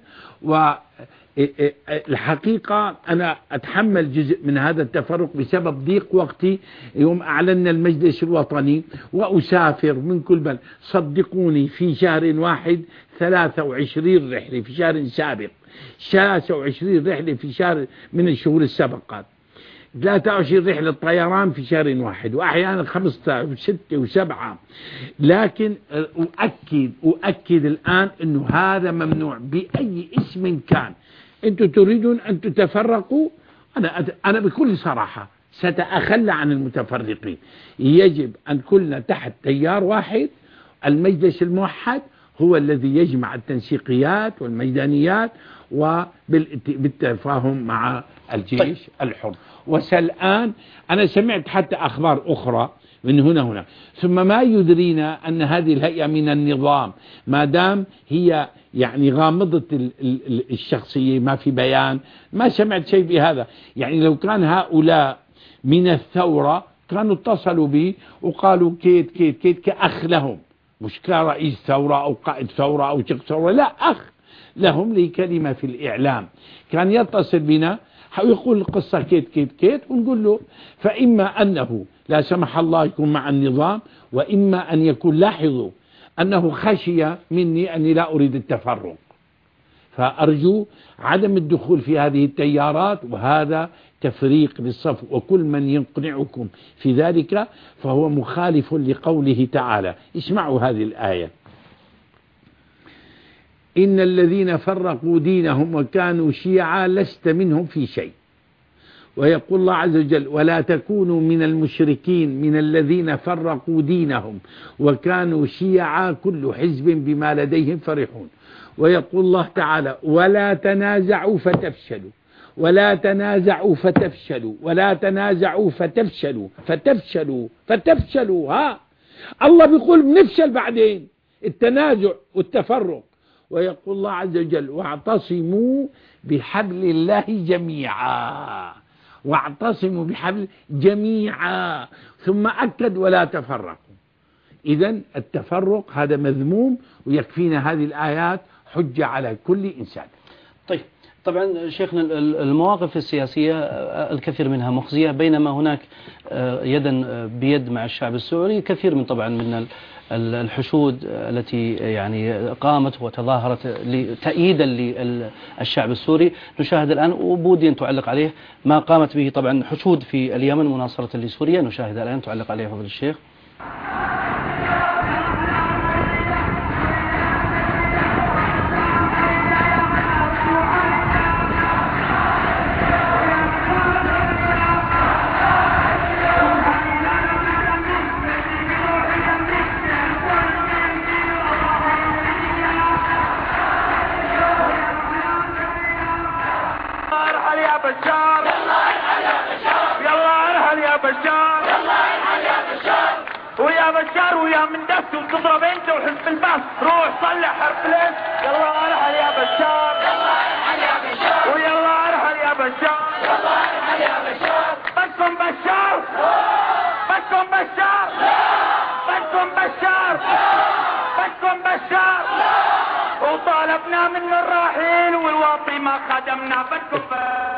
والحقيقة أنا أتحمل جزء من هذا التفرق بسبب ضيق وقتي. يوم أعلنا المجلس الوطني وأسافر من كل بلد، صدقوني في شهر واحد ثلاثة وعشرين رحلة في شهر سابق، ثلاثة وعشرين رحلة في شهر من الشهور السابقات، ثلاثة وعشرين رحلة طيران في شهر واحد، وأحيانا خمسة عشر وستة وسبعة. لكن أؤكد أؤكد الآن أنه هذا ممنوع بأي اسم كان. أنتم تريدون أن تتفرقوا، أنا أنا بكل صراحة سأتخلى عن المتفرقين. يجب أن كلنا تحت تيار واحد. المجلس الموحد هو الذي يجمع التنسيقيات والميدانيات وبالتفاهم مع الجيش طيب. الحر. وسالآن أنا سمعت حتى أخبار أخرى من هنا هنا، ثم ما يدرينا أن هذه الهيئة من النظام ما دام هي يعني غامضة الشخصية، ما في بيان، ما سمعت شيء بهذا. يعني لو كان هؤلاء من الثورة كانوا اتصلوا بي وقالوا كيت كيت كيت كأخ لهم، مش كرئيس ثورة أو قائد ثورة أو شيخ ثورة، لا، أخ لهم لي كلمة في الإعلام. كان يتصل بنا ويقول القصة كيت كيت كيت ونقول له، فإما أنه لا سمح الله يكون مع النظام، وإما أن يكون، لاحظوا أنه خشي مني أني لا أريد التفرق، فأرجو عدم الدخول في هذه التيارات، وهذا تفريق للصف، وكل من يقنعكم في ذلك فهو مخالف لقوله تعالى. اسمعوا هذه الآية: إن الذين فرقوا دينهم وكانوا شيعا لست منهم في شيء. ويقول الله عز وجل: ولا تكونوا من المشركين من الذين فرقوا دينهم وكانوا شيعا كل حزب بما لديهم فرحون. ويقول الله تعالى: ولا تنازعوا فتفشلوا ولا تنازعوا فتفشلوا ولا تنازعوا فتفشلوا فتفشلوا فتفشلوا. ها الله بيقول بنفشل بعدين، التنازع والتفرق. ويقول الله عز وجل: واعتصموا بحبل الله جميعا واعتصموا بحبل جميعا، ثم أكد: ولا تفرقوا. إذن التفرق هذا مذموم، ويكفينا هذه الآيات حجة على كل إنسان. طيب، طبعا شيخنا المواقف السياسية الكثير منها مخزية، بينما هناك يدا بيد مع الشعب السوري كثير من طبعا من الحشود التي يعني قامت وتظاهرت تأييدا للشعب السوري. نشاهد الآن، وبودي أن تعلق عليه ما قامت به طبعا حشود في اليمن مناصرة لسوريا. نشاهد الآن، تعلق عليه فضل الشيخ. ويا من دست وتضرب انت وحزب البعث، روح صلح حرفلين. يلا ارحل يا بشار، يلا ارحل يا بشار، ويلا ارحل يا بشار، يلا ارحل يا بشار. بدكم بشار، بدكم بشار، بدكم بشار، بدكم بشار. وطالبنا من الراحين والواطي ما خدمنا. بدكم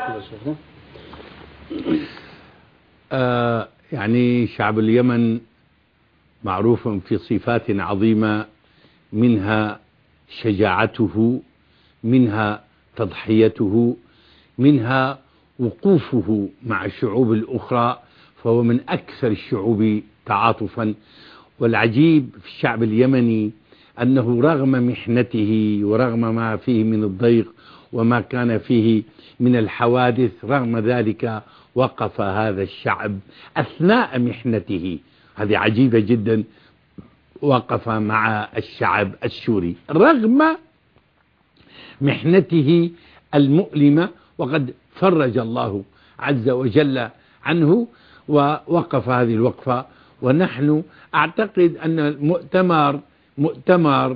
آه يعني شعب اليمن معروف في صفات عظيمة، منها شجاعته، منها تضحيته، منها وقوفه مع الشعوب الأخرى، فهو من أكثر الشعوب تعاطفا. والعجيب في الشعب اليمني أنه رغم محنته ورغم ما فيه من الضيق وما كان فيه من الحوادث، رغم ذلك وقف هذا الشعب أثناء محنته، هذه عجيبة جدا، وقف مع الشعب السوري رغم محنته المؤلمة، وقد فرج الله عز وجل عنه ووقف هذه الوقفة. ونحن أعتقد أن المؤتمر مؤتمر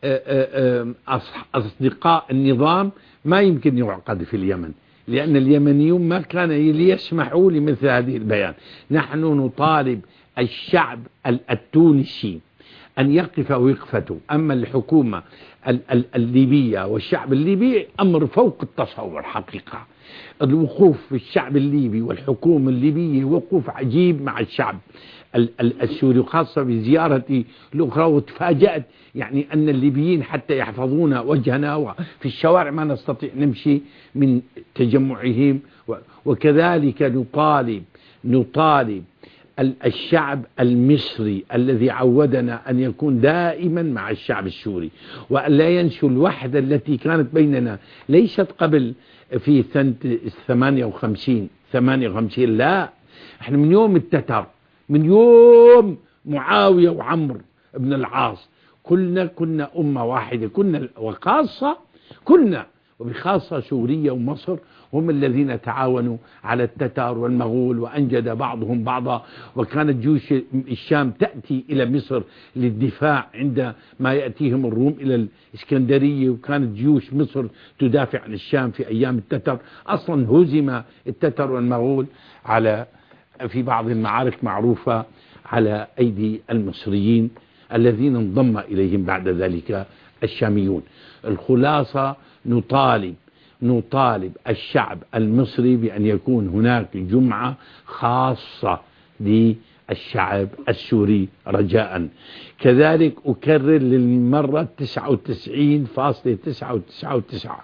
أصدقاء النظام ما يمكن يعقد في اليمن، لأن اليمنيون ما كان ليسمحوا لمثل هذه البيان. نحن نطالب الشعب التونسي أن يقف وقفته. أما الحكومة الليبية والشعب الليبي أمر فوق التصور حقيقة. الوقوف في الشعب الليبي والحكومة الليبية وقوف عجيب مع الشعب السوري، خاصة بزيارتي الأخرى، وتفاجأت يعني أن الليبيين حتى يحفظون وجهنا وفي الشوارع ما نستطيع نمشي من تجمعهم. وكذلك نطالب نطالب الشعب المصري الذي عودنا أن يكون دائما مع الشعب السوري، وأن لا ينسوا الوحدة التي كانت بيننا، ليست قبل في سنة ثمانية وخمسين ثمانية وخمسين، لا، احنا من يوم التتر، من يوم معاوية وعمرو بن العاص كلنا كنا أمة واحدة، كنا وخاصة كنا وبخاصة سوريا ومصر هم الذين تعاونوا على التتار والمغول، وأنجد بعضهم بعضا، وكانت جيوش الشام تأتي إلى مصر للدفاع عندما يأتيهم الروم إلى الإسكندرية، وكانت جيوش مصر تدافع عن الشام في أيام التتر. أصلا هزم التتر والمغول على في بعض المعارك معروفة على أيدي المصريين الذين انضم إليهم بعد ذلك الشاميون. الخلاصة نطالب نطالب الشعب المصري بأن يكون هناك جمعة خاصة للشعب السوري رجاء. كذلك أكرر للمرة تسعة وتسعين فاصلة تسعة وتسعة وتسعة،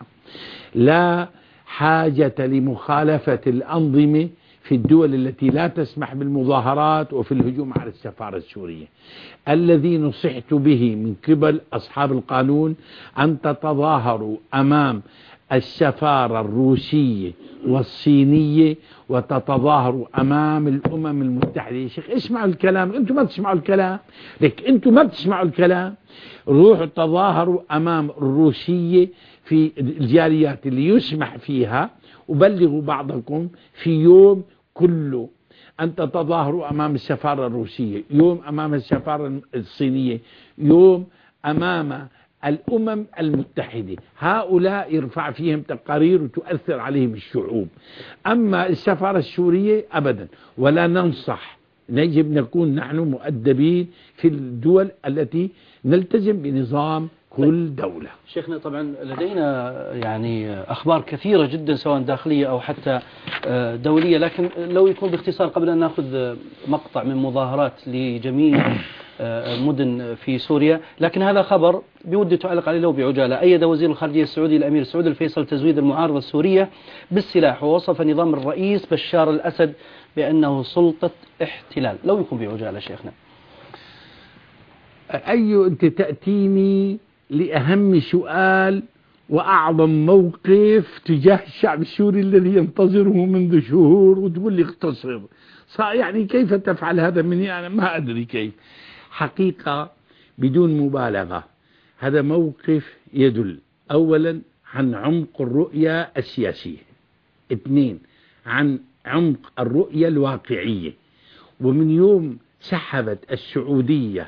لا حاجة لمخالفة الأنظمة في الدول التي لا تسمح بالمظاهرات وفي الهجوم على السفارة السورية. الذي نصحت به من قبل أصحاب القانون أن تتظاهروا أمام السفارة الروسية والصينية وتتظاهروا أمام الأمم المتحدة. يا شيخ اسمعوا الكلام، أنتم ما بتسمعوا الكلام، لك أنتم ما بتسمعوا الكلام. روحوا تظاهروا أمام الروسية في الجاليات اللي يسمح فيها، وبلغوا بعضكم في يوم كله أن تتظاهروا أمام السفارة الروسية، يوم أمام السفارة الصينية، يوم أمام الأمم المتحدة. هؤلاء يرفع فيهم تقارير وتؤثر عليهم الشعوب. أما السفارة السورية أبدا، ولا ننصح، يجب نكون نحن مؤدبين في الدول التي نلتزم بنظام كل دولة. شيخنا طبعا لدينا يعني أخبار كثيرة جدا سواء داخلية أو حتى دولية، لكن لو يكون باختصار قبل أن نأخذ مقطع من مظاهرات لجميع مدن في سوريا. لكن هذا خبر بودي تعلق عليه لو بعجالة. أيد وزير الخارجية السعودي الأمير سعود الفيصل تزويد المعارضة السورية بالسلاح، ووصف نظام الرئيس بشار الأسد بأنه سلطة احتلال. لو يكون بعجالة شيخنا. أي أنت تأتيني لأهم سؤال وأعظم موقف تجاه الشعب السوري الذي ينتظره منذ شهور، وتقول لي اختصر. يعني كيف تفعل هذا مني؟ أنا ما أدري كيف. حقيقة بدون مبالغة هذا موقف يدل أولا عن عمق الرؤية السياسية، اثنين عن عمق الرؤية الواقعية. ومن يوم سحبت السعودية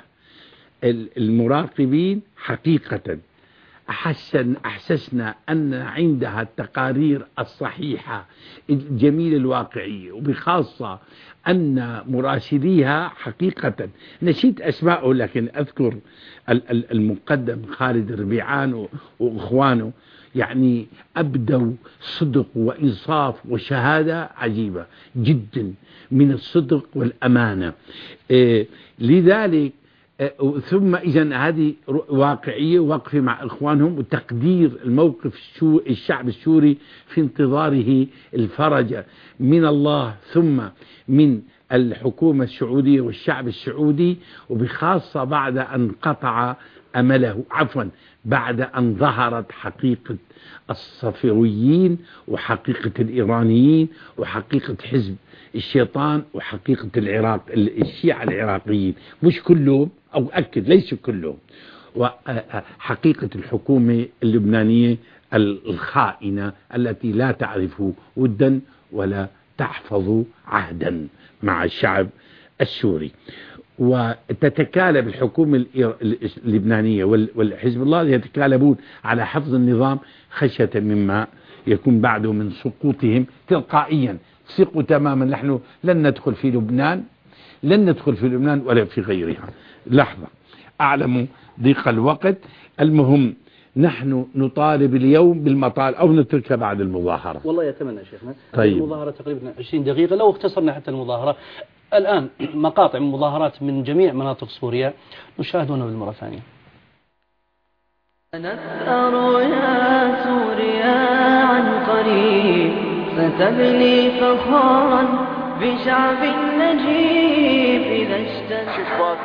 المراقبين حقيقة أحسن أحسسنا أن عندها التقارير الصحيحة الجميلة الواقعية، وبخاصة أن مراسليها حقيقة نسيت أسماءه لكن أذكر المقدم خالد الربيعان وإخوانه، يعني أبدوا صدق وإنصاف وشهادة عجيبة جدا من الصدق والأمانة. إيه لذلك ثم إذن هذه واقعية، وقفة مع إخوانهم وتقدير الموقف الشعب السوري في انتظاره الفرج من الله ثم من الحكومة السعودية والشعب السعودي، وبخاصة بعد أن قطع أمله، عفوا بعد أن ظهرت حقيقة الصفويين وحقيقة الإيرانيين وحقيقة حزب الشيطان وحقيقة العراق الشيعة العراقيين، مش كلهم أو أكد ليس كلهم، وحقيقة الحكومة اللبنانية الخائنة التي لا تعرف ودا ولا تحفظ عهدا مع الشعب السوري. وتتكالب الحكومة اللبنانية والحزب الله يتكالبون على حفظ النظام خشية مما يكون بعده من سقوطهم تلقائيا. ثقوا تماما نحن لن ندخل في لبنان لن ندخل في لبنان ولا في غيرها. لحظة أعلم ضيق الوقت، المهم نحن نطالب اليوم بالمطال أو نتركها بعد المظاهرة. والله يتمنى شيخنا. طيب. المظاهرة تقريبا عشرين دقيقة لو اختصرنا حتى المظاهرة. الآن مقاطع من مظاهرات من جميع مناطق سوريا نشاهدونها بالمرة ثانية. نسأر يا سوريا عن قريب ستبني فخرا بشعب نجيب إذا اشتد.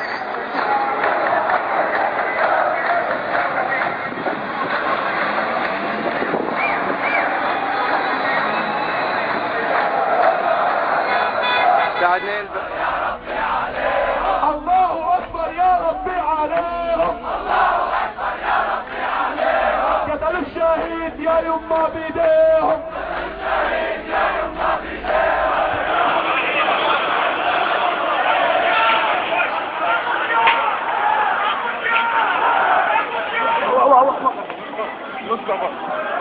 الله أكبر يا ربي عليهم، الله أكبر يا ربي عليهم، قتل الشهيد يا يما بيديهم، الشهيد يا يما بيديهم. الله الله الله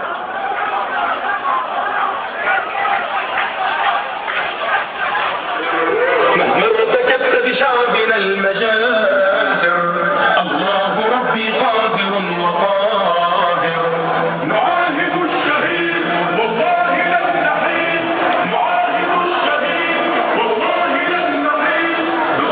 مهما ارتكبت بشعبنا المجاهر، الله ربي قادر وقاهر. نعاهد الشهيد والله لن نحيد، نعاهد الشهيد والله لن نحيد.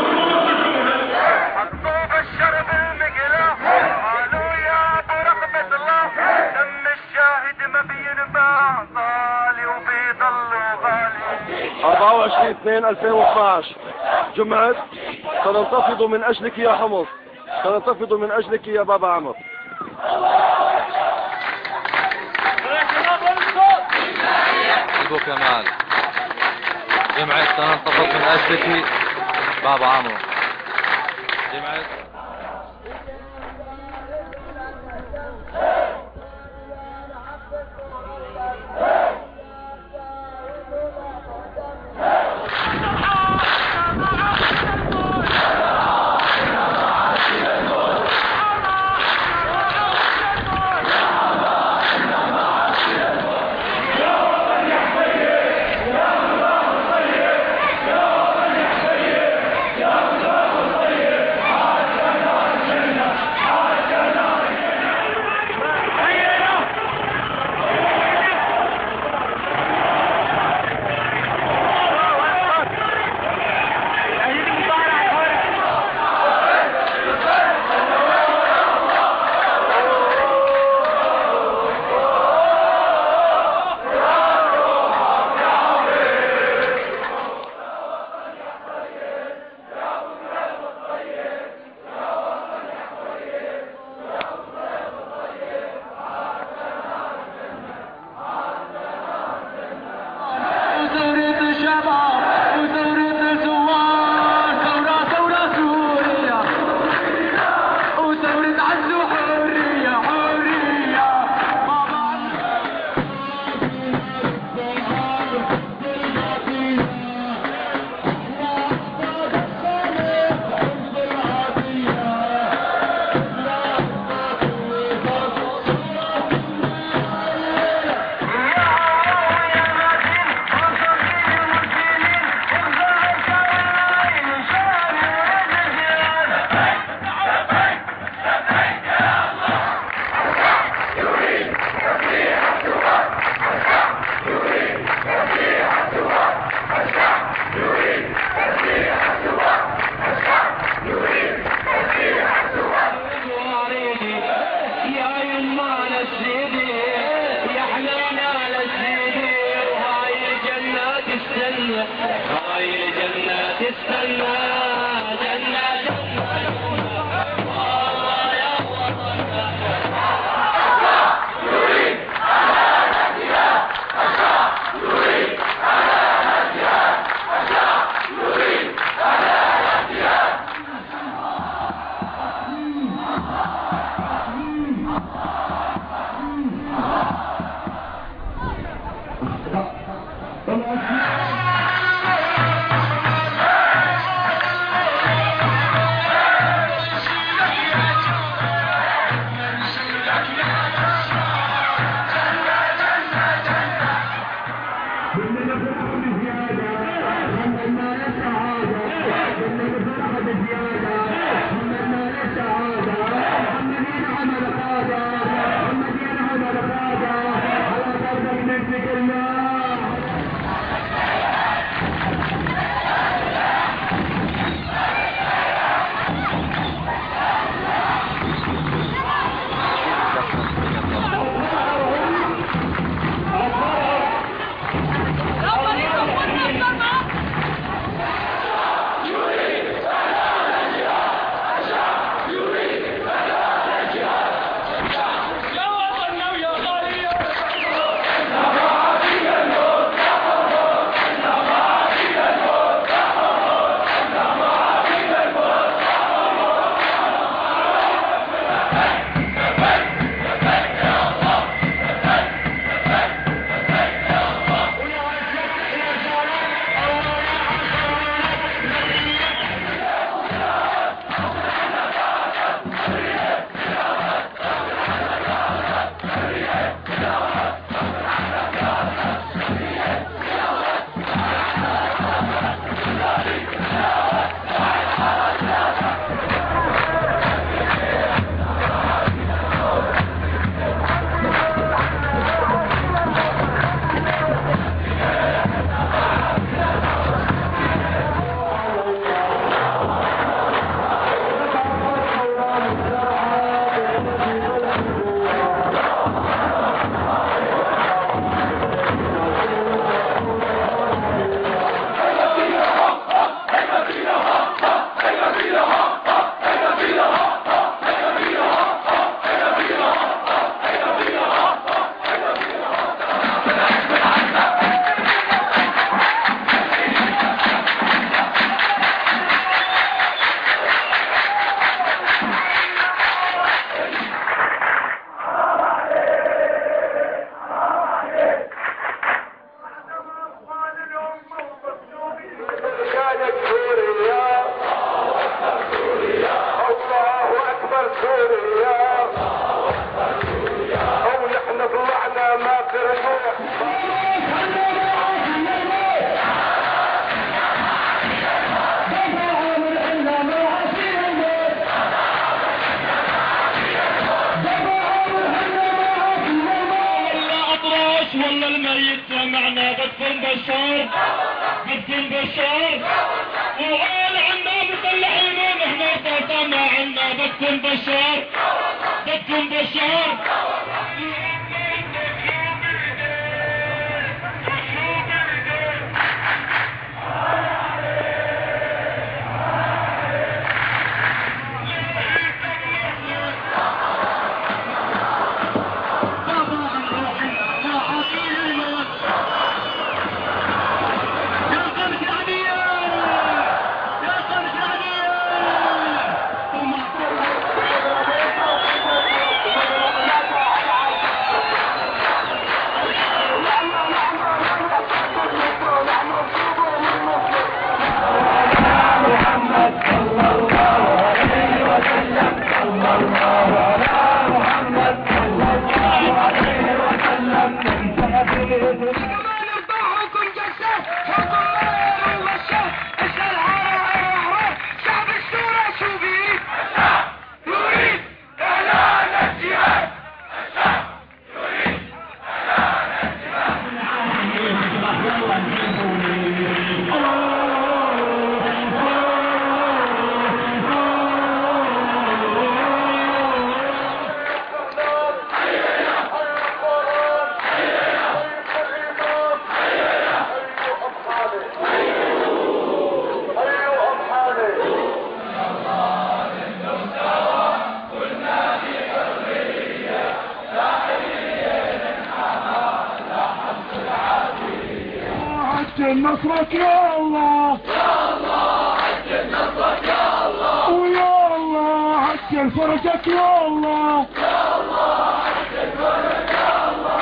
حطوب الشرب المقلاح قالوا يا ابو رحمة الله، دم الشاهد ما بينباع غالي وبيضل غالي. أربعة وعشرين اثنين ألفين واثناشر جمعة، سننتفض من أجلك يا حمص، سننتفض من أجلك يا بابا عمر. أبو كمال، جمعة سننتفض من أجلك بابا عمر. جمعة بشار بنت بشار وقال عنا بطلع المون احنا طلعنا عنا بنت بشار بنت بشار نصرك يا الله يا الله عجل نصرك يا الله ويا الله عجل فرجك يا الله يا الله عجل فرجك يا الله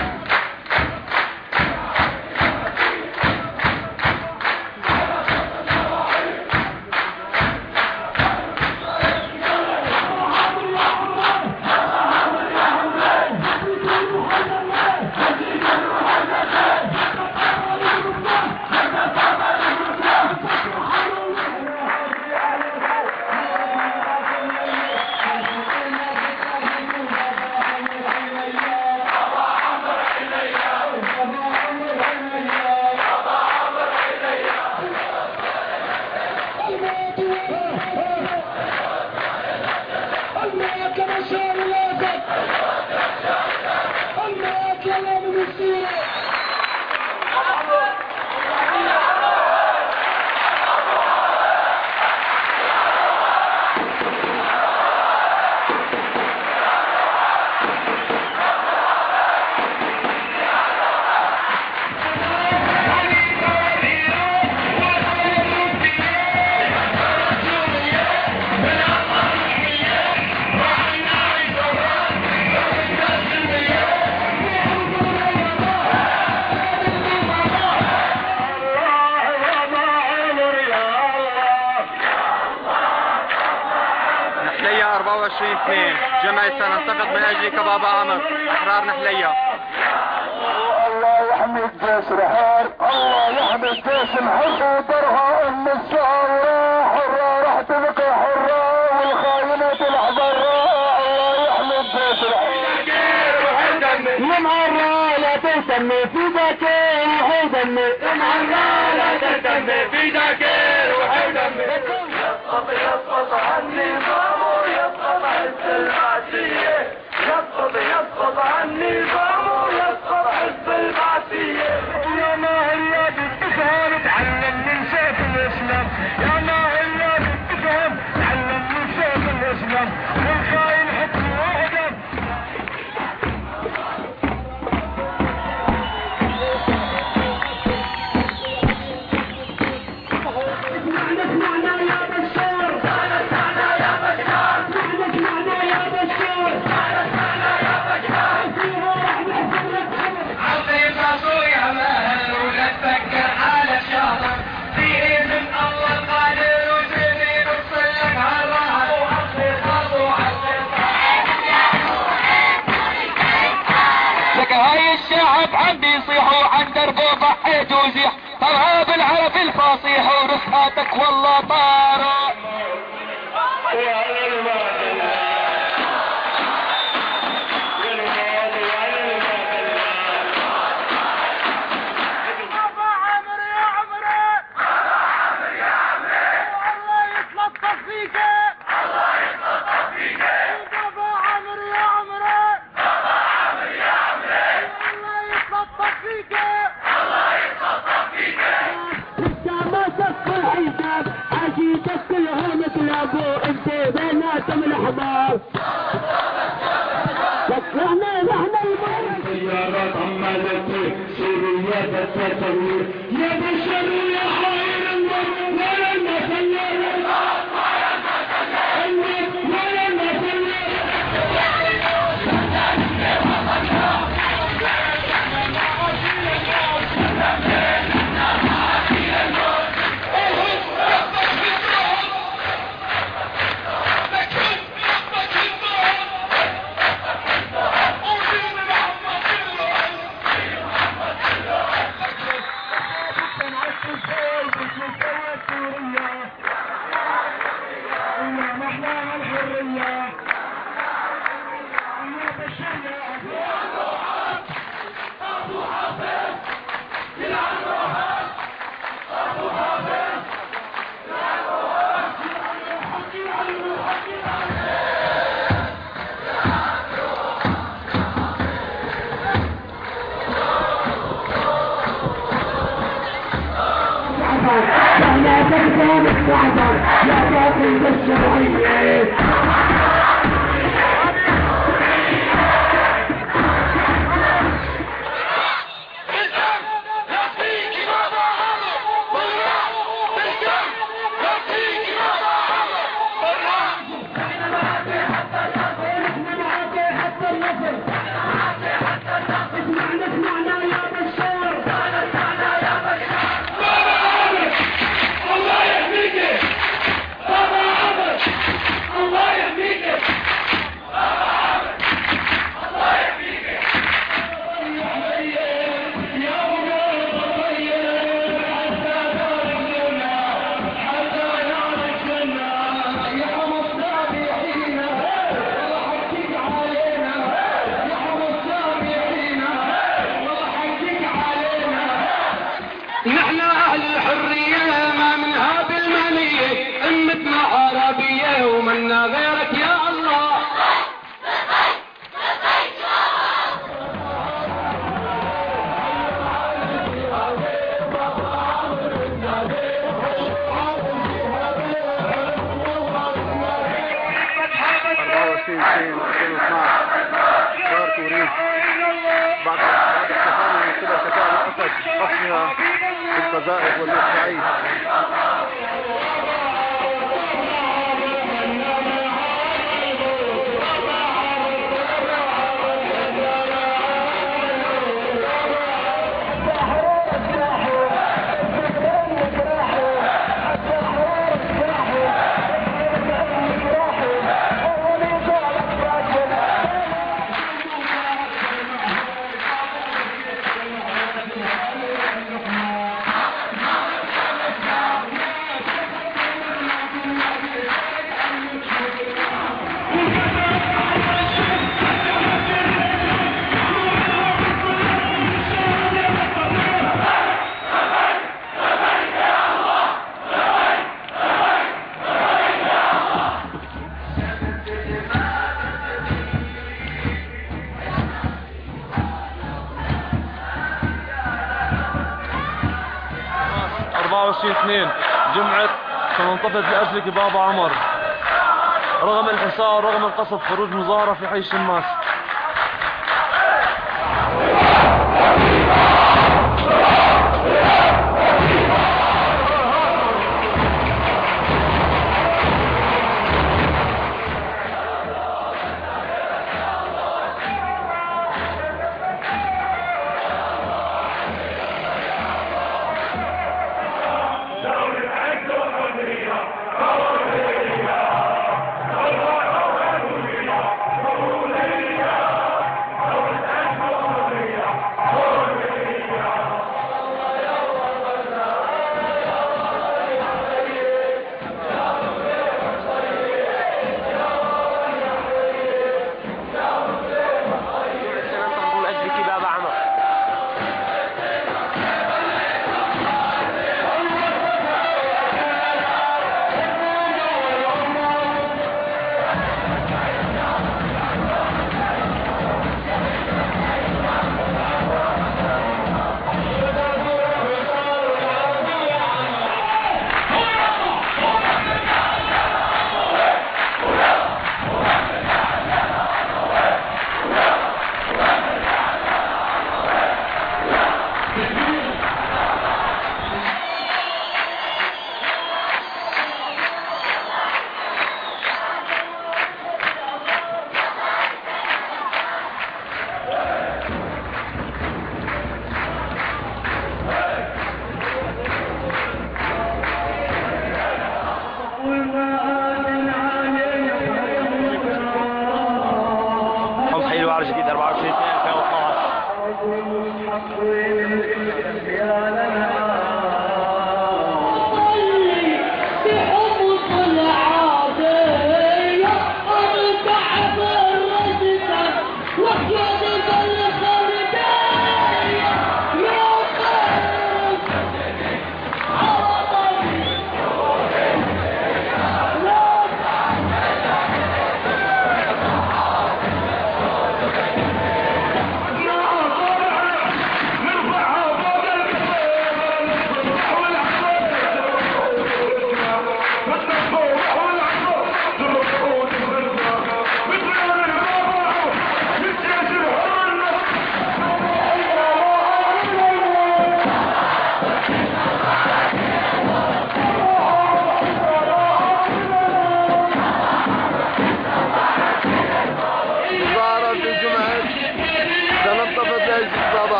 أربعة وعشرين اثنين جمعي سننتفض من أجلك بابا عمر أحرار نحلية. الله يحمي الجيش الحر، الله يحمي الجيش الحر ودرها أم الثورة حرة راح تبقى حرة والخاينة الحضرة. الله يحمي الجيش الحر يا معرة لا تهتمي في ذاكر وحيدمي يا معرة لا تهتمي في ذاكر وحيدمي. يسقط يسقط عني بابو يسقط حزب البعثية، يسقط يسقط عني بابو يسقط حزب البعثية. يا ماهر يا بالتفهم تعلم من سيف الإسلام، يا ماهر يا بالتفهم تعلم من سيف الإسلام والخاين حكم وهدم. الشعب عندي يصيحوا عن دربه ضحيت وزيح طلعوا بالعرب الفصيح ورفقاتك والله طاروا. عشيتك كلها مثل ابو انت بيناتهم الحمار فكرنا نحن المرض السيارات عمالتي سوريا بالتطوير يا بشر يا خير النور ولا المسلم ولا المسلم لا تكتب الصعبة لا تكتب الشرعية نحن اهل الحرية ما من هذه المنية امتنا عربية ومنا غيرك يا الله أربعة وعشرين اثنين ألفين واثناشر دار توريد بعد بعد استفادة من قبل كتائب الأسد قصفها في القذائف والإسرائيل. أربعة وعشرين اثنين جمعة سننتفض لأجلك بابا عمر رغم الحصار رغم القصد خروج مظاهرة في حي شماس. Oh,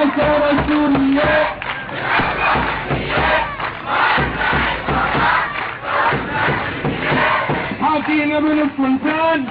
ترى سوريا حاكينا من السلطان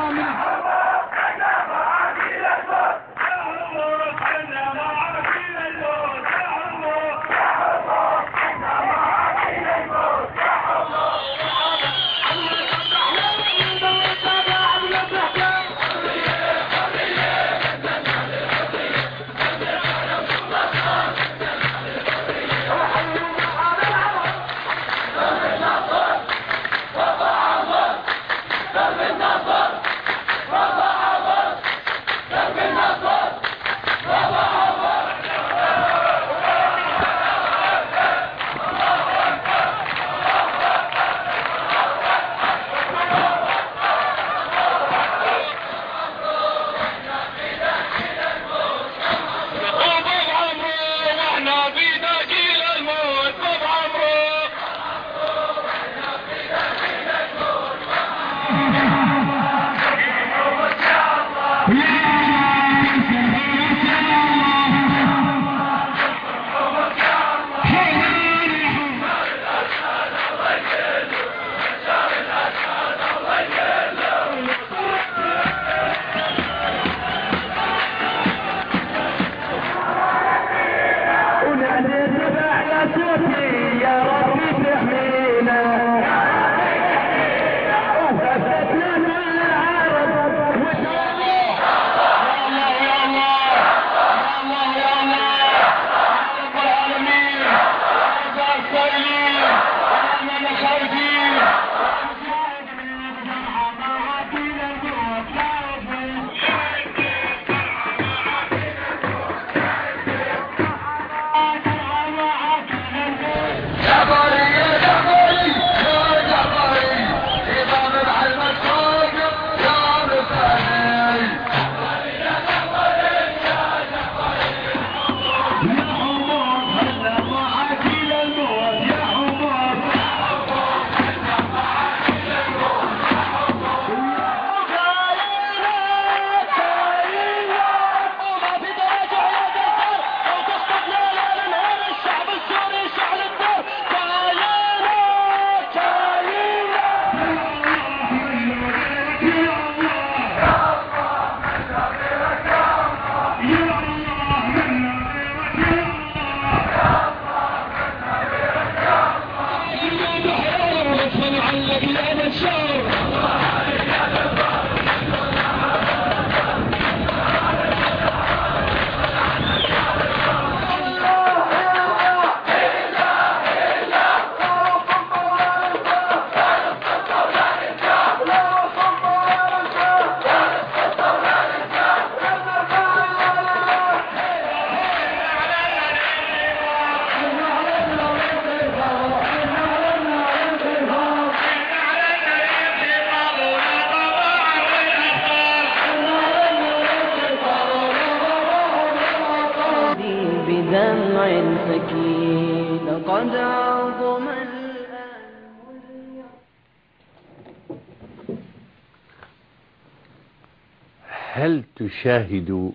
هل تشاهد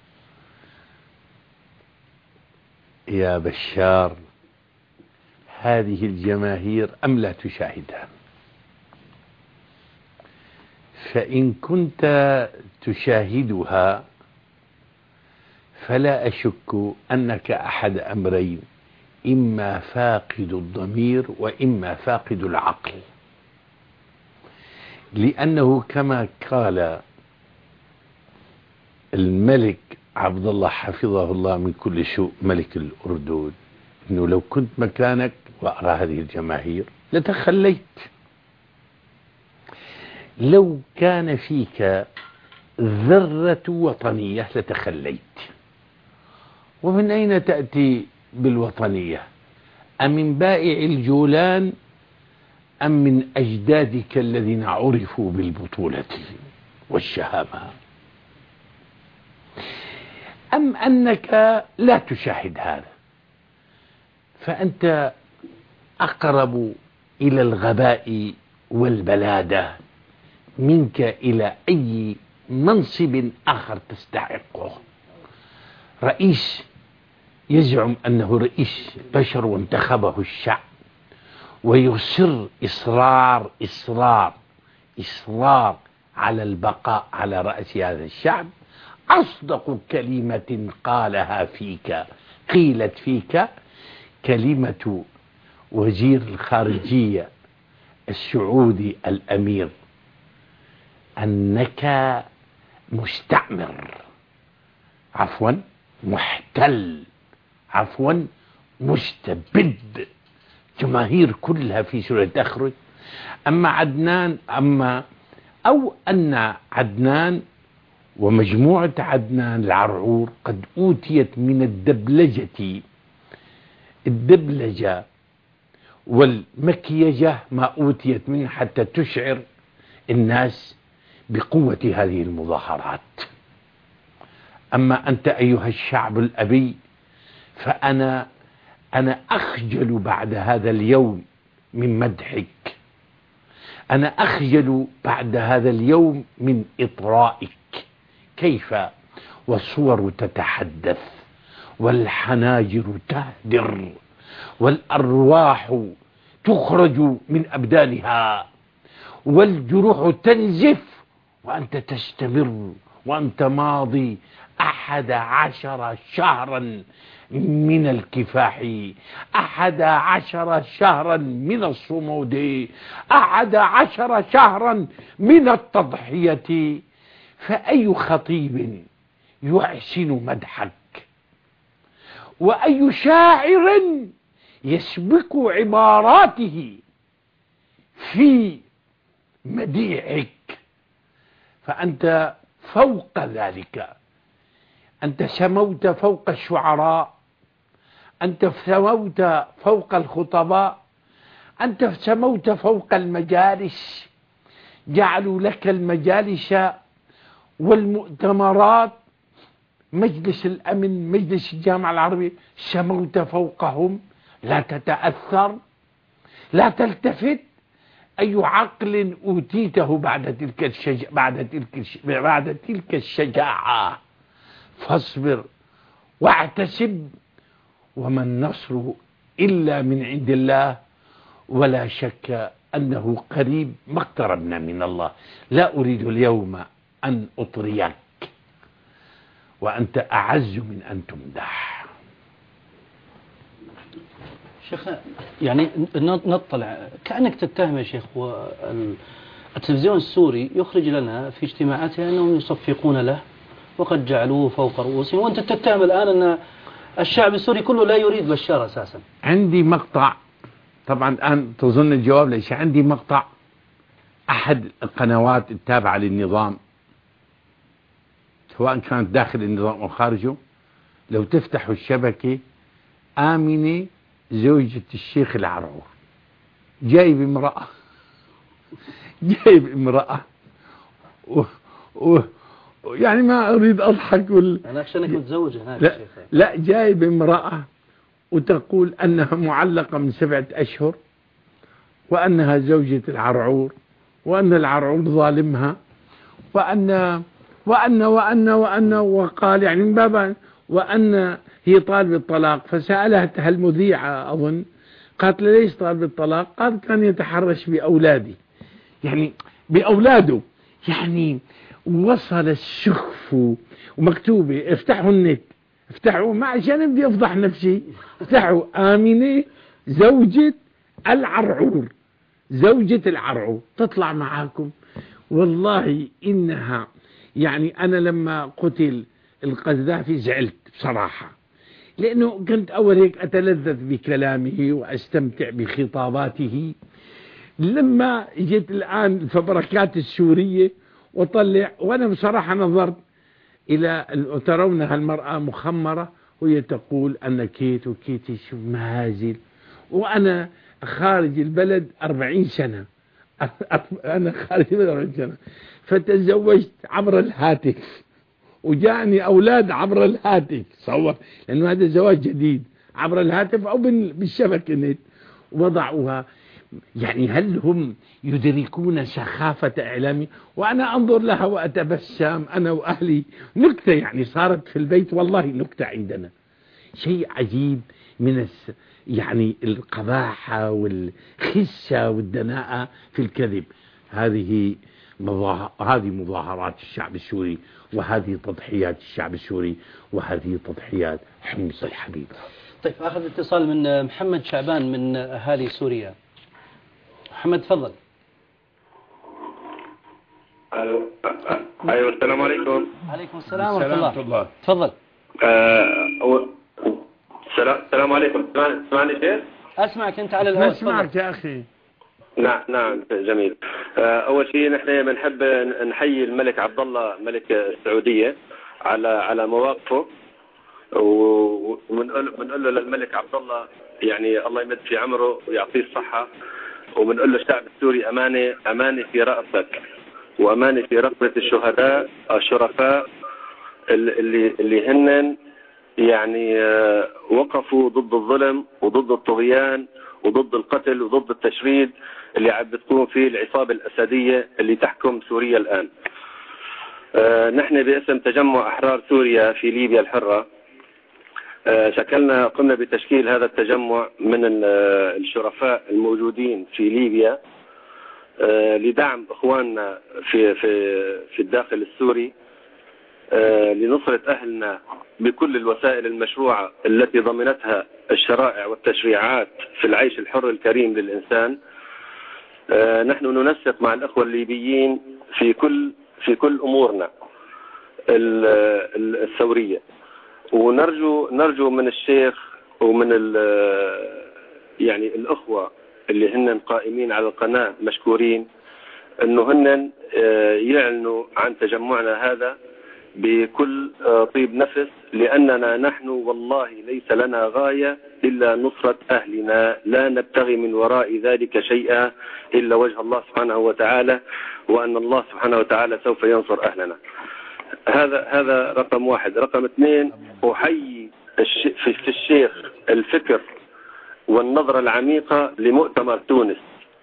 يا بشار هذه الجماهير أم لا تشاهدها؟ فإن كنت تشاهدها فلا أشك أنك أحد أمرين، إما فاقد الضمير وإما فاقد العقل، لأنه كما قال الملك عبد الله حفظه الله من كل سوء ملك الأردن، إنه لو كنت مكانك وأرى هذه الجماهير لتخليت. لو كان فيك ذرة وطنية لتخليت. ومن أين تأتي بالوطنية؟ أم من بائع الجولان أم من أجدادك الذين عرفوا بالبطولة والشهامة؟ أم أنك لا تشاهد هذا؟ فأنت أقرب إلى الغباء والبلادة منك إلى أي منصب آخر تستحقه. رئيس يزعم أنه رئيس بشر وانتخبه الشعب، ويصر إصرار إصرار إصرار على البقاء على رأس هذا الشعب. أصدق كلمة قالها فيك قيلت فيك كلمة وزير الخارجية السعودي الأمير، أنك مستعمر، عفوا محتل، عفوا مستبد. جماهير كلها في سوريا تخرج. أما عدنان أما أو أن عدنان ومجموعة عدنان العرعور قد أوتيت من الدبلجة الدبلجة والمكيجة ما أوتيت منه حتى تشعر الناس بقوة هذه المظاهرات. أما أنت أيها الشعب الأبي فأنا أنا أخجل بعد هذا اليوم من مدحك، أنا أخجل بعد هذا اليوم من إطرائك. كيف والصور تتحدث والحناجر تهدر والأرواح تخرج من أبدانها والجروح تنزف وأنت تستمر، وأنت ماضي أحد عشر شهرا من الكفاح، أحد عشر شهرا من الصمود، أحد عشر شهرا من التضحية. فأي خطيب يحسن مدحك، وأي شاعر يسبك عباراته في مديحك؟ فأنت فوق ذلك، أنت سموت فوق الشعراء، أنت سموت فوق الخطباء، أنت سموت فوق المجالس. جعلوا لك المجالس والمؤتمرات، مجلس الأمن، مجلس الجامعة العربية، سموت فوقهم. لا تتأثر، لا تلتفت. أي عقل أوتيته بعد تلك الشجاعة بعد تلك بعد تلك الشجاعة؟ فاصبر واعتسب، وما النصر إلا من عند الله، ولا شك أنه قريب ما اقتربنا من الله. لا أريد اليوم أن أطريك، وأنت أعز من أن تمدح. شيخ يعني نطلع كأنك تتهم يا شيخ، والتلفزيون السوري يخرج لنا في اجتماعاته أنهم يصفقون له وقد جعلوه فوق رؤوسهم، وأنت تتهم الآن أن الشعب السوري كله لا يريد بشار أساسا. عندي مقطع، طبعا الآن تظن الجواب ليش. عندي مقطع أحد القنوات التابعة للنظام، سواء كانت داخل النظام أو خارجه، لو تفتحوا الشبكة آمنة زوجة الشيخ العرعور جايب امرأة جايب امرأة و... و... يعني ما أريد أضحك وال... أنا أخشى أنك متزوج هناك. لا, لا جايب امرأة وتقول أنها معلقة من سبعة أشهر، وأنها زوجة العرعور، وأن العرعور ظالمها، وأن وأن وأن وأن وقال يعني من باب وأن هي طالبة الطلاق. فسألها المذيعة أظن، قالت له ليش طالبة الطلاق؟ قال كان يتحرش بأولادي، يعني بأولاده. يعني وصل السخف. ومكتوبة، افتحوا النت، افتحوا ما عشان بدي افضح نفسي، افتحوا آمنة زوجة العرعور، زوجة العرعور تطلع معاكم. والله إنها يعني أنا لما قتل القذافي زعلت بصراحة، لأنه كنت أول هيك أتلذذ بكلامه وأستمتع بخطاباته. لما جيت الآن الفبركات السورية وطلع، وأنا بصراحة نظرت إلى ترونها المرأة مخمرة وهي تقول أن كيت وكيتي شو مهازل، وأنا خارج البلد أربعين سنة أنا خارج البلد أربعين سنة، فتزوجت عبر الهاتف وجاءني أولاد عبر الهاتف، صور لأنه هذا زواج جديد عبر الهاتف أو بالشبكة النت، وضعوها. يعني هل هم يدركون سخافة إعلامي؟ وأنا أنظر لها وأتبسم أنا وأهلي. نكتة يعني صارت في البيت، والله نكتة عندنا. شيء عجيب من الس... يعني القباحة والخسة والدناءة في الكذب. هذه مظاهر... هذه مظاهرات الشعب السوري، وهذه تضحيات الشعب السوري، وهذه تضحيات حمص الحبيب. طيب أخذ اتصال من محمد شعبان من أهالي سوريا. محمد تفضل. ايوه السلام عليكم. عليكم السلام ورحمة الله. تفضل. السلام عليكم. تسمعني شيخ؟ اسمعك انت على الهواء. اسمعك يا اخي. نعم نعم جميل. اول شيء نحن بنحب نحيي الملك عبد الله ملك السعودية على على مواقفه، وبنقول بنقول له للملك عبد الله يعني الله يمد في عمره ويعطيه الصحة، وبنقول له الشعب السوري أمانة أمانة في رأسك، وأمانة في رقبة الشهداء الشرفاء اللي اللي هن يعني وقفوا ضد الظلم وضد الطغيان وضد القتل وضد التشريد اللي عم بتكون فيه العصابة الأسدية اللي تحكم سوريا الآن. نحن باسم تجمع أحرار سوريا في ليبيا الحرة شكلنا قمنا بتشكيل هذا التجمع من الشرفاء الموجودين في ليبيا لدعم إخواننا في في في الداخل السوري، لنصرة أهلنا بكل الوسائل المشروعة التي ضمنتها الشرائع والتشريعات في العيش الحر الكريم للإنسان. نحن ننسق مع الأخوة الليبيين في كل في كل أمورنا الثورية، ونرجو نرجو من الشيخ ومن يعني الأخوة اللي هن قائمين على القناة مشكورين أنه هن يعلنوا عن تجمعنا هذا بكل طيب نفس، لأننا نحن والله ليس لنا غاية إلا نصرة أهلنا، لا نبتغي من وراء ذلك شيئا إلا وجه الله سبحانه وتعالى، وأن الله سبحانه وتعالى سوف ينصر أهلنا. هذا هذا رقم واحد. رقم اثنين، أحيي في الشيخ الفكر والنظرة العميقة لمؤتمر تونس.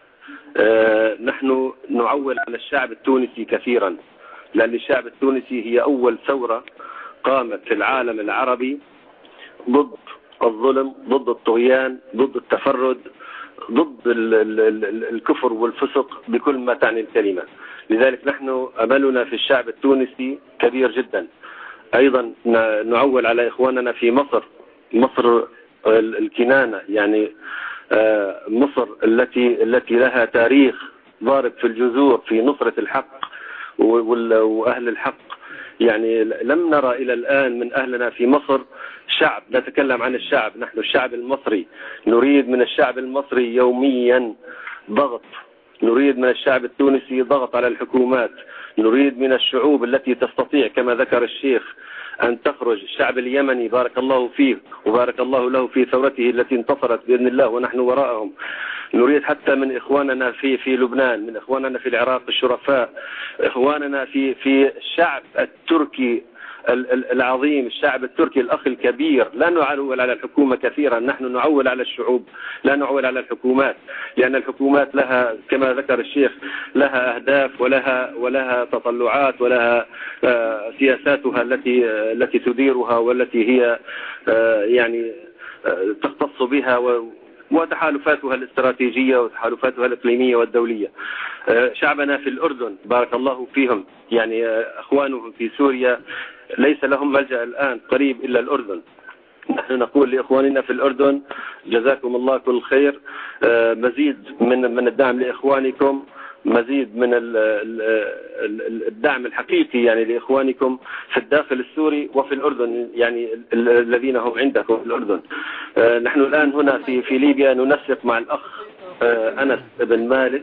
آه نحن نعول على الشعب التونسي كثيرا، لأن الشعب التونسي هي أول ثورة قامت في العالم العربي ضد الظلم، ضد الطغيان، ضد التفرد، ضد الكفر والفسق بكل ما تعني الكلمة. لذلك نحن أملنا في الشعب التونسي كبير جدا. أيضا نعول على إخواننا في مصر، مصر الكنانة، يعني مصر التي التي لها تاريخ ضارب في الجذور في نصرة الحق وأهل الحق. يعني لم نرى إلى الآن من أهلنا في مصر شعب، نتكلم عن الشعب، نحن الشعب المصري نريد من الشعب المصري يوميا ضغط، نريد من الشعب التونسي ضغط على الحكومات، نريد من الشعوب التي تستطيع كما ذكر الشيخ أن تخرج. الشعب اليمني بارك الله فيه وبارك الله له في ثورته التي انتصرت بإذن الله ونحن وراءهم. نريد حتى من إخواننا في في لبنان، من إخواننا في العراق الشرفاء، إخواننا في في الشعب التركي العظيم، الشعب التركي الأخ الكبير. لا نعول على الحكومة كثيرا، نحن نعول على الشعوب، لا نعول على الحكومات، لأن الحكومات لها كما ذكر الشيخ لها أهداف ولها ولها تطلعات ولها سياساتها التي التي تديرها والتي هي يعني تختص بها، وتحالفاتها الاستراتيجية وتحالفاتها الإقليمية والدولية. شعبنا في الأردن بارك الله فيهم، يعني أخوانهم في سوريا ليس لهم ملجأ الآن قريب إلا الأردن. نحن نقول لإخواننا في الأردن جزاكم الله كل خير، مزيد من من الدعم لإخوانكم، مزيد من الدعم الحقيقي يعني لإخوانكم في الداخل السوري وفي الأردن، يعني الذين هم عندكم في الأردن. نحن الآن هنا في في ليبيا ننسق مع الأخ أنس بن مالك،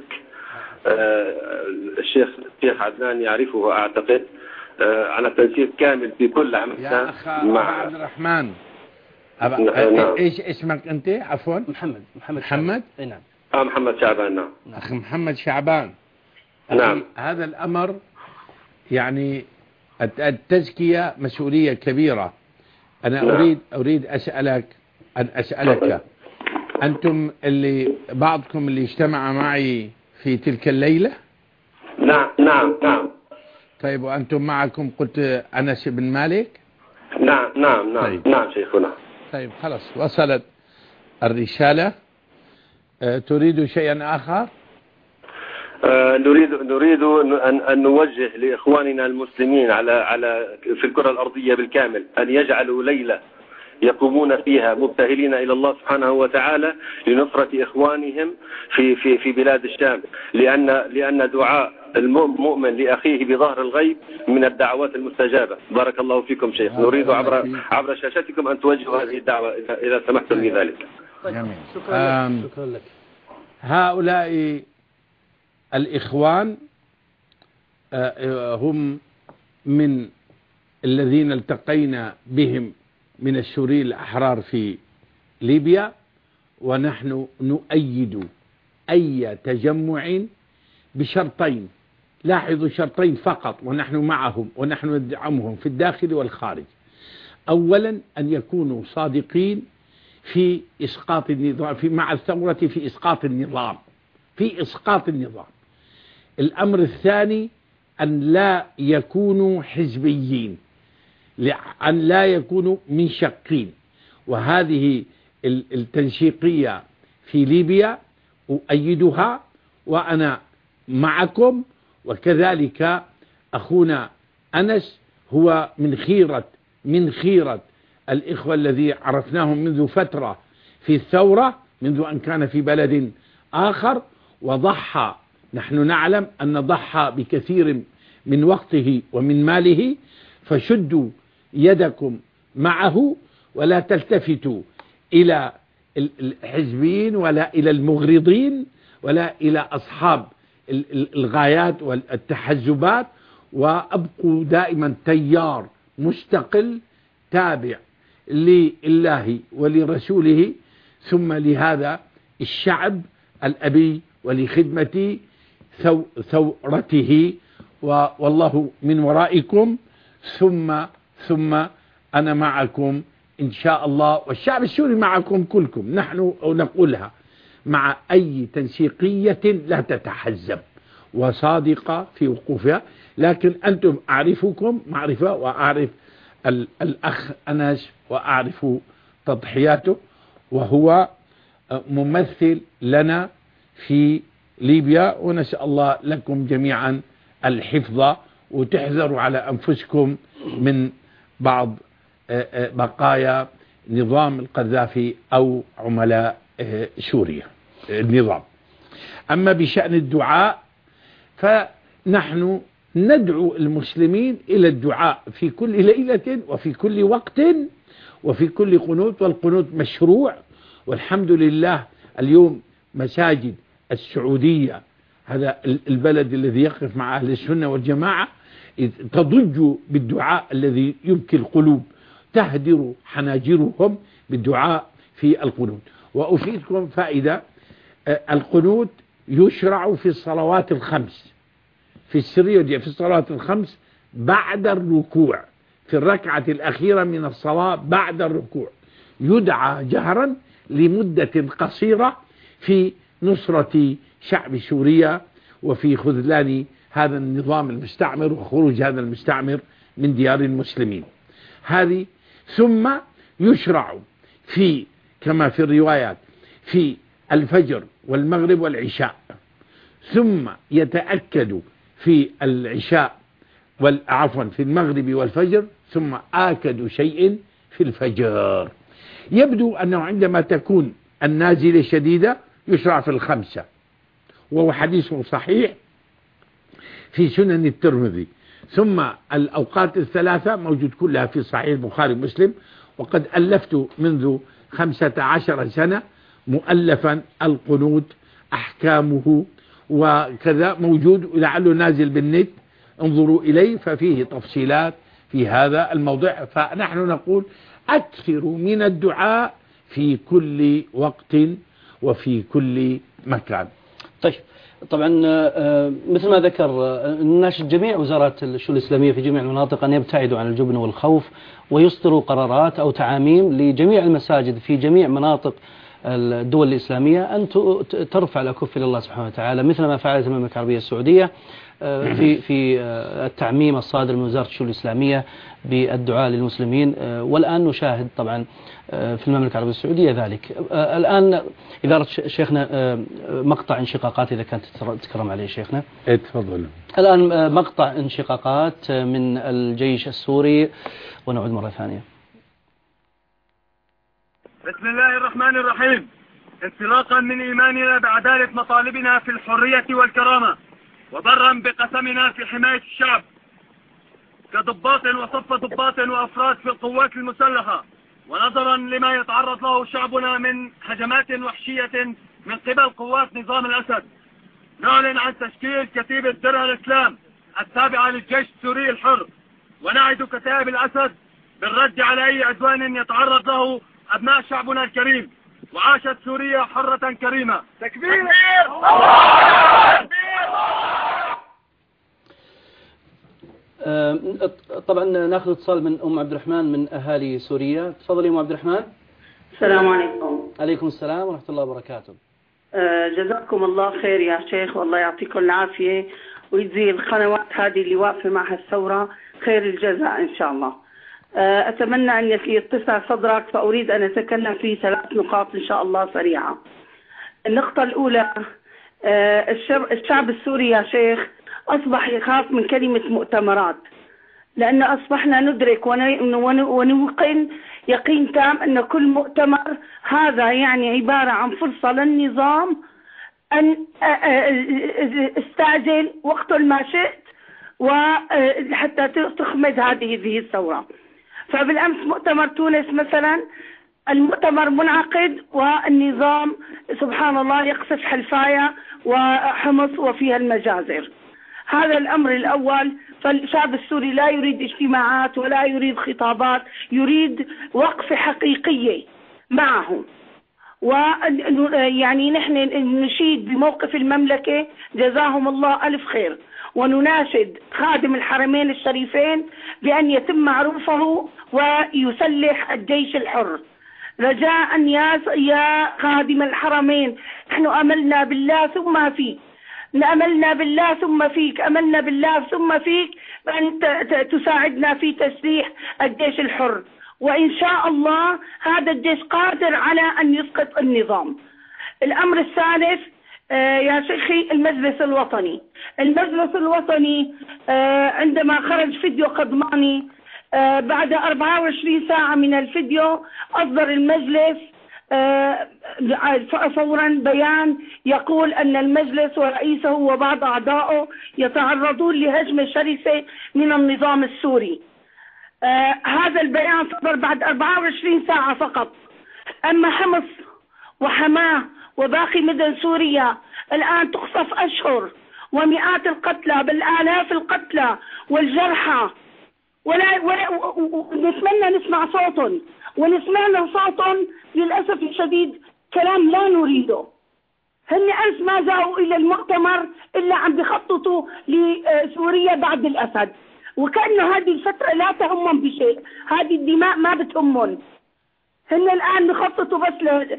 الشيخ الشيخ عدنان يعرفه أعتقد، على تنسيق كامل في كل عملنا مع عبد الرحمن. نعم. ايش اسمك انت عفوا؟ محمد. محمد محمد اي نعم. اه محمد شعبان. نعم. اخ محمد شعبان. نعم. هذا الامر يعني التزكية مسؤولية كبيرة. انا نعم. اريد اريد اسالك ان اسالك انتم اللي بعضكم اللي اجتمع معي في تلك الليلة؟ نعم نعم نعم. طيب وأنتم معكم قلت أنس بن مالك؟ نعم نعم نعم. طيب. نعم شيخنا. طيب خلاص وصلت الرسالة. أه تريد شيئا آخر؟ أه نريد نريد أن أن نوجه لإخواننا المسلمين على على في الكرة الأرضية بالكامل أن يجعلوا ليلة يقومون فيها مبتهلين إلى الله سبحانه وتعالى لنصرة إخوانهم في في في بلاد الشام، لأن لأن دعاء المؤمن لأخيه بظهر الغيب من الدعوات المستجابة. بارك الله فيكم شيخ. نريد عبر عبر شاشتكم أن توجهوا هذه الدعوة إذا سمحتم بذلك. جميل. شكرا لك. هؤلاء الإخوان هم من الذين التقينا بهم من السوريين الأحرار في ليبيا، ونحن نؤيد أي تجمع بشرطين. لاحظوا شرطين فقط ونحن معهم ونحن ندعمهم في الداخل والخارج. أولا أن يكونوا صادقين في إسقاط النظام، في مع الثورة في إسقاط النظام في إسقاط النظام. الأمر الثاني أن لا يكونوا حزبيين، أن لا يكونوا منشقين. وهذه التنسيقية في ليبيا أؤيدها وأنا معكم، وكذلك أخونا أنس هو من خيرة من خيرة الإخوة الذي عرفناهم منذ فترة في الثورة، منذ أن كان في بلد آخر وضحى. نحن نعلم أن ضحى بكثير من وقته ومن ماله، فشدوا يدكم معه ولا تلتفتوا إلى الحزبيين ولا إلى المغرضين ولا إلى أصحاب الغايات والتحزبات، وأبقوا دائما تيار مستقل تابع لله ولرسوله ثم لهذا الشعب الأبي ولخدمة ثورته، والله من ورائكم ثم ثم أنا معكم إن شاء الله، والشعب السوري معكم كلكم. نحن نقولها مع أي تنسيقية لا تتحزب وصادقة في وقوفها، لكن أنتم أعرفكم معرفة، وأعرف الأخ أنس وأعرف تضحياته، وهو ممثل لنا في ليبيا، ونسأل الله لكم جميعا الحفظ، وتحذروا على أنفسكم من بعض بقايا نظام القذافي أو عملاء سوريا النظام. أما بشأن الدعاء فنحن ندعو المسلمين إلى الدعاء في كل ليلة وفي كل وقت وفي كل قنوت، والقنوت مشروع. والحمد لله اليوم مساجد السعودية، هذا البلد الذي يقف مع أهل السنة والجماعة، تضج بالدعاء الذي يبكي القلوب، تهدر حناجرهم بالدعاء في القنوت. وأفيدكم فائدة، القنوت يشرع في الصلوات الخمس، في السرية في الصلوات الخمس بعد الركوع، في الركعة الأخيرة من الصلاة بعد الركوع، يدعى جهرا لمدة قصيرة في نصرة شعب سوريا وفي خذلان هذا النظام المستعمر وخروج هذا المستعمر من ديار المسلمين. هذه ثم يشرع في كما في الروايات في الفجر والمغرب والعشاء، ثم يتأكد في العشاء والعفوا في المغرب والفجر، ثم آكد شيء في الفجر. يبدو أنه عندما تكون النازلة شديدة يشرع في الخمسة، وهو حديث صحيح في سنن الترمذي. ثم الأوقات الثلاثة موجود كلها في صحيح البخاري ومسلم، وقد ألفت منذ خمسة عشر سنة مؤلفا القنوت أحكامه وكذا، موجود لعله نازل بالنت، انظروا إليه ففيه تفصيلات في هذا الموضوع. فنحن نقول أكثروا من الدعاء في كل وقت وفي كل مكان. طيب طبعا مثل ما ذكر ناشد جميع وزارات الشؤون الإسلامية في جميع المناطق أن يبتعدوا عن الجبن والخوف، ويصدروا قرارات أو تعاميم لجميع المساجد في جميع مناطق الدول الإسلامية أن ترفع الأكف إلى الله سبحانه وتعالى، مثل ما فعلت المملكة العربية السعودية في في التعميم الصادر من وزارة الشؤون الإسلامية بالدعاء للمسلمين، والآن نشاهد طبعا في المملكة العربية السعودية ذلك. الآن إذا شيخنا مقطع انشقاقات إذا كانت تتكرم عليه شيخنا. تفضل. الآن مقطع انشقاقات من الجيش السوري ونعود مرة ثانية. بسم الله الرحمن الرحيم. انطلاقا من إيماننا بعدالة مطالبنا في الحرية والكرامة، وبرا بقسمنا في حماية الشعب كضباط وصف ضباط وأفراد في القوات المسلحة، ونظرا لما يتعرض له شعبنا من هجمات وحشية من قبل قوات نظام الأسد، نعلن عن تشكيل كتيبة درع الإسلام التابعة للجيش السوري الحر، ونعد كتائب الأسد بالرد على أي عدوان يتعرض له أبناء شعبنا الكريم. وعاشت سوريا حرة كريمة. تكبير. طبعا ناخذ اتصال من أم عبد الرحمن من أهالي سوريا. تفضلي أم عبد الرحمن. السلام عليكم. عليكم السلام ورحمة الله وبركاته. جزاكم الله خير يا شيخ، والله يعطيكم العافية ويجزي القنوات هذه اللي واقفة مع الثورة خير الجزاء إن شاء الله. أتمنى أن يتسع صدرك، فأريد أن أتكلم في ثلاث نقاط إن شاء الله سريعة. النقطة الأولى، الشعب السوري يا شيخ أصبح يخاف من كلمة مؤتمرات، لأن أصبحنا ندرك ونوقن يقين تام أن كل مؤتمر هذا يعني عبارة عن فرصة للنظام أن استعجل واقتل ما شئت وحتى تخمد هذه الثورة. فبالأمس مؤتمر تونس مثلا، المؤتمر منعقد والنظام سبحان الله يقصف حلفاية وحمص وفيها المجازر. هذا الأمر الأول. فالشعب السوري لا يريد اجتماعات ولا يريد خطابات، يريد وقفة حقيقية معهم. ويعني نحن نشيد بموقف المملكة جزاهم الله ألف خير، ونناشد خادم الحرمين الشريفين بأن يتم معروفه ويسلح الجيش الحر. رجاء يا يا خادم الحرمين، نحن أملنا بالله ثم فيك، أملنا بالله ثم فيك، أملنا بالله ثم فيك أن تساعدنا في تسليح الجيش الحر، وإن شاء الله هذا الجيش قادر على أن يسقط النظام. الأمر الثالث يا شيخي، المجلس الوطني. المجلس الوطني عندما خرج فيديو قضماني بعد أربعة وعشرين ساعة من الفيديو أصدر المجلس فورا بيان يقول أن المجلس ورئيسه وبعض أعضائه يتعرضون لهجمة شرسة من النظام السوري. هذا البيان صدر بعد أربعة وعشرين ساعة فقط. أما حمص وحماه وباقي مدن سوريا الآن تقصف أشهر، ومئات القتلى بالآلاف القتلى والجرحى، ولا, ولا نتمنى نسمع صوتهم، ونسمعنا صوتهم للأسف الشديد كلام لا نريده. هن أمس ما جاءوا إلى المؤتمر إلا عم بخططوا لسوريا بعد الأسد، وكأنه هذه الفترة لا تهمهم بشيء، هذه الدماء ما بتهمهم. هن الآن بخططوا بس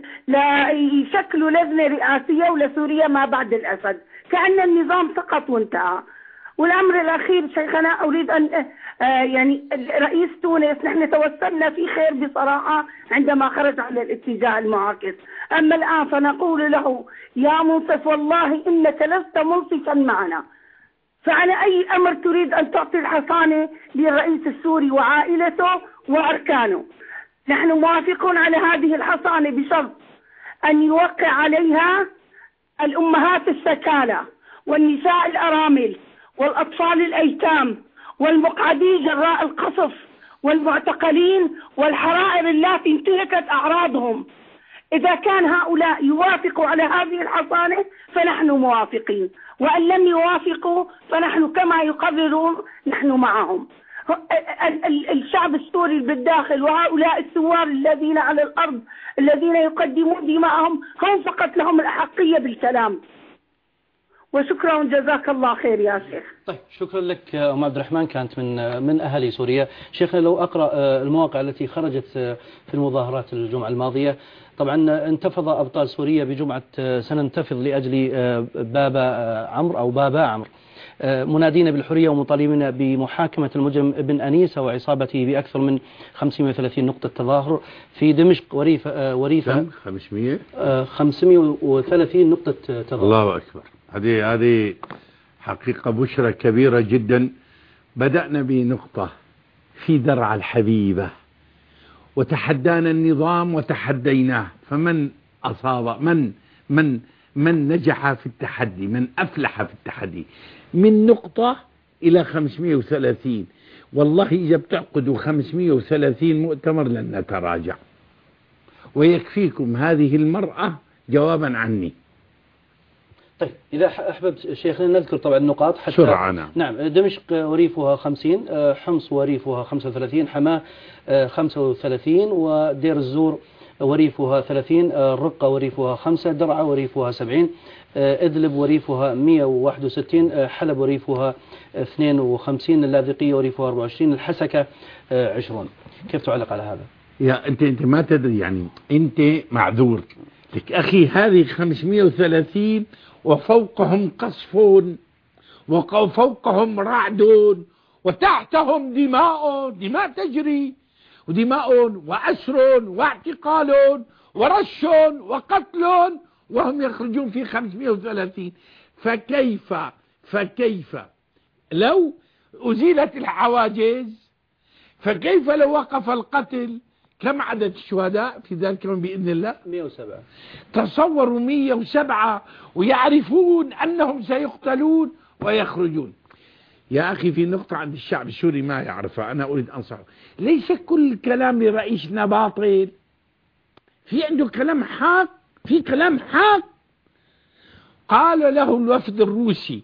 ليشكلوا لجنة رئاسية ولسوريا ما بعد الأسد، كأن النظام سقط وانتهى. والأمر الأخير شيخنا، أريد أن آه يعني رئيس تونس نحن توسلنا في خير بصراحة عندما خرج على الاتجاه المعاكس، أما الآن فنقول له يا منصف والله إنك لست منصفا معنا، فعلى أي أمر تريد أن تعطي الحصانة للرئيس السوري وعائلته وأركانه؟ نحن موافقون على هذه الحصانة بشرط أن يوقع عليها الأمهات السكالى والنساء الأرامل والأطفال الأيتام والمقعدين جراء القصف والمعتقلين والحرائر التي انتهكت أعراضهم. إذا كان هؤلاء يوافقوا على هذه الحصانة فنحن موافقين، وأن لم يوافقوا فنحن كما يقررون نحن معهم. الشعب السوري بالداخل وهؤلاء الثوار الذين على الأرض الذين يقدمون دماءهم هم فقط لهم الأحقية بالكلام. وشكرا جزاك الله خير يا شيخ. طيب شكرا لك أم عبد الرحمن، كانت من من أهالي سوريا. شيخنا لو أقرأ المواقع التي خرجت في المظاهرات الجمعة الماضية. طبعا انتفض أبطال سوريا بجمعة سننتفض لأجل بابا عمرو أو بابا عمرو. منادين بالحرية ومطالبين بمحاكمة المجرم ابن أنيسة وعصابته بأكثر من خمسمائة وثلاثين نقطة تظاهر في دمشق وريف وريفة خمسمائة خمسمائة وثلاثين نقطة تظاهر. الله أكبر. هذه هذه حقيقة بشرى كبيرة جدا. بدأنا بنقطة في درع الحبيبة وتحدانا النظام وتحديناه، فمن أصاب من من من نجح في التحدي، من أفلح في التحدي، من نقطة إلى خمسمائة وثلاثين. والله إذا بتعقدوا خمسمائة وثلاثين مؤتمر لن نتراجع، ويكفيكم هذه المرأة جوابا عني. طيب إذا أحببت شيخنا نذكر طبعا النقاط حتى سرعة. نعم. نعم دمشق وريفها خمسين، حمص وريفها خمسة وثلاثين، حماة خمسة وثلاثين، ودير الزور وريفها ثلاثين، الرقة وريفها خمسة، درعا وريفها سبعين، إدلب وريفها مئة وواحد وستين، حلب وريفها اثنين وخمسين، اللاذقية وريفها أربعة وعشرين، الحسكة عشرون. كيف تعلق على هذا؟ يا أنت أنت ما تدري، يعني أنت معذور لك أخي. هذه خمسمائة وثلاثين وفوقهم قصف وفوقهم رعد وتحتهم دماء دماء تجري، ودماء وأسر واعتقال ورش وقتل، وهم يخرجون في خمسمائة وثلاثين. فكيف فكيف لو أزيلت الحواجز؟ فكيف لو وقف القتل؟ كم عدد الشهداء في ذلك اليوم بإذن الله؟ مئة وسبعة. تصوروا مئة وسبعة ويعرفون أنهم سيقتلون ويخرجون. يا أخي في نقطة عند الشعب السوري ما يعرفها، أنا أريد أنصحه. ليس كل كلام لرئيسنا باطل، في عنده كلام حق، في كلام حق. قال له الوفد الروسي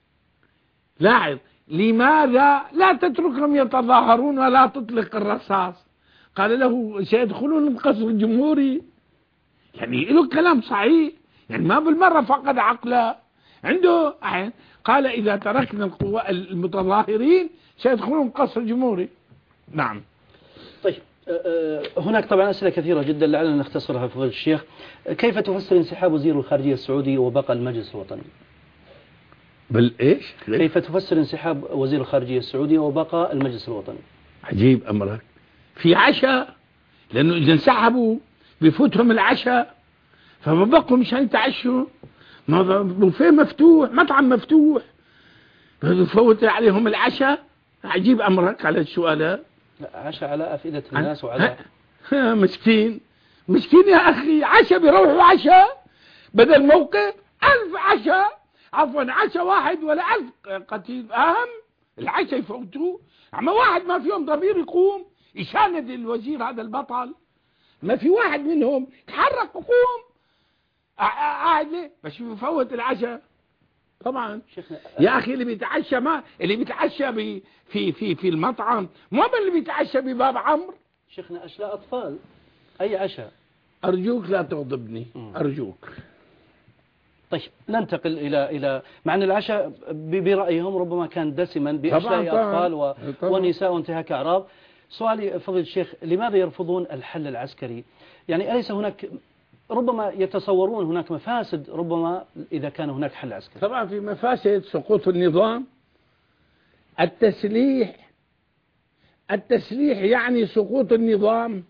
لاحظ: لماذا لا تتركهم يتظاهرون ولا تطلق الرصاص؟ قال له: سيدخلون القصر الجمهوري. يعني له كلام صحيح، يعني ما بالمرة فقد عقله، عنده عين. قال: إذا تركنا القوى المتظاهرين سيدخلون القصر الجمهوري. نعم. طيب هناك طبعا أسئلة كثيرة جدا لعلنا نختصرها في فضيلة الشيخ. كيف تفسر انسحاب وزير الخارجية السعودي وبقى المجلس الوطني؟ بل إيش؟ كيف تفسر انسحاب وزير الخارجية السعودي وبقى المجلس الوطني؟ عجيب أمرك. في عشاء، لأنه إذا انسحبوا بفوتهم العشاء، فببقوا مش هيتعشوا. بوفيه مفتوح، مطعم مفتوح، بفوت عليهم العشاء. عجيب أمرك على السؤال. عشاء على أفئدة الناس وعلى مسكين مسكين يا أخي. عشاء بيروحوا عشاء بدل موقف ألف عشاء، عفوا عشاء واحد ولا ألف قتيل. أهم العشاء يفوتوه. أما واحد ما فيهم ضمير يقوم يساند الوزير هذا البطل، ما في واحد منهم تحرك وقوم قاعد ليه بس يفوت العشاء. طبعا يا أخي اللي بيتعشى ما اللي بيتعشى في في في في المطعم مو اللي بيتعشى بباب عمرو. شيخنا أشلاء أطفال، أي عشاء؟ أرجوك لا تغضبني، أرجوك. طيب ننتقل إلى إلى مع أن العشاء برأيهم ربما كان دسما بأشلاء أطفال و... ونساء وانتهاك أعراض. سؤالي فضيلة الشيخ: لماذا يرفضون الحل العسكري؟ يعني أليس هناك ربما يتصورون هناك مفاسد ربما إذا كان هناك حل عسكري؟ طبعا في مفاسد: سقوط النظام، التسليح التسليح يعني سقوط النظام.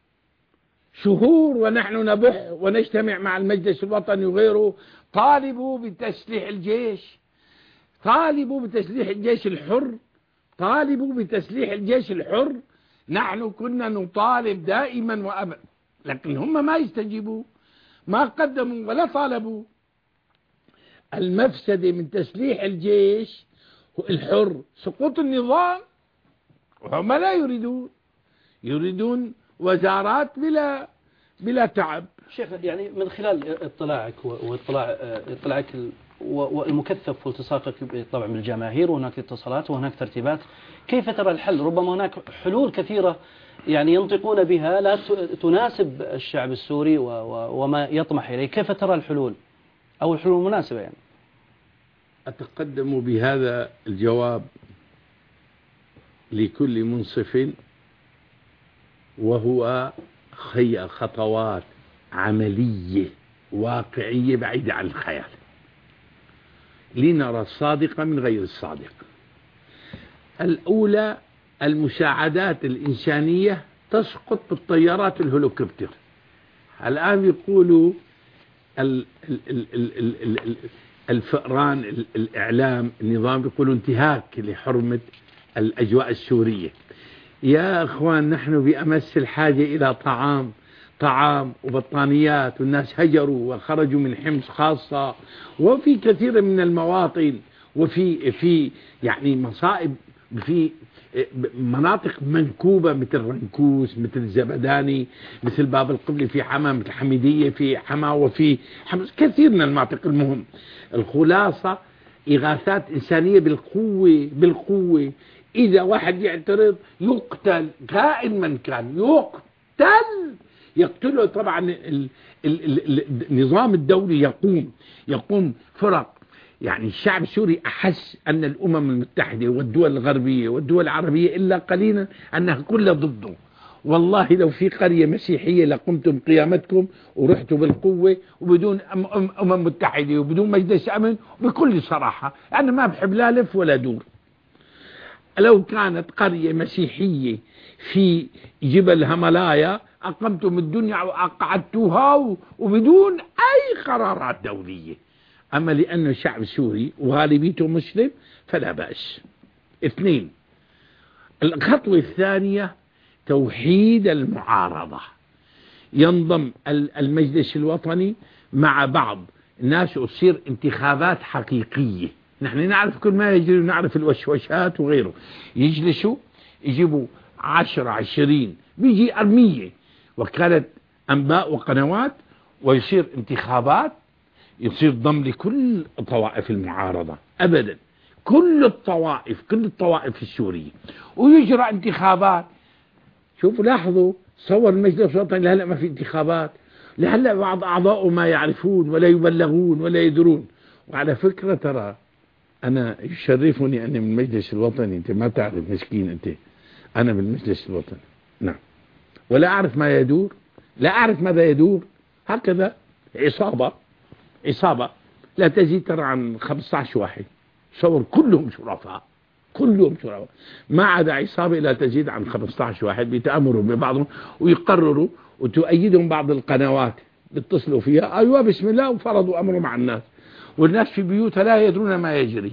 شهور ونحن نبح ونجتمع مع المجلس الوطني وغيره، طالبوا بتسليح الجيش، طالبوا بتسليح الجيش الحر، طالبوا بتسليح الجيش الحر. نحن كنا نطالب دائما وأبدا، لكن هم ما يستجيبوا، ما قدموا ولا طالبوا. المفسدة من تسليح الجيش الحر سقوط النظام، وهم لا يريدون يريدون وزارات بلا بلا تعب. شيخ يعني من خلال اطلاعك واطلاع اطلاعك والمكثف والتصاقك طبعا بالجماهير، وهناك اتصالات وهناك ترتيبات، كيف ترى الحل؟ ربما هناك حلول كثيرة يعني ينطقون بها لا تناسب الشعب السوري وما يطمح إليه. كيف ترى الحلول أو الحلول المناسبة؟ يعني أتقدم بهذا الجواب لكل منصف، وهو خي خطوات عملية واقعية بعيدة عن الخيال. لنرى الصادق من غير الصادق. الأولى المساعدات الإنسانية تسقط بالطيارات الهليكوبتر. الآن يقولوا الفئران الإعلام النظام يقولوا انتهاك لحرمة الأجواء السورية. يا أخوان نحن بأمس الحاجة إلى طعام طعام وبطانيات، والناس هجروا وخرجوا من حمص خاصة وفي كثير من المواطن، وفي في يعني مصائب في مناطق منكوبة مثل رنكوس مثل الزبداني مثل باب القبلي في حما مثل حميدية في حما وفي حمص كثير من المناطق. المهم الخلاصة إغاثات إنسانية بالقوة بالقوة. إذا واحد يعترض يقتل كائن من كان، يقتل يقتله. طبعا ال ال ال النظام الدولي يقوم يقوم فرق. يعني الشعب السوري أحس أن الأمم المتحدة والدول الغربية والدول العربية إلا قليلا أنها كلها ضده. والله لو في قرية مسيحية لقمتم قيامتكم ورحتوا بالقوة وبدون أمم متحدة وبدون مجلس أمن. بكل صراحة أنا ما بحب لا لف ولا دور. لو كانت قرية مسيحية في جبل هملايا أقمتم الدنيا وأقعدتوها وبدون أي قرارات دولية. أما لأنه الشعب السوري وغالبيته مسلم فلا بأس. اثنين، الخطوة الثانية توحيد المعارضة. ينضم المجلس الوطني مع بعض الناس وتصير انتخابات حقيقية. نحن نعرف كل ما يجري ونعرف الوشوشات وغيره. يجلسوا يجيبوا عشرة عشرين بيجي أرمية وكالة أنباء وقنوات ويصير انتخابات، يصير ضم لكل طوائف المعارضة أبدا، كل الطوائف كل الطوائف السورية، ويجرى انتخابات. شوفوا لاحظوا صور المجلس الوطني لهلا ما في انتخابات، لهلا بعض أعضائه ما يعرفون ولا يبلغون ولا يدرون. وعلى فكرة ترى أنا يشرفني أني من المجلس الوطني. أنت ما تعرف مسكين أنت، أنا بالمجلس الوطني نعم، ولا أعرف ما يدور، لا أعرف ماذا يدور. هكذا عصابة عصابة لا تزيد ترى عن خمسة عشر واحد، صور كلهم شرفاء كلهم شرفاء، ما عدا عصابة لا تزيد عن خمسة عشر واحد بيتأمروا ببعضهم ويقرروا وتؤيدهم بعض القنوات بيتصلوا فيها أيوة بسم الله وفرضوا أمره مع الناس، والناس في بيوتها لا يدرون ما يجري.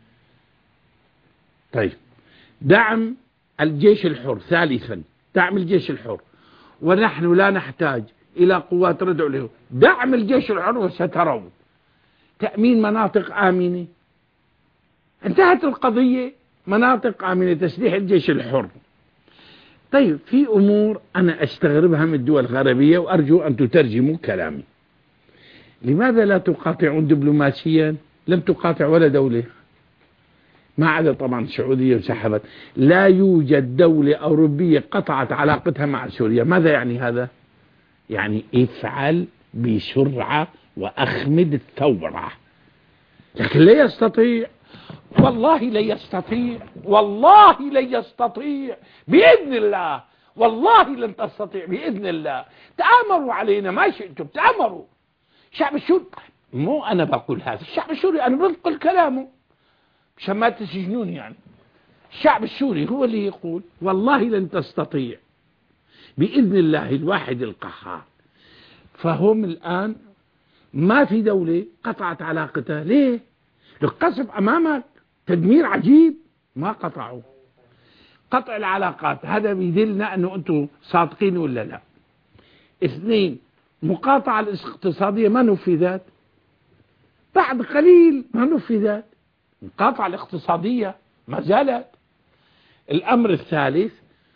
طيب دعم الجيش الحر. ثالثا دعم الجيش الحر، ونحن لا نحتاج إلى قوات ردع له. دعم الجيش الحر وسترون تأمين مناطق آمنة. انتهت القضية، مناطق آمنة، تسليح الجيش الحر. طيب في أمور أنا أستغربها من الدول الغربية وأرجو أن تترجموا كلامي. لماذا لا تقاطعون دبلوماسيا؟ لم تقاطع ولا دولة ما عدا طبعا السعودية وسحبت. لا يوجد دولة أوروبية قطعت علاقتها مع سوريا. ماذا يعني هذا؟ يعني افعل بسرعة وأخمد الثورة. لكن لا يستطيع، والله لا يستطيع، والله لا يستطيع بإذن الله، والله لن تستطيع بإذن الله. تآمروا علينا ما شئتم، تآمروا. الشعب السوري مو أنا بقول هذا، الشعب السوري أنا بنقل كلامه مشان ما تسجنون. يعني الشعب السوري هو اللي يقول والله لن تستطيع بإذن الله الواحد القهار. فهم الآن ما في دولة قطعت علاقتها. ليه؟ القصف أمامك، تدمير عجيب، ما قطعوا. قطع العلاقات هذا بيدلنا أنه أنتم صادقين ولا لا. اثنين، مقاطعة الاقتصادية ما نفذت، بعد قليل ما نفذت. المقاطعة الاقتصادية ما زالت. الأمر الثالث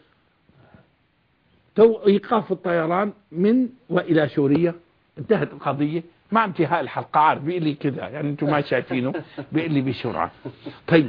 إيقاف الطيران من وإلى سوريا. انتهت القضية مع انتهاء الحلقة. عارف بيقول لي كذا، يعني انتم ما شايفينه، بيقول لي بسرعة. طيب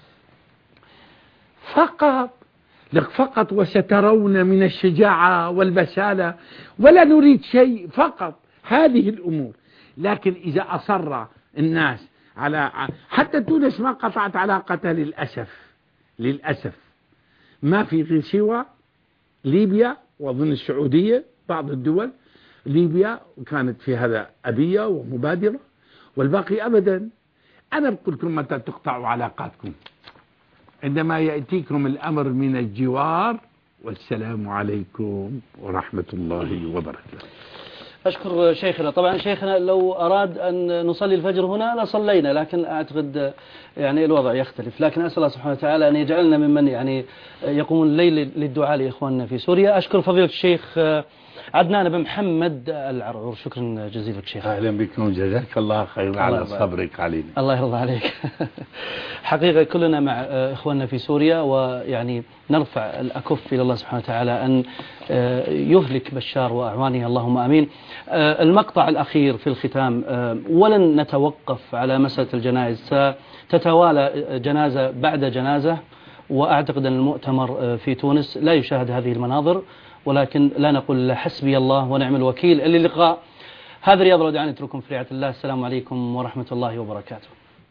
فقط لك فقط وسترون من الشجاعة والبسالة ولا نريد شيء، فقط هذه الأمور. لكن إذا أصر الناس على حتى تونس ما قطعت علاقتها للأسف، للأسف ما في غير سوى ليبيا وأظن السعودية بعض الدول. ليبيا كانت في هذا أبية ومبادرة، والباقي أبدا أنا بقول لكم متى تقطع علاقاتكم؟ عندما يأتيكم الأمر من الجوار. والسلام عليكم ورحمة الله وبركاته. أشكر شيخنا. طبعا شيخنا لو أراد أن نصلي الفجر هنا لصلينا، لكن أعتقد يعني الوضع يختلف. لكن أسأل الله سبحانه وتعالى أن يجعلنا ممن يعني يقومون الليل للدعاء لإخواننا في سوريا. أشكر فضيلة الشيخ عدنان بن محمد العرعور. شكرا جزيلا لك شيخ. أهلا بكم، جزاك الله خير على صبرك علينا. الله يرضى عليك. حقيقة كلنا مع إخواننا في سوريا، ويعني نرفع الأكف إلى الله سبحانه وتعالى أن يهلك بشار وأعوانه، اللهم آمين. المقطع الأخير في الختام، ولن نتوقف على مسألة الجنائز، ستتوالى جنازة بعد جنازة، وأعتقد أن المؤتمر في تونس لا يشاهد هذه المناظر، ولكن لا نقول حسبي الله ونعم الوكيل. إلى اللقاء. هذا رياض الوداع، نترككم في رعاية الله. السلام عليكم ورحمة الله وبركاته.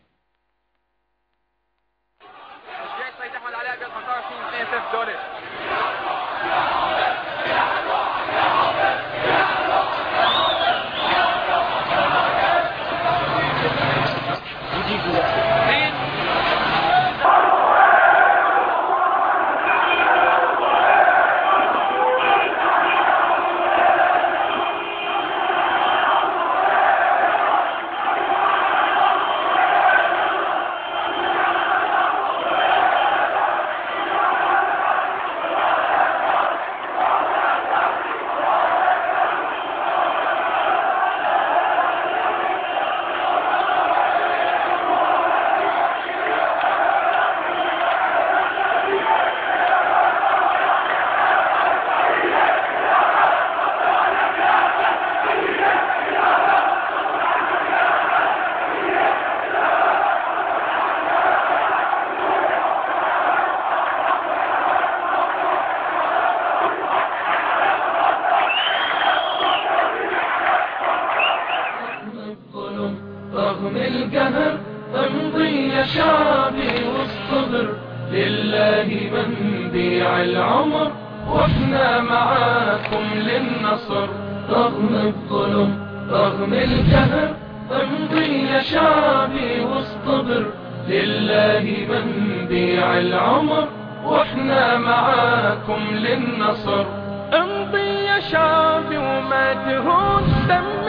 رغم القهر امضي يا شعبي واصطبر، لله منبيع العمر واحنا معاكم للنصر. رغم الظلم رغم القهر امضي يا شعبي واصطبر، لله منبيع العمر واحنا معاكم للنصر. امضي يا شعبي وما تهون دم